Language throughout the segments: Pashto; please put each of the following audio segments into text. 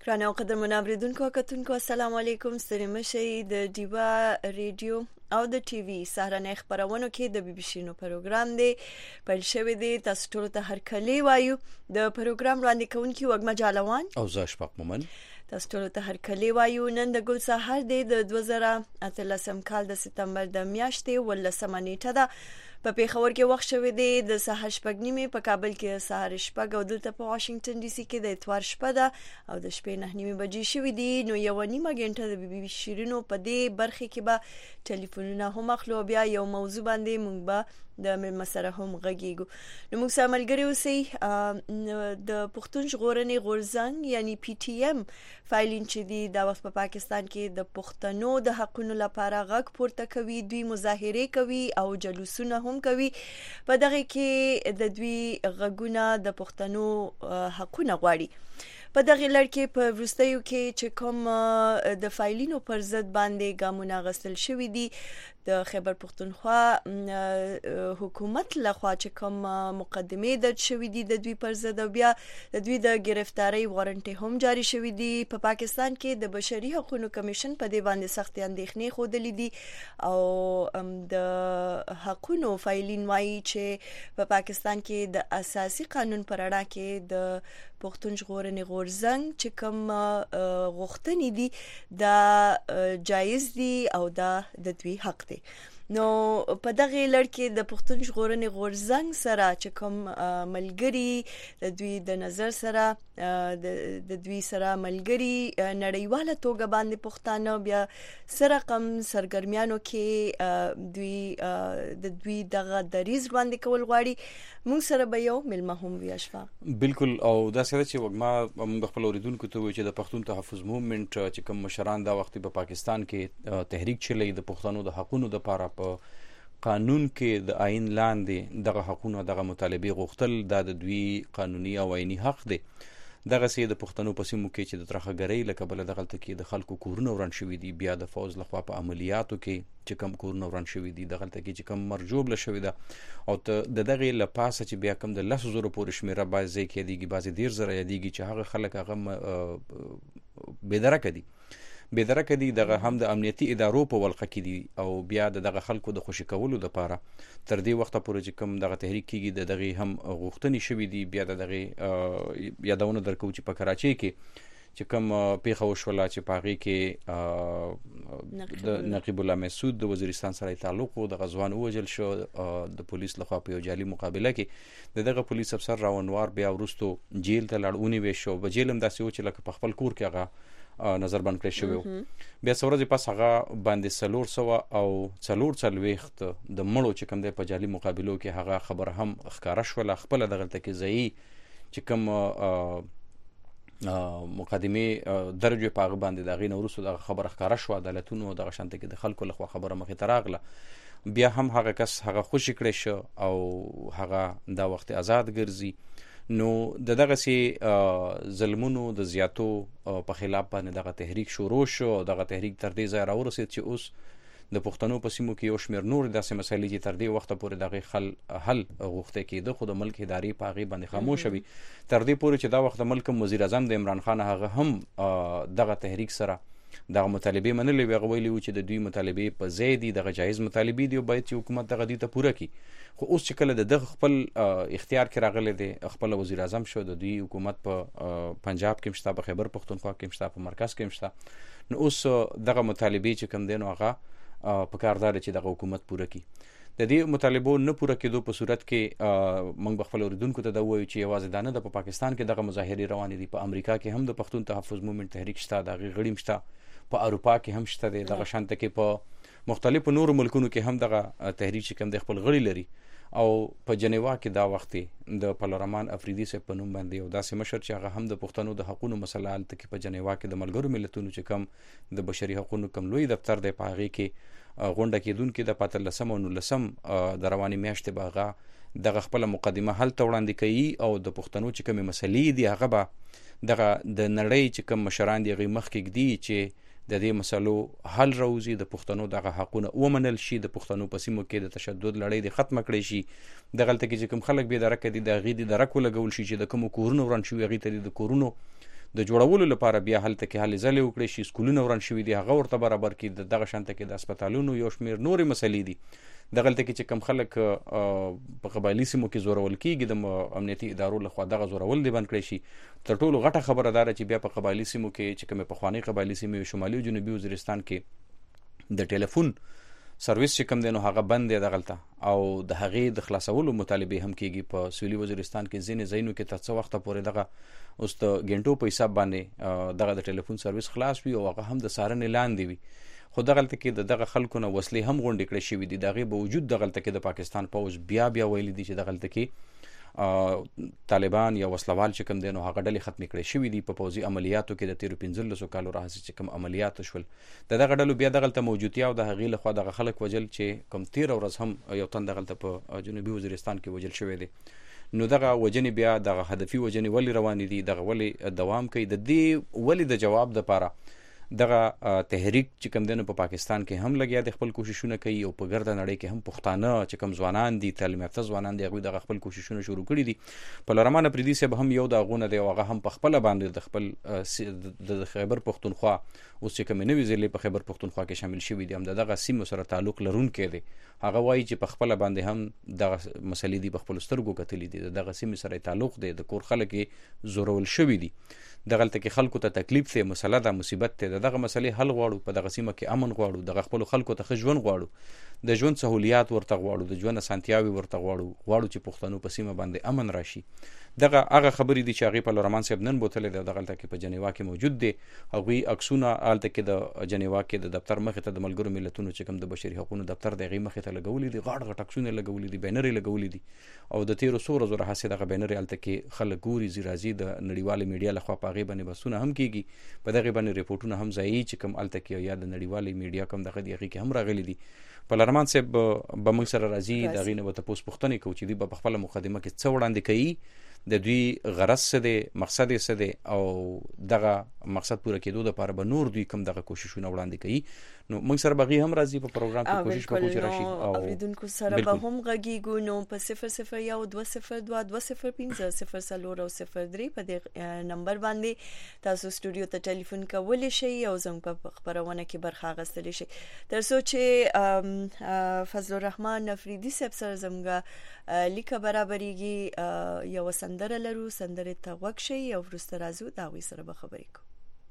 ګرانو او قدرمنو اوریدونکو او کتونکو السلام علیکم. ستړي مشئ د ډیوا ریډیو او د ټي وي سهارنۍ خبرونو کې د بي بي سي نو پروګرام دی پیل شوی دی. تاسو ټول ته هرکلی وایو. د پروګرام وړاندې کوونکی وګما جالوان او زه اشفاق مومن. تاسو ټول ته هرکلی وایو. نن د ګل سحر دی د 2013 کال د سپتمبر د میاشتې 18 نیټه ده. په پیښور کې وخت شوی دی د سهار 6:30، په کابل کې سهار 6 او دلته په واشنگټن ډي سي کې د اتوار شپه ده او د شپې 9 بجې شوی دی. نو یو نیمه غنټه د بي بي شیرینو په دې برخه کې به ټلیفونونه هم اخلو، بیا یو موضوع باندې موږ به د مسره هم غږیږو. نو موږ سره ملګری اوسئ. د پښتون ژغورنې غورځنګ یعنی پی ټی ایم فایلین چې دی د وخت په پاکستان کې د پښتنو د حقونو لپاره غږ پورته کوي، دوی مظاهره کوي او جلوسونه هم کوي. په دغه کې د دوی غږونه د پښتنو حقونه غواړي. په دغه لړ کې په ورستیو کې چې کوم د فایلینو پر ضد باندې ګامونه غسل شوی دي، د خیبر پښتونخوا حکومت لخوا چې کوم مقدمه درج شوی دي د دوی پر ضد، بیا د دوی د گرفتاری وارنټ هم جاری شوی دي. په پاکستان کې د بشري حقوقو کمیشن په دې باندې سخت اندېښنې خوده دي او د حقوقو فایلین وايي چې په پاکستان کې د اساسي قانون پر اړه کې د پښتون ژغورنې غورځنګ چې کوم غوښتنې دي دا جایز دي او دا د دوی حق دی. نو په دغه لړ کې د پښتون ژغورنې غورځنګ سره چې کوم ملګری د دوی د نظر سره د دوی سره ملګری نړیواله توګه باندې پښتانه بیا سره کم سرګرمیانو کې دوی دغه دریز باندې کول غواړي. موږ سره به یو ملما هم وي اشفاق. بالکل. او دا څه چې وګما موږ خپل اوریدونکو ته وایي چې د پښتون تحفظ موومېنټ چې کوم مشران دا وخت په پاکستان کې تحریک چلی د پښتنو د حقونو لپاره په قانون کې د آئین لاندې دغه حقونه دغه مطالبه غوښتل دا د دوی قانوني او آئینی حق دی. دغه سي د پښتنو په سیمو کې چې د ترخګرۍ لکه بل دغه تل کې د خلکو کورونه وران شوی دي، بیا د فوز لخوا په عملیاتو کې چې کم کورونه وران شوی دي، دغه تل کې چې کم مرجوب لشوی ده او د دغه لپاسه چې بیا کم د 10,000 پورې شمیره بعضی کې دیږي، بعضی 10,000 یادېږي چې هغه خلک هغه بيدرکه دي دغه هم د امنیتي ادارو په ولقه کې دي او بیا دغه خلکو د خوشی کولو لپاره تر دې وخت پورې چې کوم دغه تحریک کېږي دغه هم غوښتنې شوې دي. بیا دغه یادونه درکو چې په کراچۍ کې چې کوم پیښه وشوله چې پاغي کې د نقیب الله مسعود د وزیرستان سره تعلق او د غزوان وجل شو د پولیس لخوا په یو جعلي مقابله کې دغه پولیس افسر راونوار بیا ورستو جیل ته لاړونی وې شو. په جیل هم داسې و چې لکه په خپل کور کې هغه نظر بند کړی شوی. بیا څورځي پس هغه باندې 400 او 440 د مړو چې کوم د په جعلي مقابلو کې هغه خبر هم ښکارا شول. خپل دغه تکي ځای چې کوم مقدمه درجه پاغه باندې دغه نورسو دغه خبر ښکارا شو. عدالتونو دغه شانته کې د خلکو لخوا خبره مخې تراغله. بیا هم هغه کس هغه خوشی کړی شو او هغه دا وخت آزاد ګرځي. نو دغه سي ظلمونو د زیاتو په خلاف باندې دغه تحریک شروع شو. دغه تحریک تر دې ځای راورسید چې اوس د پښتنو په سیمو کې یو شمېر نور داسې مسایلې چې تر دې وخت پورې دغه حل غوښته کېده خو د ملک ادارې په هغه باندې خاموش وي. تر دې پورې چې دا وخت د ملک وزیر اعظم د عمران خان هغه هم دغه تحریک سره دغه مطالبه منلې وی غویلی و چې د دوی مطالبه په زیدي دغه جایز مطالبه دی او باید چې حکومت دغه دې ته پوره کړي. خو اوس چې کله د خپل اختیار کې راغله دی خپل وزیر اعظم شو، د دوی حکومت په پنجاب کې مشته، په خیبر پښتونخوا کې مشته، په مرکز کې مشته. نو اوس دغه مطالبه چې کوم دین هغه په کاردار چې دغه حکومت پوره کړي. د دې مطالبه نه پوره کېدو په صورت کې موږ خپل اوریدونکو ته دا وایو چې یوازې دانه د پاکستان کې دغه مظاهره روان دي، په امریکا کې هم د پښتون تحفظ موومېنټ تحریک شته، دغه غړي مشته، په اروپا کې هم شته، دغه شانته کې په مختلفو نورو ملکونو کې هم دغه تحریک چې کوم د خپل غړي لري. او په جنیوا کې دا وخت د پارلمان افریدي سه په نوم باندې او داسې مشر چې هغه هم د پښتنو د حقوقو مسله حل تکي په جنیوا کې د ملګرو ملتونو چې کم د بشري حقوقو کم لوی دفتر دی پاغي کې غونډه کېدونکو د 15 او 19 د رواني میاشتې باغه دغه خپل مقدمه حل ته وړاندې کوي او د پښتنو چې کوم مسلې دي هغه به دغه د نړۍ چې کوم مشران دی غي مخ کې دي چې د دې مسلو حل راوځي، د پښتنو دغه حقونه ومنل شي، د پښتنو په سیمو کې د تشدد لړۍ د ختم کړي شي. د غلطه کې چې کوم خلک به درک دي د غي د درک ولګول شي چې د کوم کورونو وران شي غي ته د کورونو د جوړولو لپاره بیا هلته کې هلې ځلې وکړي شي، سکولونه وران شوي دي هغه ورته برابر کړي، دغه شانته کې د هسپتالونو یو شمېر نورې مسلې دي دغلته کې چې کم خلک په قبایلي سیمو کې زورول کېږي د امنیتي ادارو لخوا دغه زورول دې بند کړی شي. تر ټولو غټه خبره دا ده چې بیا په قبایلي سیمو کې چې کومې پخوانۍ قبایلي سیمې شمالي او جنوبي وزیرستان کې د ټلیفون سرویس چې کوم دی نو هغه بند دی دغلته، او د هغې د خلاصولو مطالبې هم کېږي. په سویلي وزیرستان کې ځینې ځایونو کې تر څه وخته پورې دغه اوس د ګنټو په حساب باندې دغه د ټلیفون سرویس خلاص وي او هغه هم د څارنې لاندې وي. خو دغلته کې دغه خلکو نه وسلې هم غونډې کړې شوي دي، د هغې باوجود دغلته کې د پاکستان پوځ بیا ویلي دي چې دغلته کې طالبان یا وسلوال چې کوم دی نو هغه ډلې ختمې کړې شوي دي. په پوځي عملیاتو کې د تیرو 15 کالو راهیسې چې کوم عملیات شول د دغه ډلو بیا دغلته موجودتیا او د هغې لخوا دغه خلک وجل چې کوم تېره ورځ هم یو تن دغلته په جنوبي وزیرستان کې وجل شوی دی. نو دغه وجنې بیا دغه هدفي وجنې ولې روانې دي، دغه ولې دوام کوي، د دې ولې د جواب دپاره دغه تحریک چې کوم دی نو په پاکستان کې هم لګیا د خپل کوششونه کوي او په ګرده نړۍ کې هم پښتانه چې کوم ځوانان دي تعلیم یافته ځوانان دي هغوی دغه خپل کوششونه شروع کړي دي. په لرمان پریدي صاحب هم یو د هغونه دی او هغه هم په خپله باندې د خپل د خیبر پښتونخوا اوس چې کومې نوې ضلعې په خیبر پښتونخوا کې شامل شوي دي هم د دغه سیمو سره تعلق لرونکی دی. هغه وایي چې په خپله باندې هم دغه مسلې دي په خپلو سترګو کتلي دي، د دغه سیمې سره تعلق دی، د کور خلک یې زورول شوي دي، دغلته کې خلکو ته تکلیف دی، مسله ده، مصیبت دی، دغه مسلې حل غواړو، په دغه سیمه کې امن غواړو، دغه خپلو خلکو ته ښه ژوند غواړو، د ژوند سهولیات ورته غواړو، د ژوند اسانتیاوې ورته غواړو چې پښتنو په سیمه باندې امن راشي. دغه هغه خبرې دي چې هغې په لرمان صاحب نن بوتلې ده، دغلته کې په جنیوا کې موجود دی. هغوی عکسونه هلته کې د جنیوا کې د دفتر مخې ته د ملګرو ملتونو چې کوم د بشري حقونو دفتر دی هغې مخې ته لګولي دي، غاټ غټ عکسونه لګولي دي، بینرې لګولي دي، او د تېرو څو ورځو راهیسې دغه بینرې هلته کې خلک ګوري، ځي راځي، د نړیوالې میډیا لخوا په هغې باندې بحثونه هم کېږي، په دغې باندې ریپورټونه هم ځایي چې کوم هلته کې یا د نړیوالې میډیا کوم دغه دي هغې کې هم راغلي دي. په لرمان صاحب به موږ سره راځي، د هغې نه به تپوس پوښتنې کوو چې دوی به په خپله مقدمه کې څه وړاندې کوي، د دوی غرض څه دی، مقصد یې څه دی، او دغه مقصد پوره کېدو دپاره به نور دوی کوم دغه کوششونه وړاندې کوي. نو موږ سره به هغې هم راځي په پروګرام کې کوشش به کوو چې راشي او اورېدونکو سره به هم غږېږو. نو په 0012022050 او 03 په دې نمبر باندې تاسو سټوډیو ته ټلیفون کولی شئ او زموږ په خپرونه کې برخه اخیستلی شئ، تر څو چې فضل الرحمن افریدي صاحب سره زموږ لیکه برابرېږي. یوه سندره لرو، سندرې ته غوږ شئ او وروسته راځو د هغوی سره به خبرې کوو.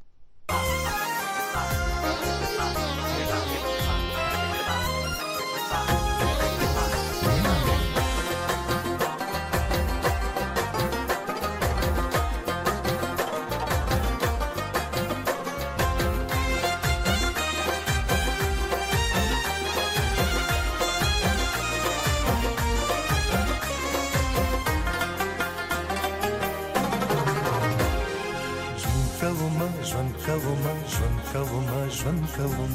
ژوند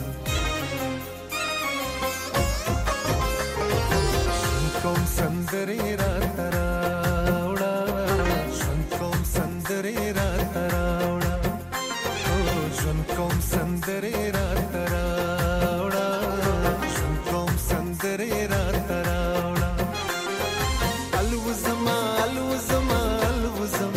کوم سندرې راته راوړه، ژوند کوم سندرې راته راوړه، ژوند کوم سندرې راته راوړه، ژوند کوم سندرې راته راوړه. الوزما الوزما الوزم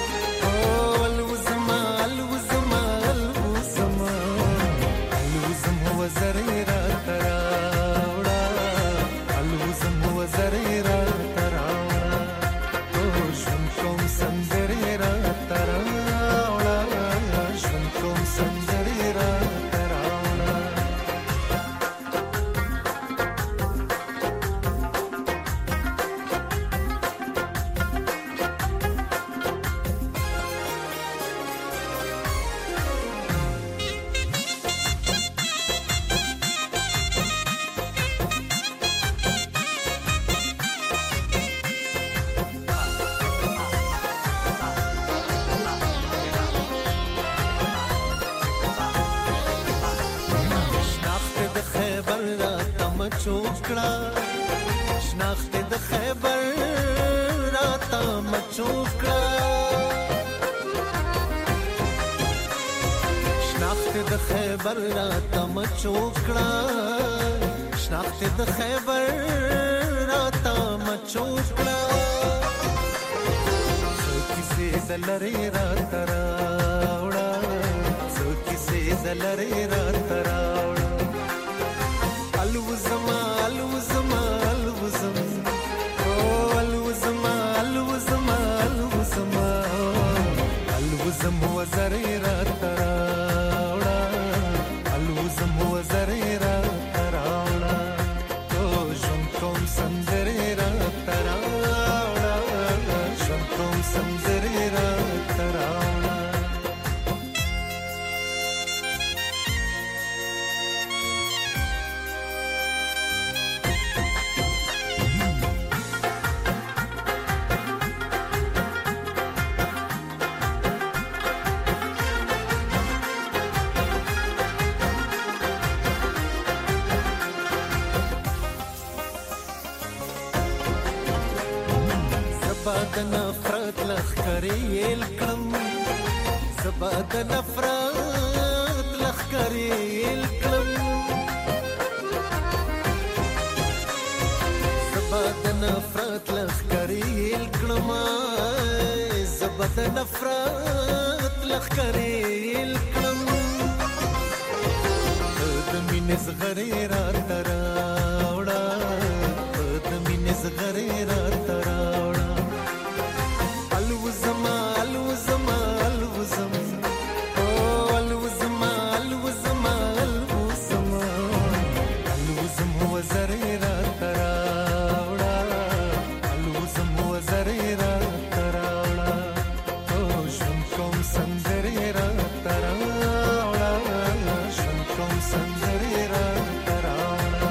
شناخت د خیبر راته مچوف کړه، شناخت د خیبر راته مچوف کړه، شناخت د خیبر راته مچوف کړه، څو کیسې د لرې راته زلری را تراوړه الوزما الوزما الوزم او الوزما الوزما الوزما الوزم وزری را تراوړه الوزم وزری را تراوړه او ژوند کوم سندرې را تراوړه ژوند کوم سندرې را تراوړه زباد نفرت لخکری یل کړم زباد نفرت لخکری یل کړم زباد نفرت لخکری یل کړم زباد نفرت لخکری یل کړم د مینې زغری را تراوړه د مینې زغری را تراوړه الوزما الوزما الوزم او الوزما الوزما الوزما الوزم وزری را تراوړه الوزم وزری را تراوړه او ژوند کوم سندرې را تراوړه ژوند کوم سندرې را تراوړه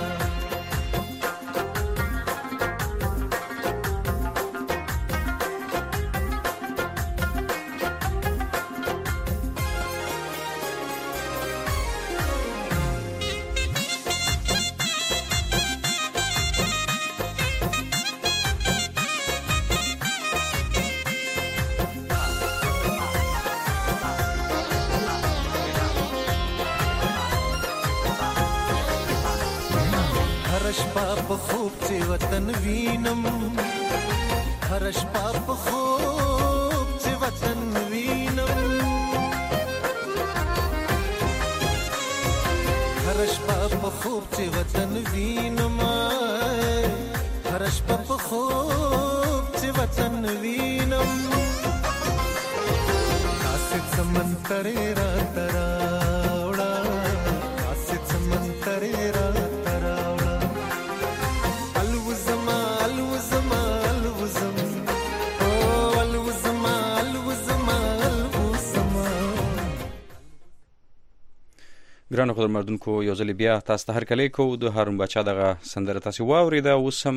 هر شپه په خوب چې وطن وینم هر شپه په خوب چې وطن وینم هر شپه په خوب چې وطن وینم هر شپه په خوب چې وطن وینم آسد سمندرې را تراوړه آسد سمندرې را تراوړه الوزما الوزما الوزم او الوزما الوزما الوزما ګرانو خدمتونکو یو ځل بیا تاسو ته هرکلی کوو د هارون باچا دغه سندره تاسو واورېده اوس هم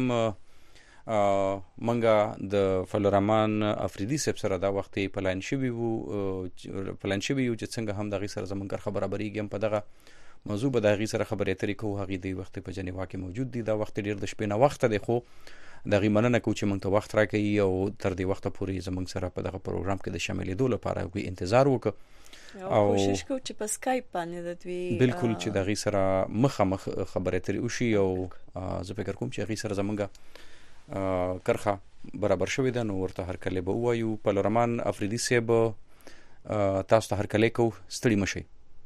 منګه د فلورمان افریدي صاحب سره دا وخت پلان شوي وو چې څنګه هم دغه سره زمونږ خبره برېږي هم په دغه موضوع به دغه سره خبرې اترې کوو هغه دی وخت په جنیوا کې موجود دي دا وخت ډیر د شپې نه وخت دی خو دغه مننه کوم چې موږ ته وخت راکړي او تر دې وخت پورې زمونږ سره په دغه پروګرام کې د شاملېدو لپاره کوي انتظار وکړو او کوشش کوو چې په سکایپ باندې د دوی بالکل چې دغه سره مخامخ خبرې اترې وشي او زه فکر کوم چې هغه سره زمونږ کرخه برابر شوې ده نو ورته هرکلی به ووایو فلورمان افریدي صاحب تاسو ته هرکلی کوو ستړي مشئ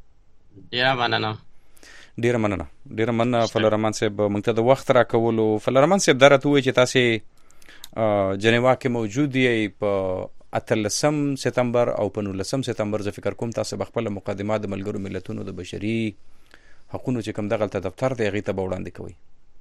ډیره مننه فلورمان صاحب موږ ته د وخت راکولو فلورمان صاحب دا راته ووایي چې تاسې جنیوا کې موجود یې په 18 سپتمبر او په 19 سپتمبر زه فکر کوم تاسو به خپل مقدمات د ملګرو ملتونو د بشري حقوقو چې کوم دغه دفتر دی هغې ته به وړاندې کوئ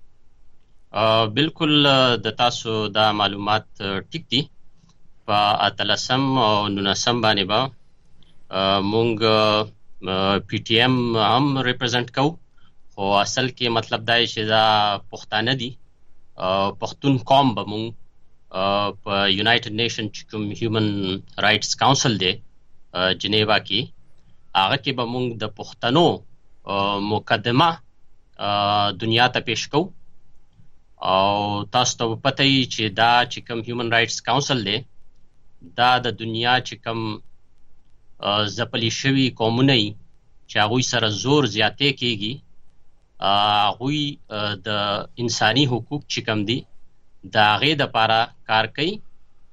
بالکل د تاسو دا معلومات ټیک دي په 18 او 19 باندې به مونږ پی ټی ایم هم ریپرزنټ کوو خو اصل کې مطلب دا چې دا پښتانه دي پښتون قوم به مونږ په یونایټډ نیشن چې کوم هیومن رائټس کاونسل دی جنیوا کې هغه کې به مونږ د پښتنو مقدمه دنیا ته پیش کوو او تاسو ته پته یي چې دا چې کوم هیومن رائټس کاونسل دی دا د دنیا چې کوم ځپلي شوي قومونه چې هغوی سره زور زیاتې کېږي هغوی د انساني حقوق چې کوم دي د هغې دپاره کار کوي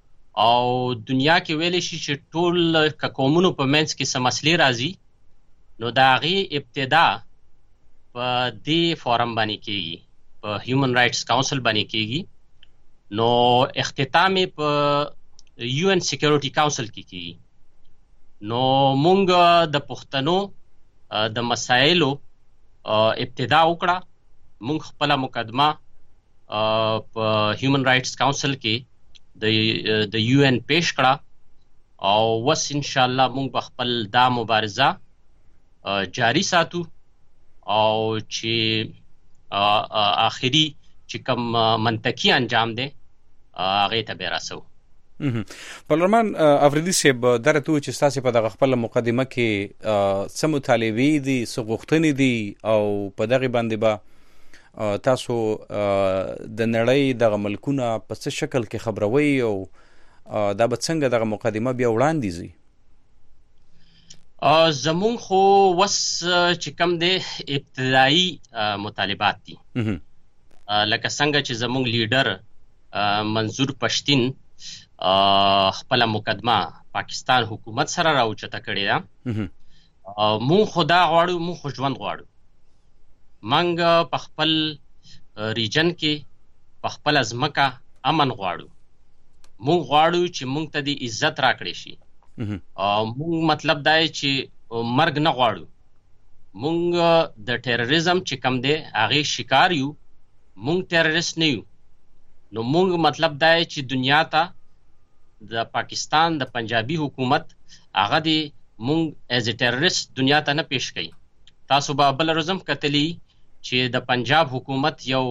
او دنیا کې ویلی شي چې ټول که قومونو په منځ کې څه مسلې راځي نو د هغې ابتدا په دې فورم باندې کیږي، په هیومن رایټس کاونسل باندې کیږي، نو اختتام په یو ان سیکیورټي کاونسل کې کیږي. نو مونږ د پښتنو د مسایلو ابتدا وکړه، مونږ خپله مقدمه په هیومن رایټس کاونسل کې د یو ان پیش کړه، او وس ان شاء الله مونږ به خپل دا مبارزه جاری ساتو، او چې آخري چې کوم منطقي انجام دی هغې ته به رسو. پارلمان افریدي صاحب، درته ووایي چې ستاسې په دغه خپله مقدمه کې څه مطالبې دي، څه غوښتنې دي، او په دغې باندې به تاسو د نړۍ دغه ملکونه په څه شکل کې خبروي، او دا به څنګه دغه مقدمه بیا وړاندې ځي؟ زمون خو وس چې کوم دی ابتدایي مطالبات دي، لکه څنګه چې زمون لیډر منظور پښتین خپله مقدمه پاکستان حکومت سره راوچته کړې ده. مون خو دا غواړو، مون خو ژوند غواړو، منګ په خپل ریجن کې په خپل ځمکه امن غواړو، مونږ غواړو چې مونږ ته د عزت راکړی شي. مونږ مطلب دا چې مرګ نه غواړو، مونږ د ټیرریزم چې کم دی هغې شکار یو، مونږ ټیرریست نه یو. نو مونږ مطلب دا چې دنیا ته د پاکستان د پنجابي حکومت هغه دی مونږ ایز ا ټیرریست دنیا ته نه پیش کوي. تاسو به بل ورځ هم کتلی چې د پنجاب حکومت یو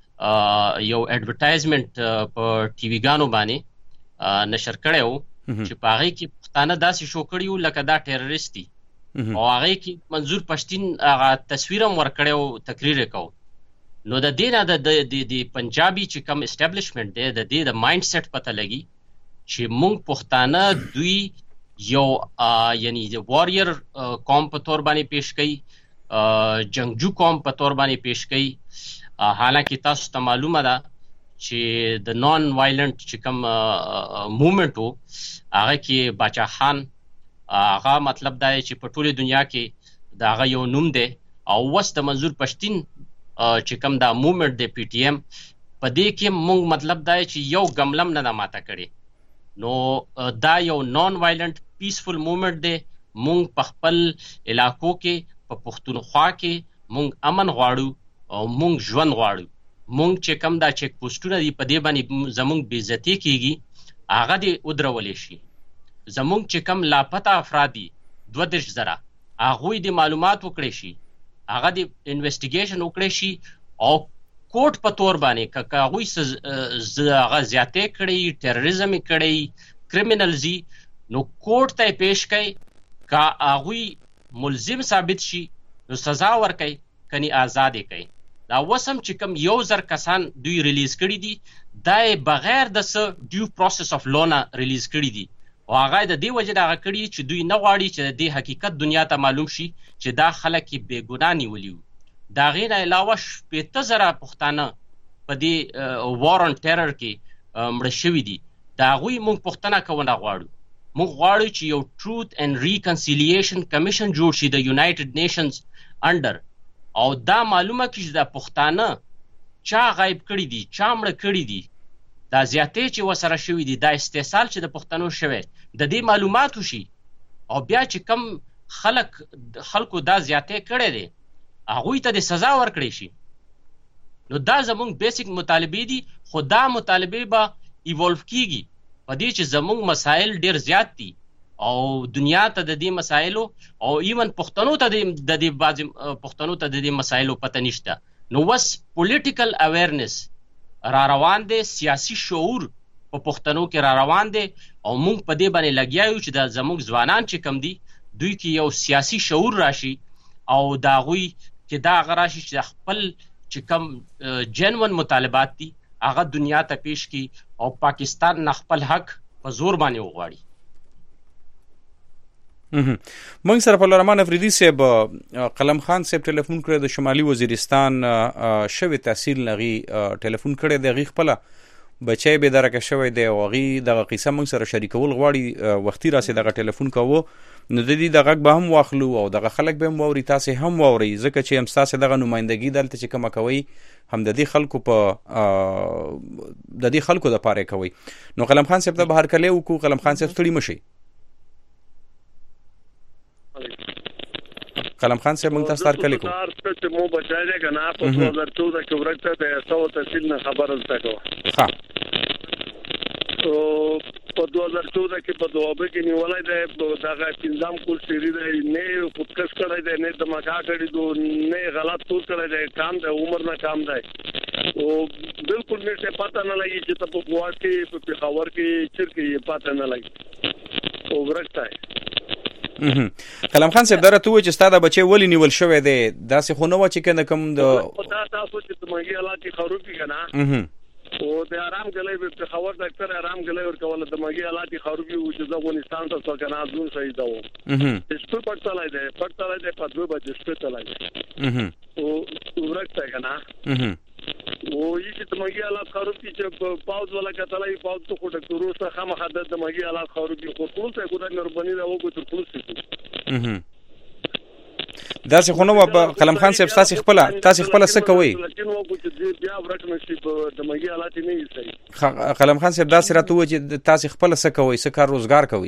ایڈورټایزمنټ په ټي وي ګانو باندې نشر کړی و چې په هغې کې پښتانه داسې شو کړي وو لکه دا ټیرریست دي، او هغې کې منظور پښتین هغه تصویر هم ورکړی و، تقریر یې کوو. نو د دې نه د پنجابي چې کوم اسټابلیشمنټ دی د دې د مایند سیټ پته لګي چې مونږ پښتانه دوی یو یعنی د واریر قوم په طور باندې پیش کوي، جنگجو قوم په طور باندې پیش کوي. حالانکه تاسو ته معلومه ده چې د نان وایلنٹ چې کوم موومنټ و هغه کې باچا خان هغه مطلب دا چې په ټوله دنیا کې د هغه یو نوم دی، او وس د منظور پښتین چې کوم دا موومنټ دی پی ټی ایم په دې کې مونږ مطلب دا چې یو ګملم نه ده ماته کړې. نو دا یو نان وایلنٹ پیسفل موومنټ دی. مونږ په خپل علاقو کې په پښتونخوا کې مونږ امن غواړو او مونږ ژوند غواړو. مونږ چې کوم دا چیک پوسټونه دي په دې باندې زمونږ بېعزتي کېږي هغه دې ودرولی شي. زمونږ چې کوم لاپته افراد دي 32,000 هغوی دې معلومات وکړی شي، هغه دې انویسټیګیشن وکړی شي، او کوټ په طور باندې که هغوی هغه زیاتې کړی، ټیرریزم یې کړی، کریمینلز یي، نو کوټ ته یې پیش کوي. که هغوی ملزم ثابت شي نو سزا ورکوي، کني آزاد یې کوي. دا وسم چې کوم 1,000 کسان دوی ریلیز کړي دي دا بغیر د څه ډیو پروسس اف لو نه ریلیز کړي دي، او هغه د دې وجې د هغه کړي چې دوی نه غواړي چې د دې حقیقت دنیا ته معلوم شي چې دا خلک یې بې ګناه نیولي وو. د هغې نه علاوه 15,000 پښتانه په دې وار آن ټیرر کې مړه شوي دي. د هغوی موږ پوښتنه کوونه غواړو. موږ غواړو چې یو ټروت اینډ ریکنسیلیشن کمیشن جوړ شي د یونایټډ نیشنز انډر، او دا معلومه کړي چې دا پښتانه چا غایب کړي دي، چا مړه کړي دي، دا زیاتې چې ورسره شوي دي، دا استحصال چې د پښتنو شوی د دې معلومات وشي، او بیا چې کم خلکو دا زیاتې کړی دی هغوی ته د سزا ورکړی شي. نو دا زمونږ بیسیک مطالبې دي، خو دا مطالبې به ایوالو کیږي په دې چې زمونږ مسایل ډیر زیات دي، او دنیا ته د دې مسایلو او ایون پښتنو ته د دې بعضې پښتنو ته د دې مسایلو پته نشته. نو وس پولیټیکل اویرنس را روان دی، سیاسي شعور په پښتنو کې را روان دی، او موږ په دې باندې لګیا یو چې دا زموږ ځوانان چې کم دي دوی کې یو سیاسي شعور راشي، او د هغوی کې دا هغه راشي چې خپل چې کم جنون مطالبات دي هغه دنیا ته پیش کی، او پاکستان نه خپل حق په زور باندې وغواړي. موږ سره په لرمان افریدي صاحب قلم خان صاحب ټلیفون کړی د شمالي وزیرستان شوی تحصیل نغي ټلیفون کړی د غي خپل بچی به درکه شوی دی او غي دغه قصه موږ سره شریکول غواړي وختي راسي دغه ټلیفون کوو نو د دې دغه به هم واخلو او دغه خلک به هم ووري تاسو هم ووري ځکه چې هم تاسو دغه نمائندګي دلته چې کوم کوي هم د دې خلکو په د دې خلکو د پاره کوي نو قلم خان صاحب د بهر کله وکړو قلم خان صاحب ستړي مشي قلم خان صاحب موږ تاسو تر کله کو چې مو بچایږي کنه په 2014 کې ورته د 100 تحصیل نه خبره زده ها او په 2014 کې په دوابه کې نیولای دی دغه تنظیم کول سری دی نه خودکش کړی دی نه دماغا کړی دی نه غلط کول کړی دی کام دی عمر نه کام دی او بالکل نشته پته نه لګي چې ته په ګواټ کې په پېښور کې چیرته یې پته نه لګي او ورته قلم خان صاحب درته و چې ستاده بچي ولی نیول شوې دی داسې خو نه و چې کنه کوم د تاسو چې دماغي حالات خرابې کنه او د آرام غلې په خبر ډاکټر آرام غلې ورکول دماغي حالات خرابې او چې افغانستان ته څنګه ځون صحیح دا و چې پټلای دی په 2 بجې پټلای او ورته کنه او یی چې دماغي حالات خرابې چې پاوز ولا کتلای پاوز ته خو ډاکټرو سره خامخا د دماغي حالات خرابې خو ټول څه خدای مهرباني دا وګورئ تر پولیس داسې خو نو په قلم خان صاحب تاسو خپل څه کوي قلم خان صاحب داسې راته و چې تاسو خپل څه کوي څه کار روزګار کوي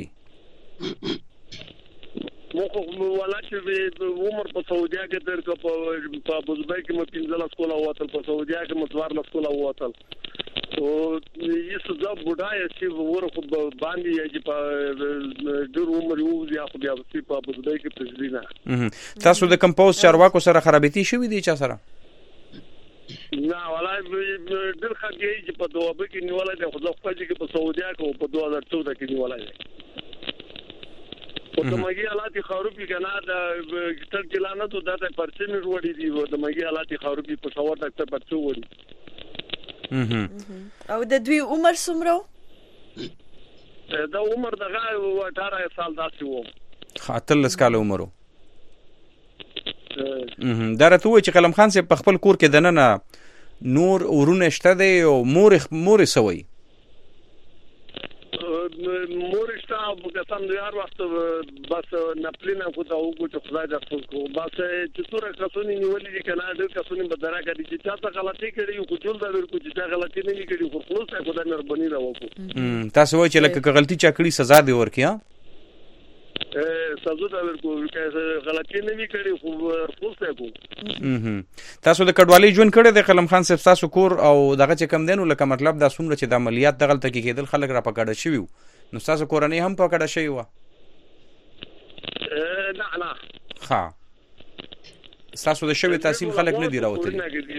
مو ولا چې عمر په سعودیا کې تر کو په ابوظبي کې مو 15 سکولا واتل په سعودیا کې مو 12 سکولا واتل او یې څه بډای چې ورخ باندې چې په ډېر عمر یو ځای خو بیا په ابوظبي کې پرځلینا تاسو د کمپوز چارواکو سره خرابېتی شوې دي چا سره نه ولای ډېر خګي چې په دوابه کې نیولای دی خو ځکه چې په سعودیا کې په 2014 کې نیولای دی او د مګي حالات خرابې کنه د ډاکټر کلانه ته د پرچې مې وړي دي د مګي حالات خرابې په شاور ډاکټر پرچې وړي او د دوی عمر څومره دا عمر دغه 18 سال داسې وو خاطر کال عمر دا راته و چې قلم خان صاحب په خپل کور کې دننه نور ورونه شته دی او مور سوي مورشتا وګتم د هر وخت بس نپلینا خو دا وګورئ خدای د خپل کو بس چې څوره کسونی نیولې دي کنه د کسونی بدره کړي چې تاسو غلطي کړې یو خو جوړ دا ورکو چې غلطي نه کړې خو خلاص خدای مهرباني راوکو تاسو وایي چې لکه غلطي چا کړی سزا دی ورکیا سزا دا ورکو چې غلطي نه کړې خو خلاص کو تاسو د کډوالۍ ژوند کړی د قلم خان صاحب تاسو کور او دغه چې کم دینو لکه مطلب دا څومره چې د عملیات دغه تکي کېدل خلک را پکړه شوی نو تاسو کورنۍ هم پکړه شوی و نه ها تاسو د شوی تحصیل خلک نه دی راوتلی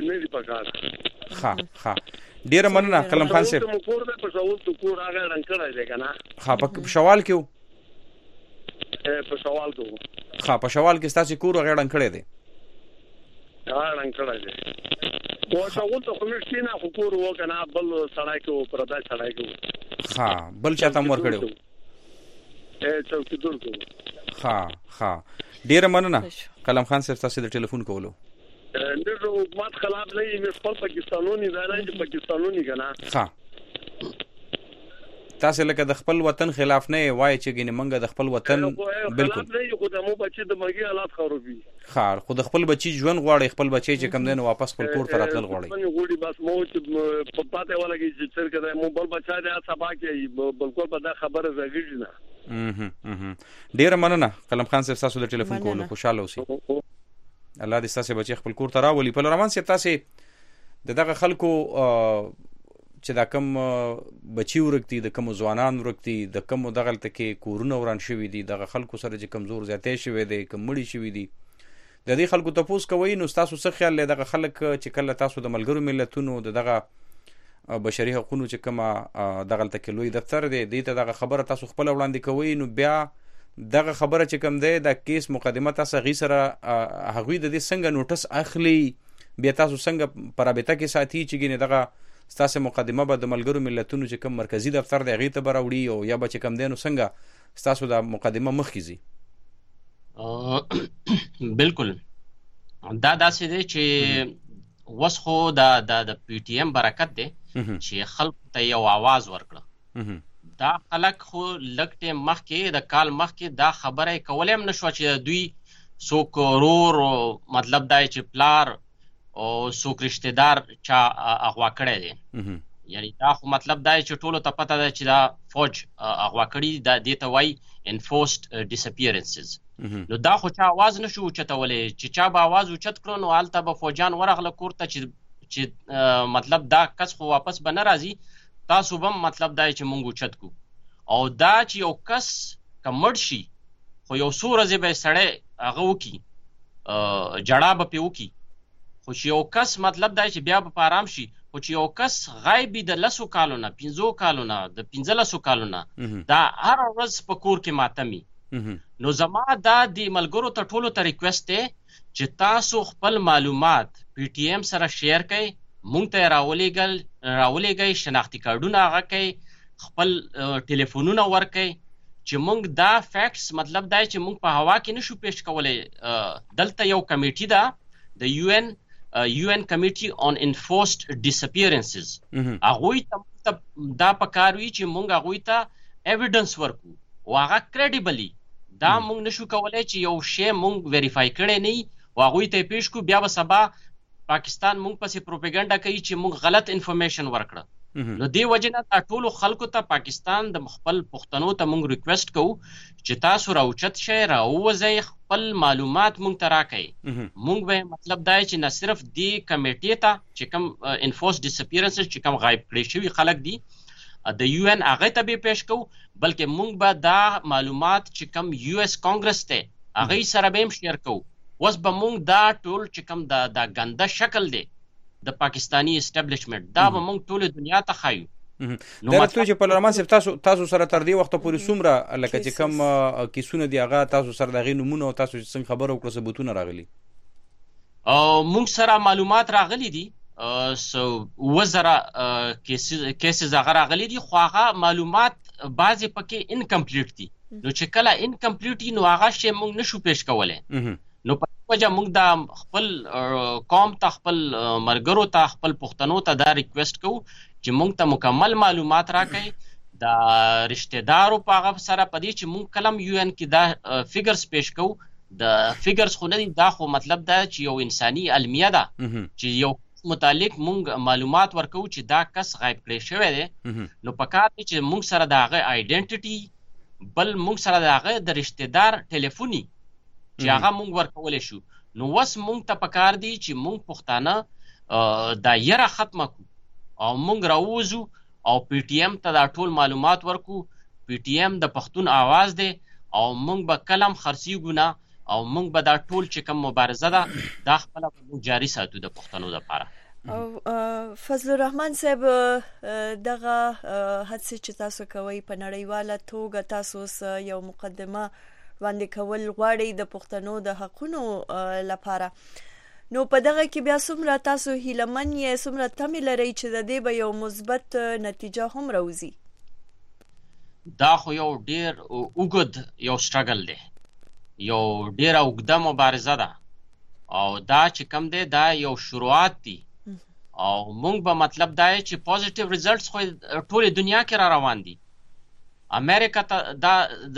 ها ډیر مننه قلم خان صاحب کور د په شوال تو کور هغه رنګ کړی دی کنه ها په شوال کې په شوال کو ها په شوال کې تاسو کور هغه رنګ کړی دی رنګ کړی دی او شوال ته کوم شي نه کور و کنه بل سړای کو پردا سړای کو ها بل چاته مور کړو چوکي دور کو ها ډیر مننه قلم خان صاحب تاسو د ټلیفون کولو د حکومت خلاف نه یې خپل پاکستانونی دا نه چې پاکستانونی کنه ها تاسو لکه د خپل وطن خلاف نه وای چې ګینه منګه د خپل وطن بالکل نه یو د مو بچي د مګي حالات خرابي خار خو د خپل بچي ژوند غواړي خپل بچي چې کم دین واپس خپل کور ته راتل غواړي غوړي بس مو چې په پاتې ولګي چې څنګه مو بل بچا دی سبا کې بالکل په دا خبره زګیږي نه ډیر مننه قلم خان صاحب تاسو د ټلیفون کولو خوشاله اوسئ الله دې تاسو بچي خپل کور ته راولي په لرمان صاحب تاسو دغه خلکو چې دا کم بچي ورکتي د کم ځوانان ورکتي د کم دغه تکي کورونه وران شوی دي دغه خلکو سره چې کمزور زیاتې شوی دي کمړي شوی دي د دې خلکو تاسو کوي نو تاسو څه خیال لري دغه خلک چې کله تاسو د ملګرو ملتونو دغه بشري حقوقو چې کما دغه تکي لوی دفتر دی ته دغه خبره تاسو خپل وړاندې کوي نو بیا دغه خبره چې کم دی د کیس مقدمه تاسو غي سره هغوی د دې څنګه نوټس اخلي بیا تاسو څنګه پرابطه کې ساتي چې ګینه دغه تاسو مقدمه به د ملګرو ملتونو چې کوم مرکزی دفتر دی غي ته براوړي او یا به چې کم دینو څنګه تاسو د مقدمه مخکې بالکل دا داسې دی چې وسخو د پی ټی ایم برکت دی چې خلکو ته یو आवाज ورکړه. دا خلک خو لږ ټیم مخکې د کال مخکې دا خبره کولی هم نه شوه چې دوی څوک ورور مطلب دا چې پلار او څوک رشته دار چا اغوا کړی دی. یعنی دا خو مطلب دا چې ټولو ته پته ده چې دا فوج اغوا کړي دا دې ته وایي enforced disappearances. نو دا خو چا آواز نشو اوچتولی چې چا به آواز اوچت کړو نو هلته به فوجان ورغله کور ته چې مطلب دا کس خو واپس به نه راځي تاسو به هم مطلب دا چې مونږ اوچت کړو. او دا چې یو کس که مړ شي خو یو څو ورځې به یې سړی هغه وکړي جړا به پرې وکړي خو چې یو کس مطلب دا چې بیا به په آرام شي خو چې یو کس غایب وي د 10 کالو نه 15 کالو نه د 15 کالو نه دا هر ورځ په کور کې ماتم وي. نو زما دا د ملګرو ته ټولو ته ریکویسټ دی چې تاسو خپل معلومات پی ټي ایم سره شیر کړئ مونږ ته راولېږئ شناختي کارډونه هغه کوئ خپل ټلیفونونه ورکړئ چې مونږ دا فیکټس مطلب دا چې مونږ په هوا کې نشو پیش کولی. دلته یو کمیټي ده د UN Committee on Enforced Disappearances. هغوی ته دا پکار وي چې مونږ هغوی ته ایویډنس ورکو او هغه کریډیبلی دا مونږ نشو کولی چې یو شی مونږ ویریفای کړی نه وي او هغوی ته یې پیش کړو بیا به سبا پاکستان مونږ پسې پروپیګنډا کوي چې مونږ غلط انفارمیشن ورکړه. نو دې وجې نه دا ټولو خلکو ته پاکستان د خپل پښتنو ته مونږ ریکویسټ کوو چې تاسو راوچت شئ راووځئ خپل معلومات مونږ ته راکړئ. مونږ به مطلب دا چې نه صرف دې کمیټې ته چې کوم انفورس ډسپیرنسز چې کوم غایب کړی شوي خلک دي د یو ان هغې ته به پیش کوو بلکې مونږ به دا معلومات چې کوم یو اس کانګرس دی هغې سره به هم شیر کوو. اوس به مونږ دا ټول چې کوم دا ګنده شکل دی د پاکستانی اسټابلیشمنټ دا به مونږ ټولې دنیا ته ښایو. دا راته چې په لرمان صاحب تاسو سره تر دې وخته پورې څومره لکه چې کوم کیسونه دي هغه تاسو سره د هغې نومونه او تاسو چې څنګه خبره وکړه ثبوتونه راغلي؟ مونږ سره معلومات راغلي دي 2000 کیسز هغه راغلي دي خو هغه معلومات بعضې پکې انکمپلیټ دي. نو چې کله انکمپلیټ وي نو هغه شی مونږ نشو پیش کولی. نو په وجه مونږ دا خپل قوم ته خپل ملګرو ته خپل پښتنو ته دا ریکویسټ کوو چې مونږ ته مکمل معلومات راکړئ د رشته دارو په هغه سره په دې چې مونږ کلم یو ان کې دا فیګرز پیش کوو. د فیګرز خو نه دي دا خو مطلب دا چې یو انساني علمیه ده چې یو متعلق مونږ معلومات ورکوو چې دا کس غایب کړی شوی دی. نو پکار دی چې مونږ سره د هغه آیډنټیټي بل مونږ سره د هغه د رشته دار ټلیفوني چې هغه مونږ ورکولی شو. نو اوس مونږ ته پکار دی چې مونږ پښتانه دا یره ختمه کړو او مونږ راووځو او پی ټي ایم ته دا ټول معلومات ورکو. پی ټي ایم د پښتون آواز دی او مونږ به کلم خرڅیږو نه او مونږ به دا ټول چې کوم مبارزه ده دا خپله به جاري ساتو د پښتنو دپاره. فضل الرحمن صاحب دغه هڅې چې تاسو کوئ په نړیواله توګه تاسو یو مقدمه وړاندې کول غواړئ د پښتنو د حقونو لپاره نو په دغه کې بیا څومره تاسو هیلهمن یې څومره تمې لرئ چې د دې به یو مثبت نتیجه هم راوځي؟ دا خو یو ډیر اوږد یو سټرګل دی یو ډیره اوږده مبارزه ده او دا چې کوم دی دا یو شروعات دي او مونږ به مطلب دا چې پوزیټیو ریزلټس خو ټولې دنیا کې را روان دي. امریکا ته دا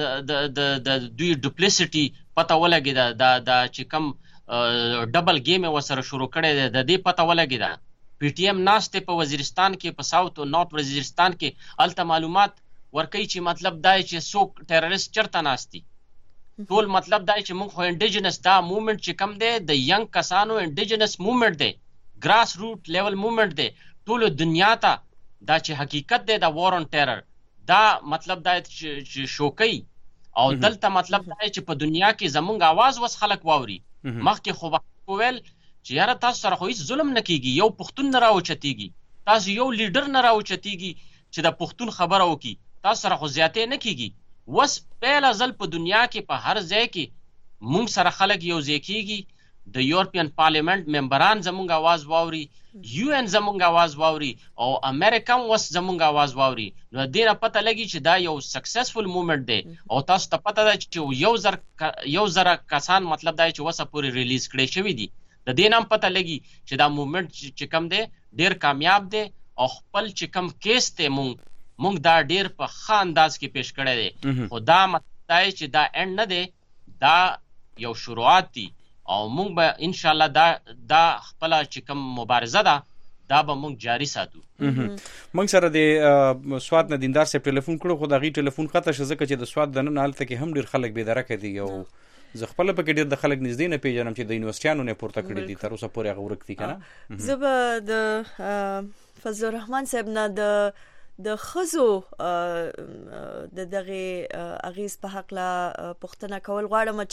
د دوی ډوپلیسټي پته ولګېده دا چې کوم ډبل گیم یې ورسره شروع کړی دی د دې پته ولګېده. پی ټي ایم ناست دی په وزیرستان کې په ساوت او نارت وزیرستان کې هلته معلومات ورکوي چې مطلب دا چې څوک ټیرریسټ چېرته ناست دي. ټول مطلب دا چې موږ خو انډیجنس دا موومنټ چې کوم دی د ینګ کسانو انډیجنس موومنټ دی ګراس روټ لیول موومنټ دی ټولو دنیا ته دا چې حقیقت دی د وار آن ټیرر دا مطلب دا چې شوکوي او دلته مطلب دا چې په دنیا کې زمونږ آواز وس خلک واوري. مخکې خو به ویل چې یاره تاسو سره خو هېڅ ظلم نه کېږي یو پښتون نه راوچتېږي تاسو یو لیډر نه راوچتېږي چې د پښتون خبره وکړي تاسو سره خو زیاتې نه کېږي. اوس پیله ځل په دنیا کې په هر ځای کې مونږ سره خلک یو ځای کېږي د یورپین پارلیمنت ممبران زمونږ آواز واوري یو ان زمونږ آواز واوري او امریکا هم اوس زمونږ آواز واوري. نو دې نه پته لګي چې دا یو سکسسفل موومنټ دی او تاسو ته پته ده چې یو زره کسان مطلب دا چې اوسه پورې ریلیز کړی شوي دي. د دې نه هم پته لګي چې دا موومنټ چې کوم دی ډېر کامیاب دی او خپل چې کم کیس ته مونږ دا ډیر په ښه انداز کې پیش کړی دی خو دا مطلب دی چې دا اند نه دی دا یو شروعات دي او مونږ به انشاءالله دا خپل چې کم مبارزه ده دا به مونږ جاری ساتو. مونږ سره د سواد نه دیندار صاحب ټلیفون کړو خو دا غي ټلیفون قطع شو ځکه چې د سواد د نن حالت کې هم ډیر خلک بې درکه دي او زه خپل پکې ډیر د خلک نږدې نه پیژنم چې د یونیورسيټانو نه پورته کړی دي تر اوسه پورې هغه ورک دي کنه. زه به د فضل الرحمن صاحب نه د خزو د دغه اغیز په حق لا پښتنه کول غواړم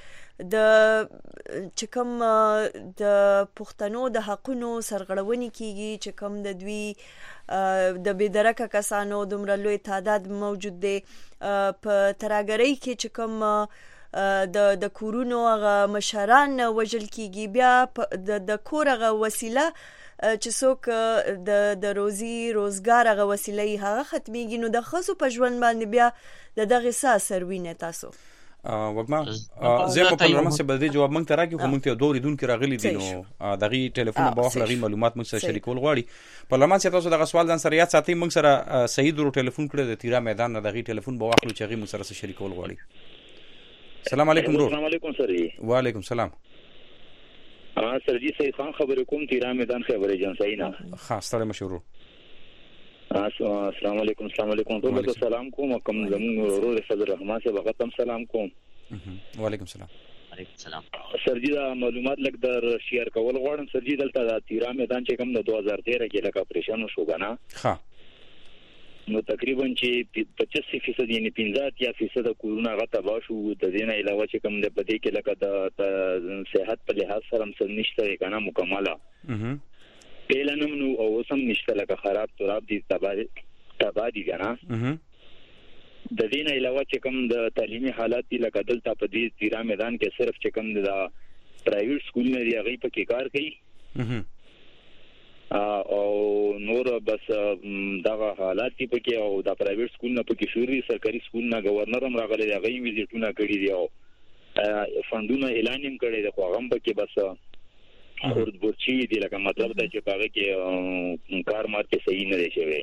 چې کوم د پښتنو د حقونو سرغړونې کیږي چې کوم د دوی د بيدرکه کسانو دومره لوی تعداد موجود دی په تراګری کې چې کوم د کورونو هغه مشران وجل کیږي بیا د کور هغه وسیله چې څوک د روزي روزګار هغه وسیله هغه ختميږي نو د خصو په ژوند باندې بیا دغه احساس وروینه تاسو وګما زه په پرلمان سره به جواب مونږ ته راکې خو مونږ ته دوه ریدونکو راغلي دي نو دغه ټلیفون به واخلې معلومات مونږ سره شریکول غواړي پرلمان سره تاسو دغه سوال ځان سره یاد ساتئ مونږ سره سعید ورو ټلیفون کړی د تیرا میدان نه دغه ټلیفون به واخلو چې هغه مونږ سره شریکول غواړي. السلام علیکم برو. السلام علیکم سر. وعلیکم السلام. سر جی سعید خان خبرې کوم تیرا میدان خبرې جنسای نه خاص ستړي مشورو. السلام علیکم. السلام علیکم ټول سلام کوم کوم زمون ورور فضل الرحمن سے وختم سلام کوم. وعلیکم السلام. وعلیکم السلام. سر جی دا معلومات لګ در شیر کول غواړم سر جی دلته دا تیرا میدان چې کوم د 2013 کې لکه اپریشن شو غنا ها نو تقریبا چې 85% یعنی 50% کورونا غته باشو د دینه علاوه چې کوم د پدې کې لکه د صحت په لحاظ سره هم نشته کنه مکمله پیلنم نو او سم نشته لکه خراب تراب دي تبادی کنه د دینه علاوه چې کوم د تعلیمي حالات لکه دلته په دې تیرا میدان کې صرف چې کوم د پرایویټ سکول نه دی هغه په کې کار کوي او نور بس دغه حالات کې پکې او د پرایویټ سکول نه پکې شوري سرکاري سکول نه گورنر هم راغلی دی هغه ویزیټونه کړی دی او فندونه اعلان هم کړی دی خو هغه پکې بس خورد برچی دی لکه مطلب دا چې هغه کې کار مارکه صحیح نه دی شوی.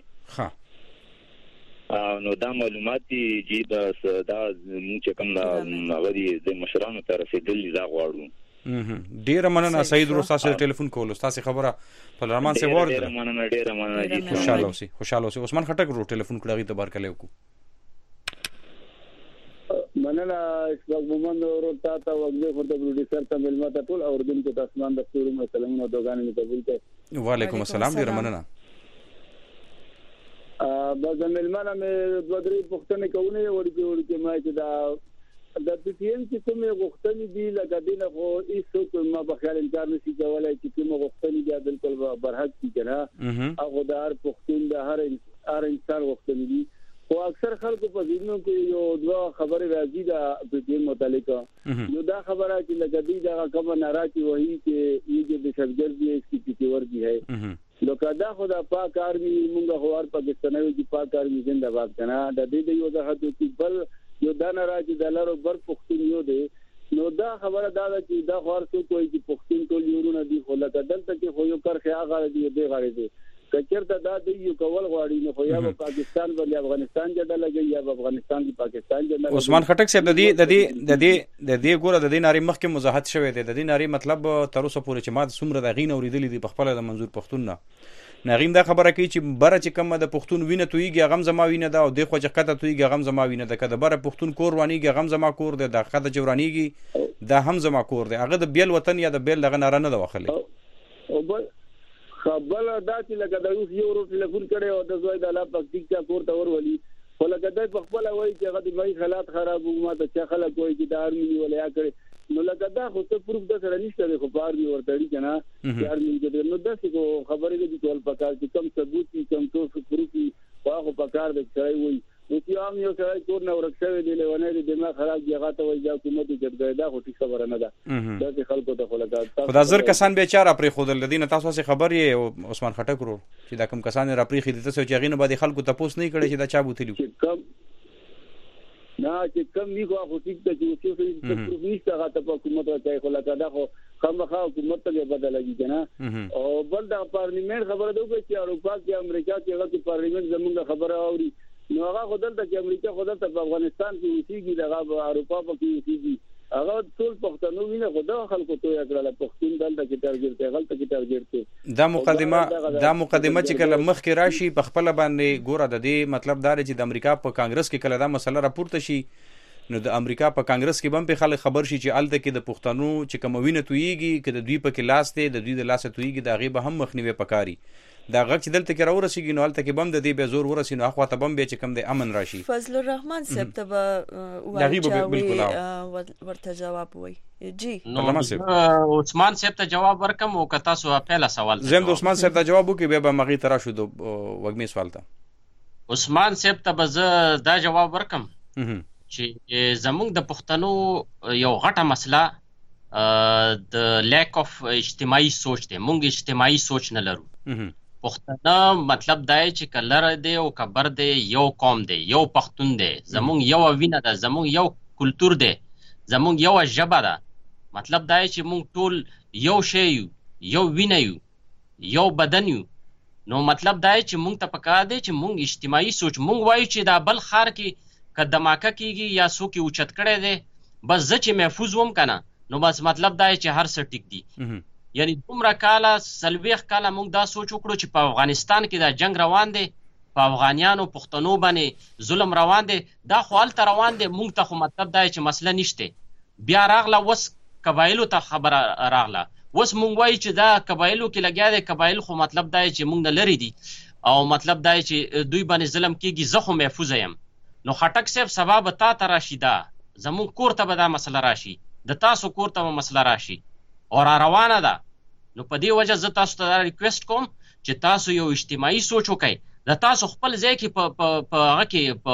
ها نو دا معلومات دي چې دا چې کوم هغه دي د مشرانو ته رسیدلی دا غواړو. ډیر مننه سعید رو تاسو ټلیفون کول تاسو خبره په لرمان سي ورته ډیر مننه جی خوشاله اوسئ. عثمان خټک رو ټلیفون کړی ته بارکله وکړو. مننه اسبق مومن ورته تا وګړي خو د پروډوسر ته ملمت ټول اوردونکو ته اسمان د ستورو سلامونه دوغانې قبول کړئ. وعلیکم السلام ډیر مننه. بعض ملمانه مې دوه درې پوښتنې کوي ورته ما چې دا د پی ټی ایم چې کومه غوښتنې دي لکه دینه خو هیڅ ما په خیال انکار نشي کولای چې کومه غوښتنې دي بالکل برحق دي کنه هغه د هر پښتون د هر انسان غوښتنې دي خو اکثر خلکو په ذهنونو کې یو دوه خبرې راځي د پی ټی ایم متعلق یو دا خبره چې لکه دی دا کوم ناراضي وایي چې یہ دهشتګردي ہے اس کی پیشورگی ہے لکه دا خدا پاک آرمی مونږ هوار پاکستاني چې پاک آرمی زنده باد کنه د دې یو د حد چې بل یو دا ناراضي د لارو بر پښتون یو دی نو دا خبره دا چې دا خور څه کوئی چې پښتون ټول یورونه دي خو لکه دلته کې خو یو کرخه هغه دی دی غاړي دی کچرته دا د یو کول غواړي نو خو یا پاکستان بل افغانستان جړه لګي یا افغانستان دی پاکستان جړه. عثمان خټک صاحب د دې ګوره د دې ناری مخکې مزاحت شوی دی د دې ناری مطلب تر اوسه پورې چې ما څومره د غین اوریدلې دي په خپل د منظور پښتون نه نغیم دا خبره کوي چې بره چې کومه د پښتون وینه تویږي غم زما وینه ده او د خو چې قطه تویږي غم زما وینه ده کده بره پښتون کور وانیږي غم زما کور ده د قطه جورانیږي دا هم زما کور ده هغه د بیل وطن یا د بیل دغه ناره نه ده واخلي او بل خبر دا چې لکه د یو ورو ټلیفون کړي او د زوی د الله پاک ټیک کور ته ورولي خو لکه د خپل وایي چې هغه د مې حالات خراب وو ما ته خلک وایي چې د ارمي ولیا کړي نو لکه دا خو ته پروف د سره نشته خو بار دی ورته دی کنه یار موږ نو داسې کو خبرې دي ټول پکار چې کم ثبوت کم تو پروف واغه پکار د ځای وي نو چې عام یو ځای کور نه ورکشوي دی لونه دی دماغ خراب دی هغه ته وایي چې حکومت جګړه دا خو ټیک خبره نه ده داسې خلکو ته خلک خدا زر کسان بیچاره پرې خود لدین تاسو څه خبر یې عثمان خټک ورو چې دا کم کسان را پرې خېدته چې غینه باندې خلکو ته پوس نه کړي چې دا چا بوتلی کم نه چې کم وی خو ټیک ته چې څه پروف نشته هغه ته حکومت راځي خو لکه دا خو خامخا حکومت ته بدلږي کنه او بل د پارلیمنت خبره دوی چې اروپا کې امریکا کې هغه پارلیمنت زمونږ خبره اوري نو هغه خدل ته چې امریکا خدل ته په افغانستان کې اوسېږي دغه اروپا په کې اوسېږي هغه ټول پښتنو وینه خدا خلکو ته یې پښتون دلته کې ترجیح غلطه کې ترجیح دا مقدمه چې کله مخ کې راشي په خپل باندې ګوره د دې مطلب دا چې د امریکا په کانګرس کې کله دا مسله راپورته شي نو د امریکا په کانګرس کې هم په خلک خبر شي چې الته کې د پښتنو چې کوموینه تویږي کې د دوی په کې لاس ته د دوی د لاس تویږي دا غي به هم مخنیوي پکاري دا غږ چې دلته کې راورسیږي نو الته کې بم د دې به زور ورسي نو اخوا ته بم به چې کم د امن راشي فضل الرحمن صاحب ته ورته جواب وای جی نو عثمان صاحب ته جواب ورکم او کتا سو پهلا سوال زم د عثمان صاحب ته جواب وکي به مغي ترا شو د وګمې سوال ته عثمان صاحب ته بز دا جواب ورکم چې زموږ د پښتنو یو غټه مسله د لیک اف اجتماعي سوچ دی مونږ اجتماعي سوچ نه لرو پښتنه مطلب دا چې کلر دی او کبر دی یو قوم دی یو پښتون دی زموږ یو وینه ده زموږ یو کلچر دی زموږ یو ژبه ده مطلب دا چې مونږ ټول یو شی یو وینه یو بدن یو نو مطلب دا چې مونږ ته پکار دی چې مونږ اجتماعي سوچ مونږ وایو چې دا بل خار کې کدماکه کیږي یا سو کې اوچت کړي دي بس زه چې محفوظ وم کنه نو بس مطلب دا چې هر څه ټیک دي یعنی دومره کاله سلويخ کاله موږ دا سوچ وکړو چې په افغانستان کې دا جنگ روان دی په افغانیانو پښتنو باندې ظلم روان دی دا خو هلته روان دی موږ ته خو مطلب دا چې مسله نشته بیا راغله وس قبایلو ته خبره راغله وس موږ وایو چې دا قبایلو کې لګیا دی قبایل خو مطلب دا چې موږ نه لري دي او مطلب دا چې دوی باندې ظلم کیږي زه خو محفوظ یم نو خټک صاحب سبب تا ته راشي دا زمون کور ته به دا مسله راشي د تاسو کور ته مسله راشي او روانه ده نو په دې وجه زه تاسو ته ریکوست کوم چې تاسو یو اجتماعي سوچ وکړئ د تاسو خپل ځای کې په هغه کې په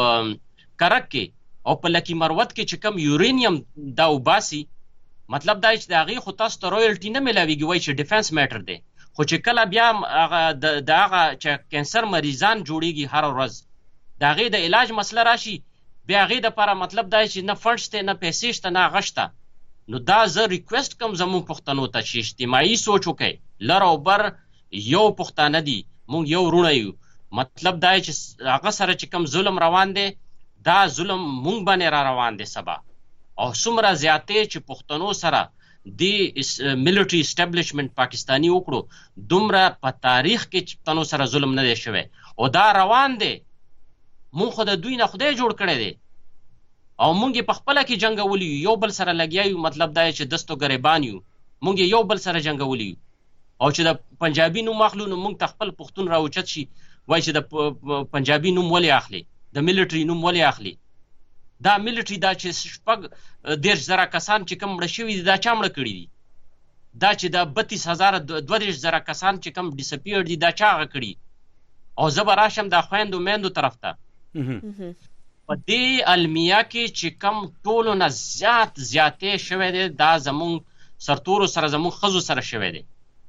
کرک کې او په لکی مروت کې چې کم یورینیم دا وباسي مطلب دا چې د هغې خو تاسو ته رویلټي نه میلاویږي وایي چې ډیفنس میټر دی خو چې کله بیا هغه د هغه چې کینسر مریضان جوړیږي هر ورځ د هغې د علاج مسله راشي بیا هغې دپاره مطلب دا چې نه فنډ شته نه پیسې شته نه هغه شته نو دا زه ریکوست کوم زموږ پښتنو ته چې اجتماعي سوچ وکړئ لر او بر یو پښتانه دي موږ یو وروڼه یو مطلب دا چې هغه سره چې کوم ظلم روان دی دا ظلم موږ باندې را روان دی سبا او څومره زیاتې چې پښتنو سره د ملټري اسټابلیشمنت پاکستاني وکړو دومره په تاریخ کې چې پښتنو سره ظلم نه دی شوی او دا روان دی مونږ خو د دوی نه خدای جوړ کړی دی او مونږ په خپله کې جنګولی یو بل سره لګیا یو مطلب دا چې دستو ګریبان یو مونږ یو بل سره جنګولی او چې د پنجابي نوم اخلو نو مونږ ته خپل پښتون راوچت شي وایي چې د پنجابي نوم ولې اخلي د ملټري نوم ولې اخلي دا ملټري دا چې شپږ 10,000 کسان چې کوم مړه شوي دي دا چا مړه کړي دي دا چې د 32,000 کسان چې کوم ډیسپیر دي دا چا هغه کړي او زه به راشم د خویندو میندو طرف ته په دې المیه کې چې کم ټولو نه زیاتې شوی دی دا زمونږ سرتورو سره زمونږ ښځو سره شوی دی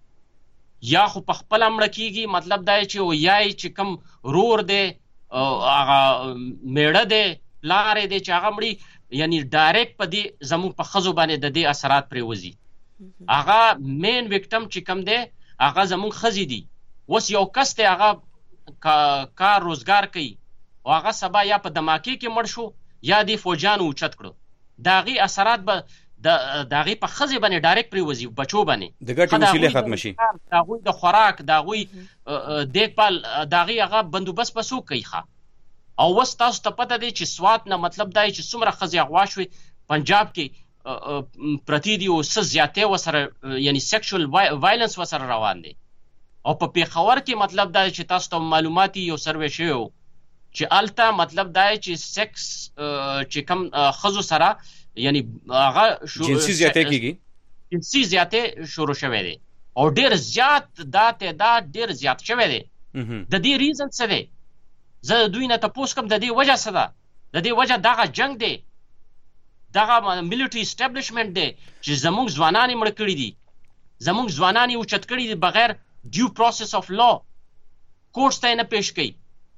یا خو په خپله مړه کېږي مطلب دا چې یا چې کم رور دی هغه میړه دی پلار دی چې هغه مړي یعنی ډایرکټ په دې زمونږ په ښځو باندې د دې اثرات پرې وځي هغه مین وکټم چې کم دی هغه زمونږ ښځې دي اوس یو کس دی هغه کار روزګار کوي او هغه سبا یا په دماکې کې مړ شو یا دې فوجیانو اوچت کړو د هغې اثرات به د هغې په ښځې باندې ډایرکټ پرېوځي بچو باندې د ګټې وسیلې ختمه شي د هغوی د خوراک د هغوی دیکھبال د هغې هغه بندوبست به څوک کوي ښه او اوس تاسو ته پته دی چې سوات نه مطلب دا چې څومره ښځې اغوا شوې پنجاب کې پرتې دي او څه زیاتې ورسره یعنی سیکشوال وایلنس ورسره روان دی او په پیښور کې مطلب دا چې تاسو ته معلومات یو سروې شوی و چې هلته مطلب دا چې سیکس چې کوم ښځو سره یعنی هغه جنسي زیاتې کېږي جنسي زیاتې شروع شوی دی او ډېر زیات دا تعداد ډېر زیات شوی دی د دې ریزن څه دی زه دوی نه تپوس کوم د دې وجه څه ده د دې وجه دغه جنګ دی دغه ملټري اسټابلیشمنټ دی چې زموږ ځوانان یې مړه کړي دي زموږ ځوانان یې اوچت کړي دي بغیر ډیو پروسس اف لا کورټس ته یې نه پیش کوي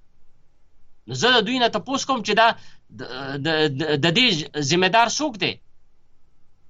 نو زه د دوی نه تپوس کوم چې دا د دې ذمه دار څوک دی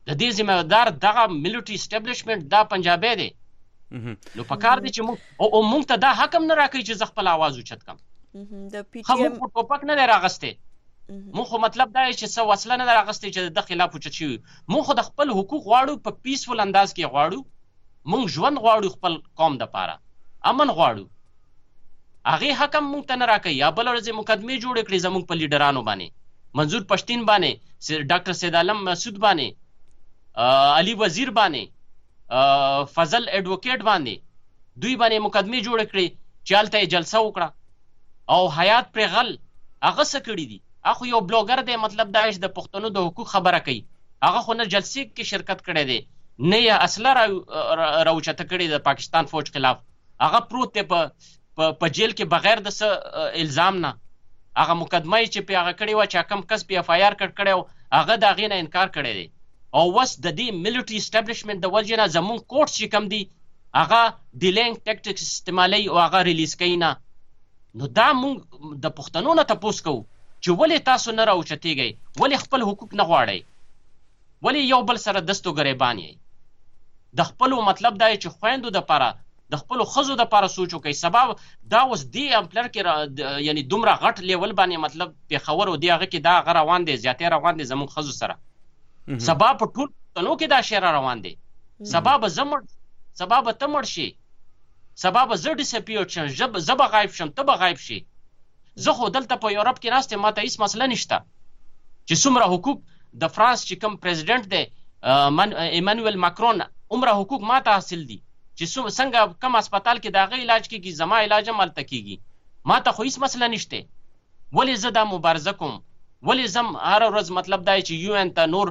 د دې ذمہدار دغه ملټری اسټابلیشمنت دا پنجابي دی. نو پکار دی چې موږ ته دا حق هم نه راکوي چې زه خپل آواز اوچت کړم. د پی ټی ایم ټوپک نه دی راغستی، موږ خو مطلب دا چې څه وسله نه دی راغستی چې د خلاف اوچت شوي. موږ خو د خپل حقوق غواړو، په پیسفل انداز کې غواړو. موږ ژوند غواړو خپل قوم دپاره، امن غواړو. هغې حق هم موږ ته نه راکوي. یا بله ورځ مقدمې جوړې کړي زموږ په لیډرانو باندې، منظور پښتین باندې، ډاکټر سید عالم مسعود باندې، علي وزیر باندې، فضل ایڈوکیټ باندې، دوی باندې مقدمې جوړې کړي چې هلته یې جلسه وکړه. او حیات پرغل هغه څه کړي دي؟ هغه یو بلوګر دی، مطلب دا چې د پښتنو د حقوق خبره کوي. هغه خو نه جلسې کې شرکت کړی دی، نه یې اصله راوچته کړې د پاکستان فوج خلاف. هغه پروت دی په جیل کې بغیر د څه الزام نه. هغه مقدمه چې پې هغه کړې وه چې کم کس پې اف آی آر کړی و، هغه د هغې نه انکار کړی دی. او اوس د دې ملټري اسټابلیشمنت د وجې نه زموږ کوټس چې کم دي هغه ډیلینګ ټیکټکس استعمالوي او هغه ریلیز کوي نه. نو دا موږ د پښتنو نه تپوس کوو چې ولې تاسو نه راوچتېږئ، ولې خپل حقوق نه غواړئ، ولې یو بل سره دست و ګریبان یئ. د خپلو مطلب دا چې خویندو دپاره، د خپلو ښځو دپاره سوچ وکړئ. سبا دا اوس دې امپلر کې یعنی دومره غټ لیول باندې مطلب پېښور او دې هغه کې دا هغه روان دی، زیاتې روان دی زموږ ښځو سره. سبا په ټول پښتنو کې دا شی را روان دی. سبا به زه مړ، سبا به ته مړ شي، سبا به زه ډسپیورډ شم، زه به غایب شم، ته به غایب شي. زه خو دلته په یورپ کې ناست یم، ما ته هېڅ مسله نشته چې څومره حقوق د فرانس چې کوم پریزیډنټ دی ایمانویل ماکرون، عمره حقوق ما ته حاصل دي چې څنګه کم هسپتال کې د هغه علاج کېږي، زما علاج هم هلته کېږي. ما ته خو هېڅ مسله نشته. ولې زه دا مبارزه کوم؟ ولې زم هر ورځ مطلب دا چې یو ان ته نور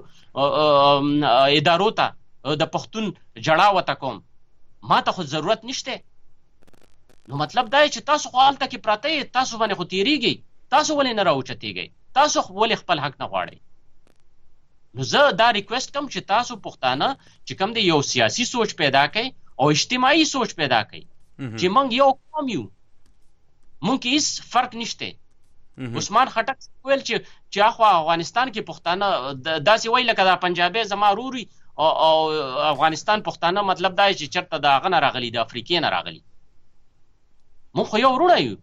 ادارو ته د پښتون جړا وته کوم؟ ما ته خو ضرورت نشته. نو مطلب دا چې تاسو خو هلته کې پراته یې، تاسو باندې خو تېرېږئ، تاسو ولې نه راوچتېږئ، تاسو ولې خپل حق نه غواړئ؟ نو زه دا ریکویسټ کوم چې تاسو پښتانه چې کوم دی یو سیاسي سوچ پیدا کړئ او اجتماعي سوچ پیدا کړئ چې موږ یو قوم یو، موږ کې هېڅ فرق نشته. عثمان خټک ویل چې اخوا افغانستان کې پښتانه داسې وایي لکه دا پنجابی زما ورور وي او افغانستان پښتانه مطلب دا چې چېرته د هغه نه راغلي، د افریقې نه راغلي. موږ خو یو وروڼه یو.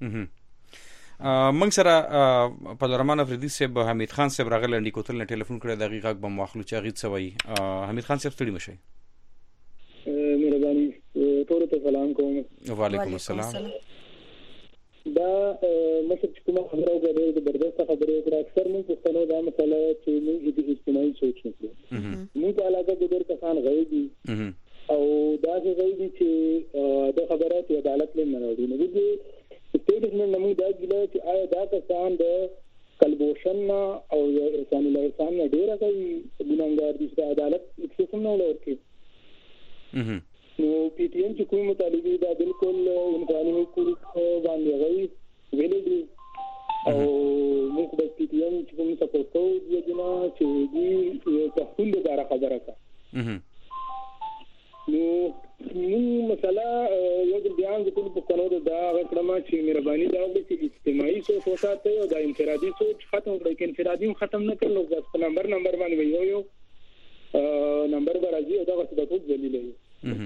موږ سره پلرمان افریدي صاحب حمید خان صاحب راغلی انډي کوتل نه ټلیفون کړی، د هغې غږ به مو واخلو چې هغې څه وایي. حمید خان صاحب ستړي مه شئ. مهرباني، ټولو ته سلام کوم. وعلیکم السلام. دا مشر چې کومه خبره وکړه ډېره زبردسته خبره وکړه. اکثر موږ پښتنو دا مسله چې موږ د اجتماعي سوچ نه کړو. موږ په علاقه کې ډېر کسان غوي دي او داسې غوي دي چې د خبره چې عدالت نه راوړي. نو د اسټیټمنټ نه موږ دا ګیله چې آیا دا کسان د کلبوشن نه او احسان الله احسان نه ډېره کوي ګناهګار دي چې عدالت اکسیسم نه ورکوي. نو پی ټی ایم چې کوم مطالبه دا بالکل انساني حقوق باندې غوي ویلي دي او موږ د پی ټی ایم چې کوم سپورټ کوو د جنا چې دي تحصیل لپاره خبره کا. نو موږ مثلا یو د بیان د ټول پښتنو دا غوښتنه چې مهرباني دا وکړي چې اجتماعي سوچ وساتي او د انفرادي سوچ ختم کړي. چې انفرادي ختم نه کړل نو د نمبر باندې یو نمبر به راځي او دا څه د ټول ذلیل وي.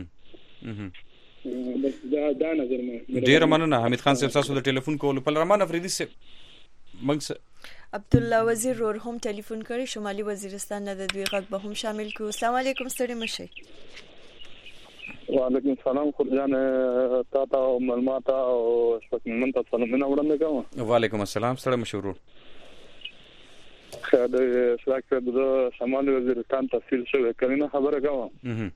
بس دا نظر مې. ډیر مننه حمید خان صاحب تاسو د ټلیفون کولو. پلرمان افریدي صاحب موږ عبدالله وزیر رور هم ټلیفون کړی، شمالي وزیرستان نه د دوی غږ به هم شامل کړو. السلام علیکم، ستړي مه شئ. وعلیکم السلام خورجان، تا ته او ملما ته او شپږمن ته سلامونه وړاندې کوم. وعلیکم السلام، ستړي مه شئ ورور. خیر د شراک صاحب د شمالي وزیرستان تحصیل شوی کلینه خبره کوم.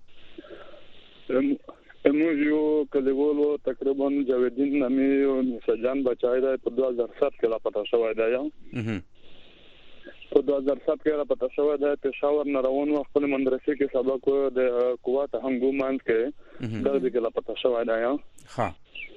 موږ یو کلیوالو تقریبا جاویدین نامي او سجان بچای دا په 2007 کې لا پتا شوی دی. په 2007 کې را پتا شوی دی پېښور نه روان و خپل مدرسې کې سبق د قوت هنګومان کې دا د کې لا پتا شوی دی. ها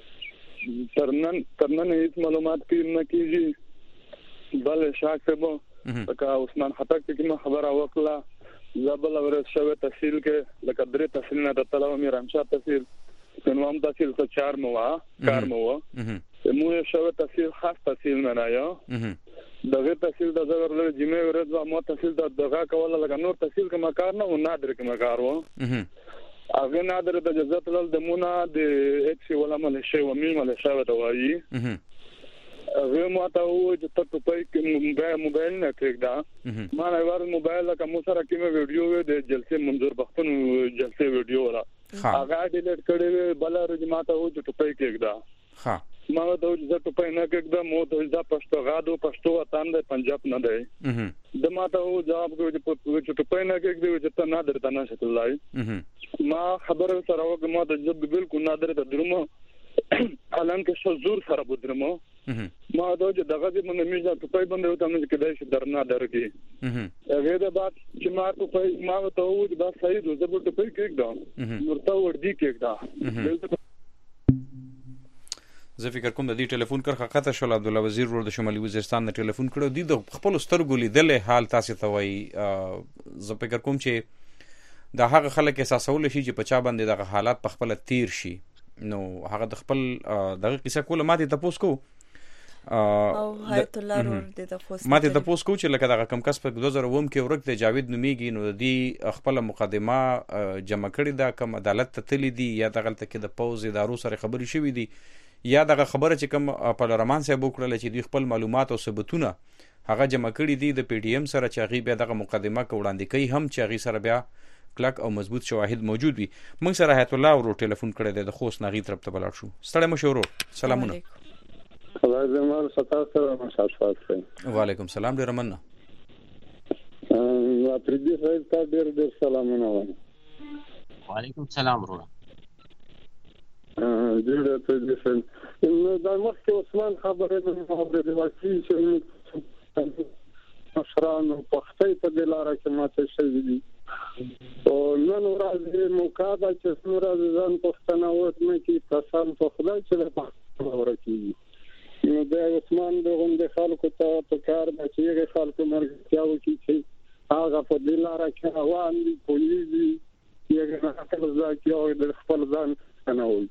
ترنن هیڅ معلومات کې نه کیږي. بل شاک صاحب که عثمان خټک کې خبره وکړه زبل ورس شوی تحصیل کې لکه درې تحصیل نه تطلع مې رمشا تحصیل نو هم تحصیل څه 4 مو کار مو مو شو تحصیل خاص تحصیل نه رايو دغه تحصیل د زغر له جمعې ورځ مو تحصیل دغه کوله لکه نور تحصیل کوم کار نه و نادر کوم کار و هغه نادر د جزات له دمونه د اکس ولا مل شي و مې مل شاوه توایي هغه مو ته و چې ته په موبایل نه کېږه ما نه ور موبایل لا کوم سره کوم ویډیو د جلسه منظور بختون جلسه ویډیو ولا هغه ډیلیټ کړي بل ورځ ما ته و چې په کېږه ما ته چې ته په نه کېږه مو ته دا پښتو غاډو پښتو وطن د پنجاب نه دی د ما ته و جواب کوي چې په نه کېږه چې ته نه درته نه شتلای ما خبره سره وګم ما د جب بالکل نه درته درمو الان کې شزور سره بدرمو ما دا چې دغه دې مونږ میځه په پای باندې وته مې کېدای شي درنه درګي هغه دا بعد چې ما ته پای ما ته و دا صحیح د زبر ته پای کېږه ورته ور دي کېږه زه فکر کوم د دې ټلیفون کرخه قطع شول عبد الله وزیر ور د شمالي وزیرستان نه ټلیفون کړو دي د خپل سترګو لیدلې حال تاسو ته وایي زه فکر کوم چې د هغه خلک احساسول شي چې په چا باندې دغه حالات په خپل تیر شي نو هغه د خپل دغه قصه کوله ماته تاسو کو او حیات الله رور د تاسو ماته تاسو کو چې لکه دغه کم کس په 2009 کې ورک د جاوید نومیږي نو د دې خپل مقدمه جمع کړي دا کوم عدالت ته تللی دي یا دغه تل کې د پوز ادارو سره خبري شوې دي یا دغه خبره چې کوم په لرمان صاحب وکړل چې دوی خپل معلومات او ثبوتونه هغه جمع کړي دي د پی ټی ایم سره چې هغه بیا دغه مقدمه کوړاندې کوي هم چې هغه سره بیا کلک او مضبوط شواهد موجود وي موږ سره حیات الله ورو ټلیفون کړی دی د خوست نغی طرف ته بلار شو ستړی مشورو سلامونه خدای دې مال ستا سره مشاشفات کړي وعلیکم سلام ډیر مننه پردي صاحب ته ډیر سلامونه وایم وعلیکم سلام ورو جوړه ته دې نو دا مخکې عثمان خبره د واقعي چې مشران پختې په دلاره کې ماته شوی دي او نن ورځ موقعه چې نور ځان پښتنه وته کې تاسو په خدای چې په ورکی نو د عثمان دغه خلکو ته په کار د چې خلکو مرګ کوي چې هغه په دلاره کې روان دي پولیسي یې نه خپل ځای او د خپل ځان نه وي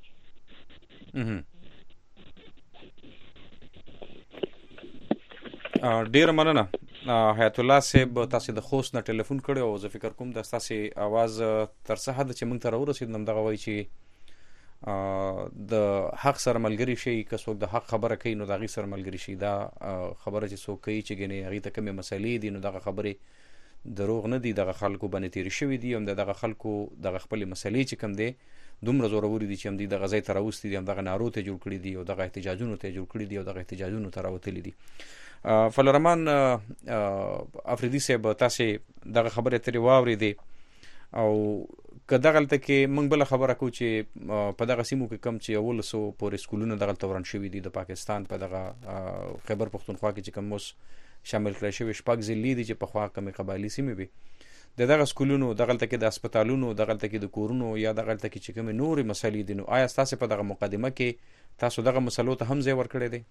ډیر مننه حیات الله صاحب تاسو د خوست نه ټلیفون کړی او زه فکر کوم د تاسو आवाज تر څه حد چې موږ ته ورسید نم دغه وایي چې د حق سره ملګری شي که څوک د حق خبره کوي نو دغه سره ملګری شي دا خبره چې څوک کوي چې ګنې هغه ته کومه مسلې دي نو دغه خبره دروغ نه دي دغه خلکو باندې تیر شوی دي هم دغه خلکو دغه خپل مسلې چې کوم دي دومره زوروري دي چې هم دي دغه ځای ته راوستي دي هم دغه نارو ته جوړ کړی دي او دغه احتجاجونو ته جوړ کړی دي او دغه احتجاجونو ته راوتلي دي فلرمان افریدي صاحب تاسو دغه خبره ترې واوري دي او کداغل ته کې موږ بل خبره کو چې په دغه سیمو کې کم چې اول سو پورې سکولونه دغه تورن شوی دي د پاکستان په دغه خیبر پختونخوا کې چې کوم مس شامل کړی شوی شپږ ضلعې دي چې په خوا کومه قبایلی سیمې وي دغه سکولونو دغه ته کې د هسپتالونو دغه ته کې د کورونو یا دغه ته کې چې کوم نوري مسلې دي نو آیا تاسو په دغه مقدمه کې تاسو دغه مسلو ته هم ځای ورکړی دی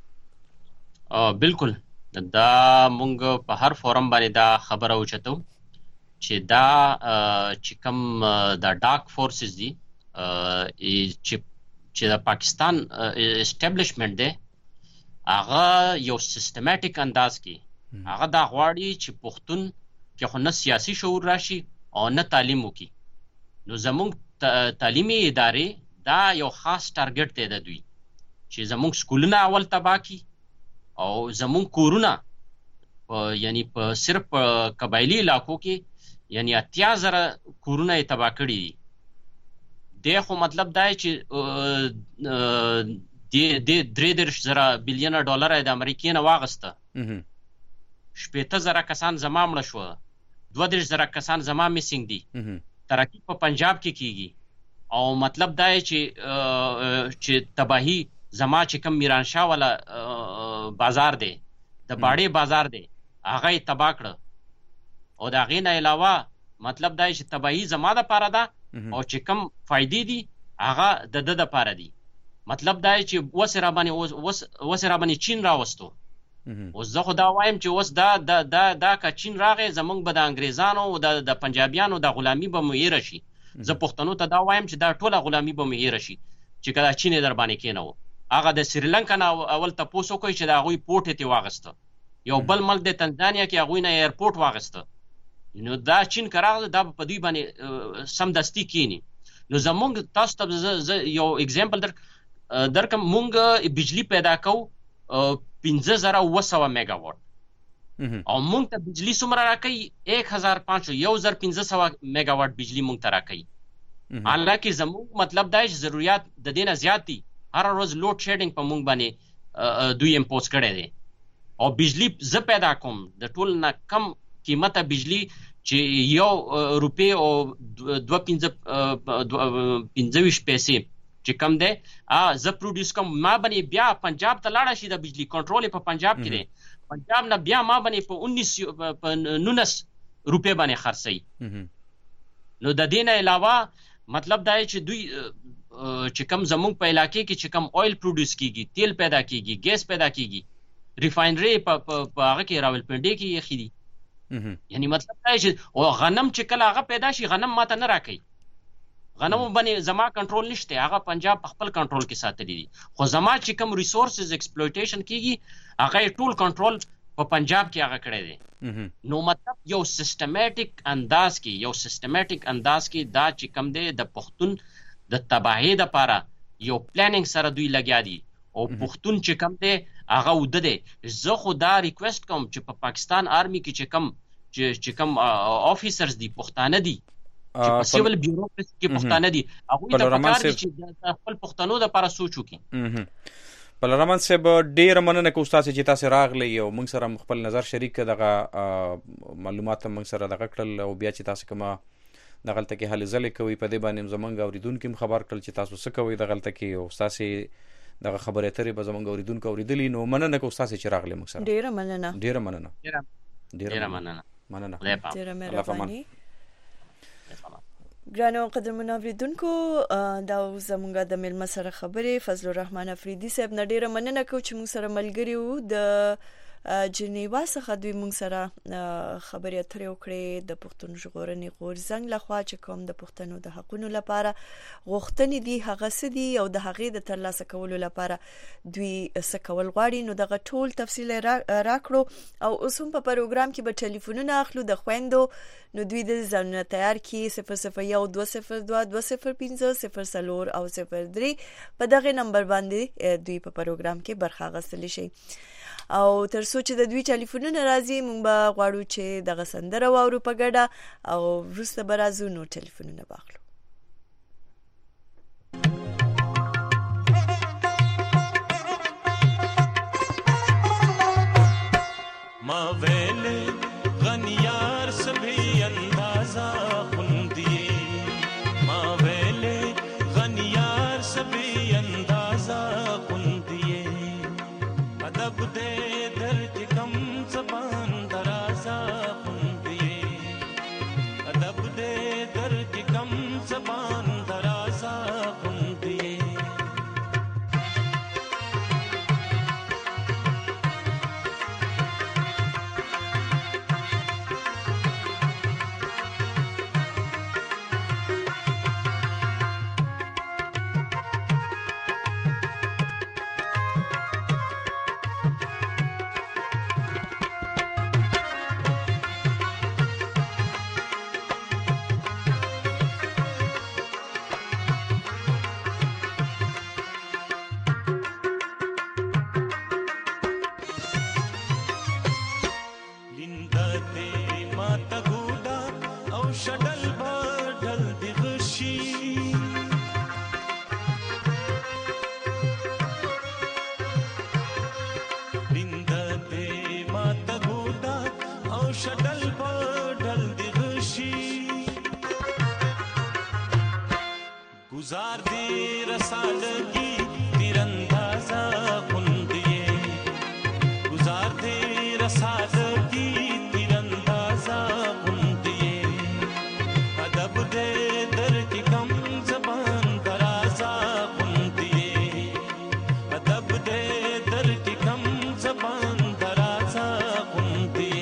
بالکل دا مونږ په هر فورم باندې دا خبره وچتو چې دا چې کوم د ډارک فورسز دي چې د پاکستان اسټابلیشمنت دی هغه یو سیستماتیک انداز کې هغه دا غواړي چې پښتون کې خو نه سیاسي شعور راشي او نه تعلیم وکي نو زمونږ تعلیمي ادارې دا یو خاص ټارګټ دی د دوی چې زمونږ سکولونه اول تباه کی او زمونږ کورونه یعنی په صرف قبایلی علاقو کې یعنی 80,000 کورونه تباه کړي دي د خو مطلب دا چې د 3.0 بلین ډالر د امریکای نه واغسته 80,000 کسان زما مړه شو 2.0 کسان زما میسنګ دي ترقی په پنجاب کې کیږي او مطلب دا چې تباہی زما چې کوم میرانشاه والا بازار دی د باړې بازار دی هغه تباہ کړ او دا غینه علاوه مطلب دا چې تباہی زما د پاره ده او چې کوم فائدې دي هغه د پاره دي مطلب دا چې وسره باندې چین راوستو اوس زه خو دا وایم چې اوس دا کا چین راغی زمونږ به د انګریزانو د پنجابیانو د غلامی به مو یې راشي زه پښتنو ته دا وایم چې دا ټوله غلامي به مې هېره شي چې کله چین در باندې کېنوه. هغه د سریلنکا نه اول تپوس وکړئ چې د هغوی پورټ یې ترې واغسته. یو بل ملک د تنزانیا کې هغوی نه ایرپورټ واغسته. نو دا چین که راغله دا په دوی باندې سمدستي کېني. نو زمونږ تاسو ته زه یو اګزامپل درکم. مونږ بجلی پیدا کوو 15,700 میگا واټ او مونږ ته بجلی څومره راکوي 1,500 میگا واټ بجلی مونږ ته راکوي. حالانکه زمونږ مطلب دا چې ضرورت د دې نه زیات دي. هر ورځ لوډ شیډینګ په مونږ باندې دوی امپوز کړی دی او بجلی زه پیدا کوم د ټول نه کم قیمته بجلی چې 1 روپۍ او 25 پیسې چې کم دی زه پروډیوس کوم. ما باندې بیا پنجاب ته لاړه شي د بجلی کنټرول په پنجاب کې دی. پنجاب نه بیا ما باندې په 19 روپۍ باندې خرڅوي. نو د دې نه علاوه مطلب دا چې دوی چې کم زمونږ په علاقې کې چې کم اویل پروډیوس کیږي، تیل پیدا کیږي، ګیس پیدا کیږي، ریفاینری په هغه کې راولپنډۍ کې یې دي. یعنی مطلب دا چې غنم چې کله هغه پیدا شي غنم ماته نه راکوي. غنم باندې زما کنټرول نشته، هغه پنجاب په خپل کنټرول کې ساتلی دي. خو زما چې کم ریسورسز ایکسپلویټیشن کیږي هغه ټول کنټرول په پنجاب کې هغه کړی دی. نو مطلب یو سیستمیټیک انداز کې دا چې کم دی د پښتون د تباهی د پاره یو پلانینګ سره دوی لګیا دي او پښتون چې کم دی هغه وده دی. زه خو دا ریکویسټ کوم چې په پاکستان آرمی کې چې کم آفیسرز دي پښتانه دي، چې په سیول بیوروکراسي کې پښتانه دي، هغوی ته پکار دي چې خپل پښتنو دپاره سوچ وکړي. بلرحمن صاحب ډېره مننه کوو ستاسې چې تاسې راغلی او موږ سره خپل نظر شریک دغه معلومات موږ سره دغه کړل او بیا چې تاسې کومه دغلته کې هلې ځلې کوئ په دې باندې زموږ اوریدونکي هم خبر کړل چې تاسو څه کوئ دغلته کې او ستاسې دغه خبرې اترې به زموږ اوریدونکو اورېدلي. نو مننه کوو ستاسې چې راغلی موږ سره. ډېره مننه. الله پامان. ګرانو قدرمنو اوریدونکو دا زموږ د مېلمه سره خبرې فضل الرحمن افریدي صاحب نه ډېره مننه کوو چې موږ سره ملګري وو. د جنیوا څخه دوی موږ سره خبرې اترې وکړې د پښتون ژغورنې غورځنګ لخوا چې کوم د پښتنو د حقونو لپاره غوښتنې دي هغه څه دي او د هغې د ترلاسه کولو لپاره دوی څه کول غواړي. نو دغه ټول تفصیل راکړو او اوس هم په پروګرام کې به ټلیفونونه اخلو د خویندو. نو دوی د ځانونه تیار کړي 001-202-205-0 او 03 په دغه نمبر باندې دوی په پروګرام کې برخه اخیستلی شي. او تر څو چې د دوی ټلیفونونه راځي موږ به غواړو چې دغه سندره واورو په ګډه او وروسته به راځو نو ټلیفونونه به اخلو. ما ویلے غنیار سبھی اندازہ خندیے، ما ویلے غنیار سبھی اندازہ خندیے، ادب دے درد کم زبان درازہ خندیے، ادب دے درد کم زبان درازہ خندیے. گزار دی رسالگی تیراندازہ خندیے، گزار دی رسالگی تیراندازہ خندیے، ادب دے درد کم زبان درازہ خندیے، ادب دے درد کم زبان درازہ خندیے.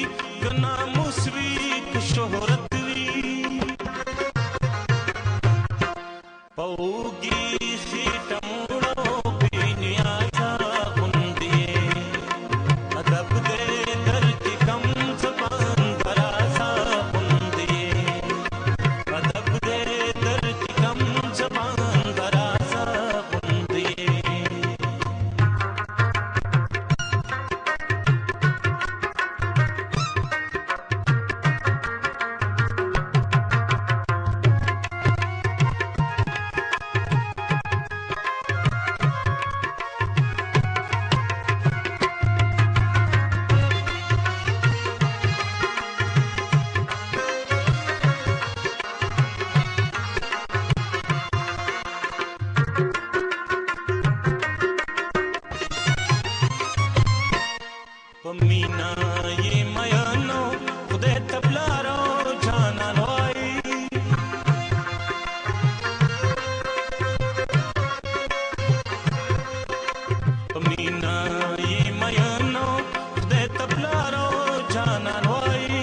गना मुसवी शोहरत वी पौगी खीटमुड़ो बेनियाजा कुंदिए अदब दे दर की कम जबान दराजा कुंदिए अदब दे दर की कम जबान दराजा कुंदिए पमीना ये मयानो खुदे तबलारो जाना लोई पमीना ये मयानो खुदे तबलारो जाना लोई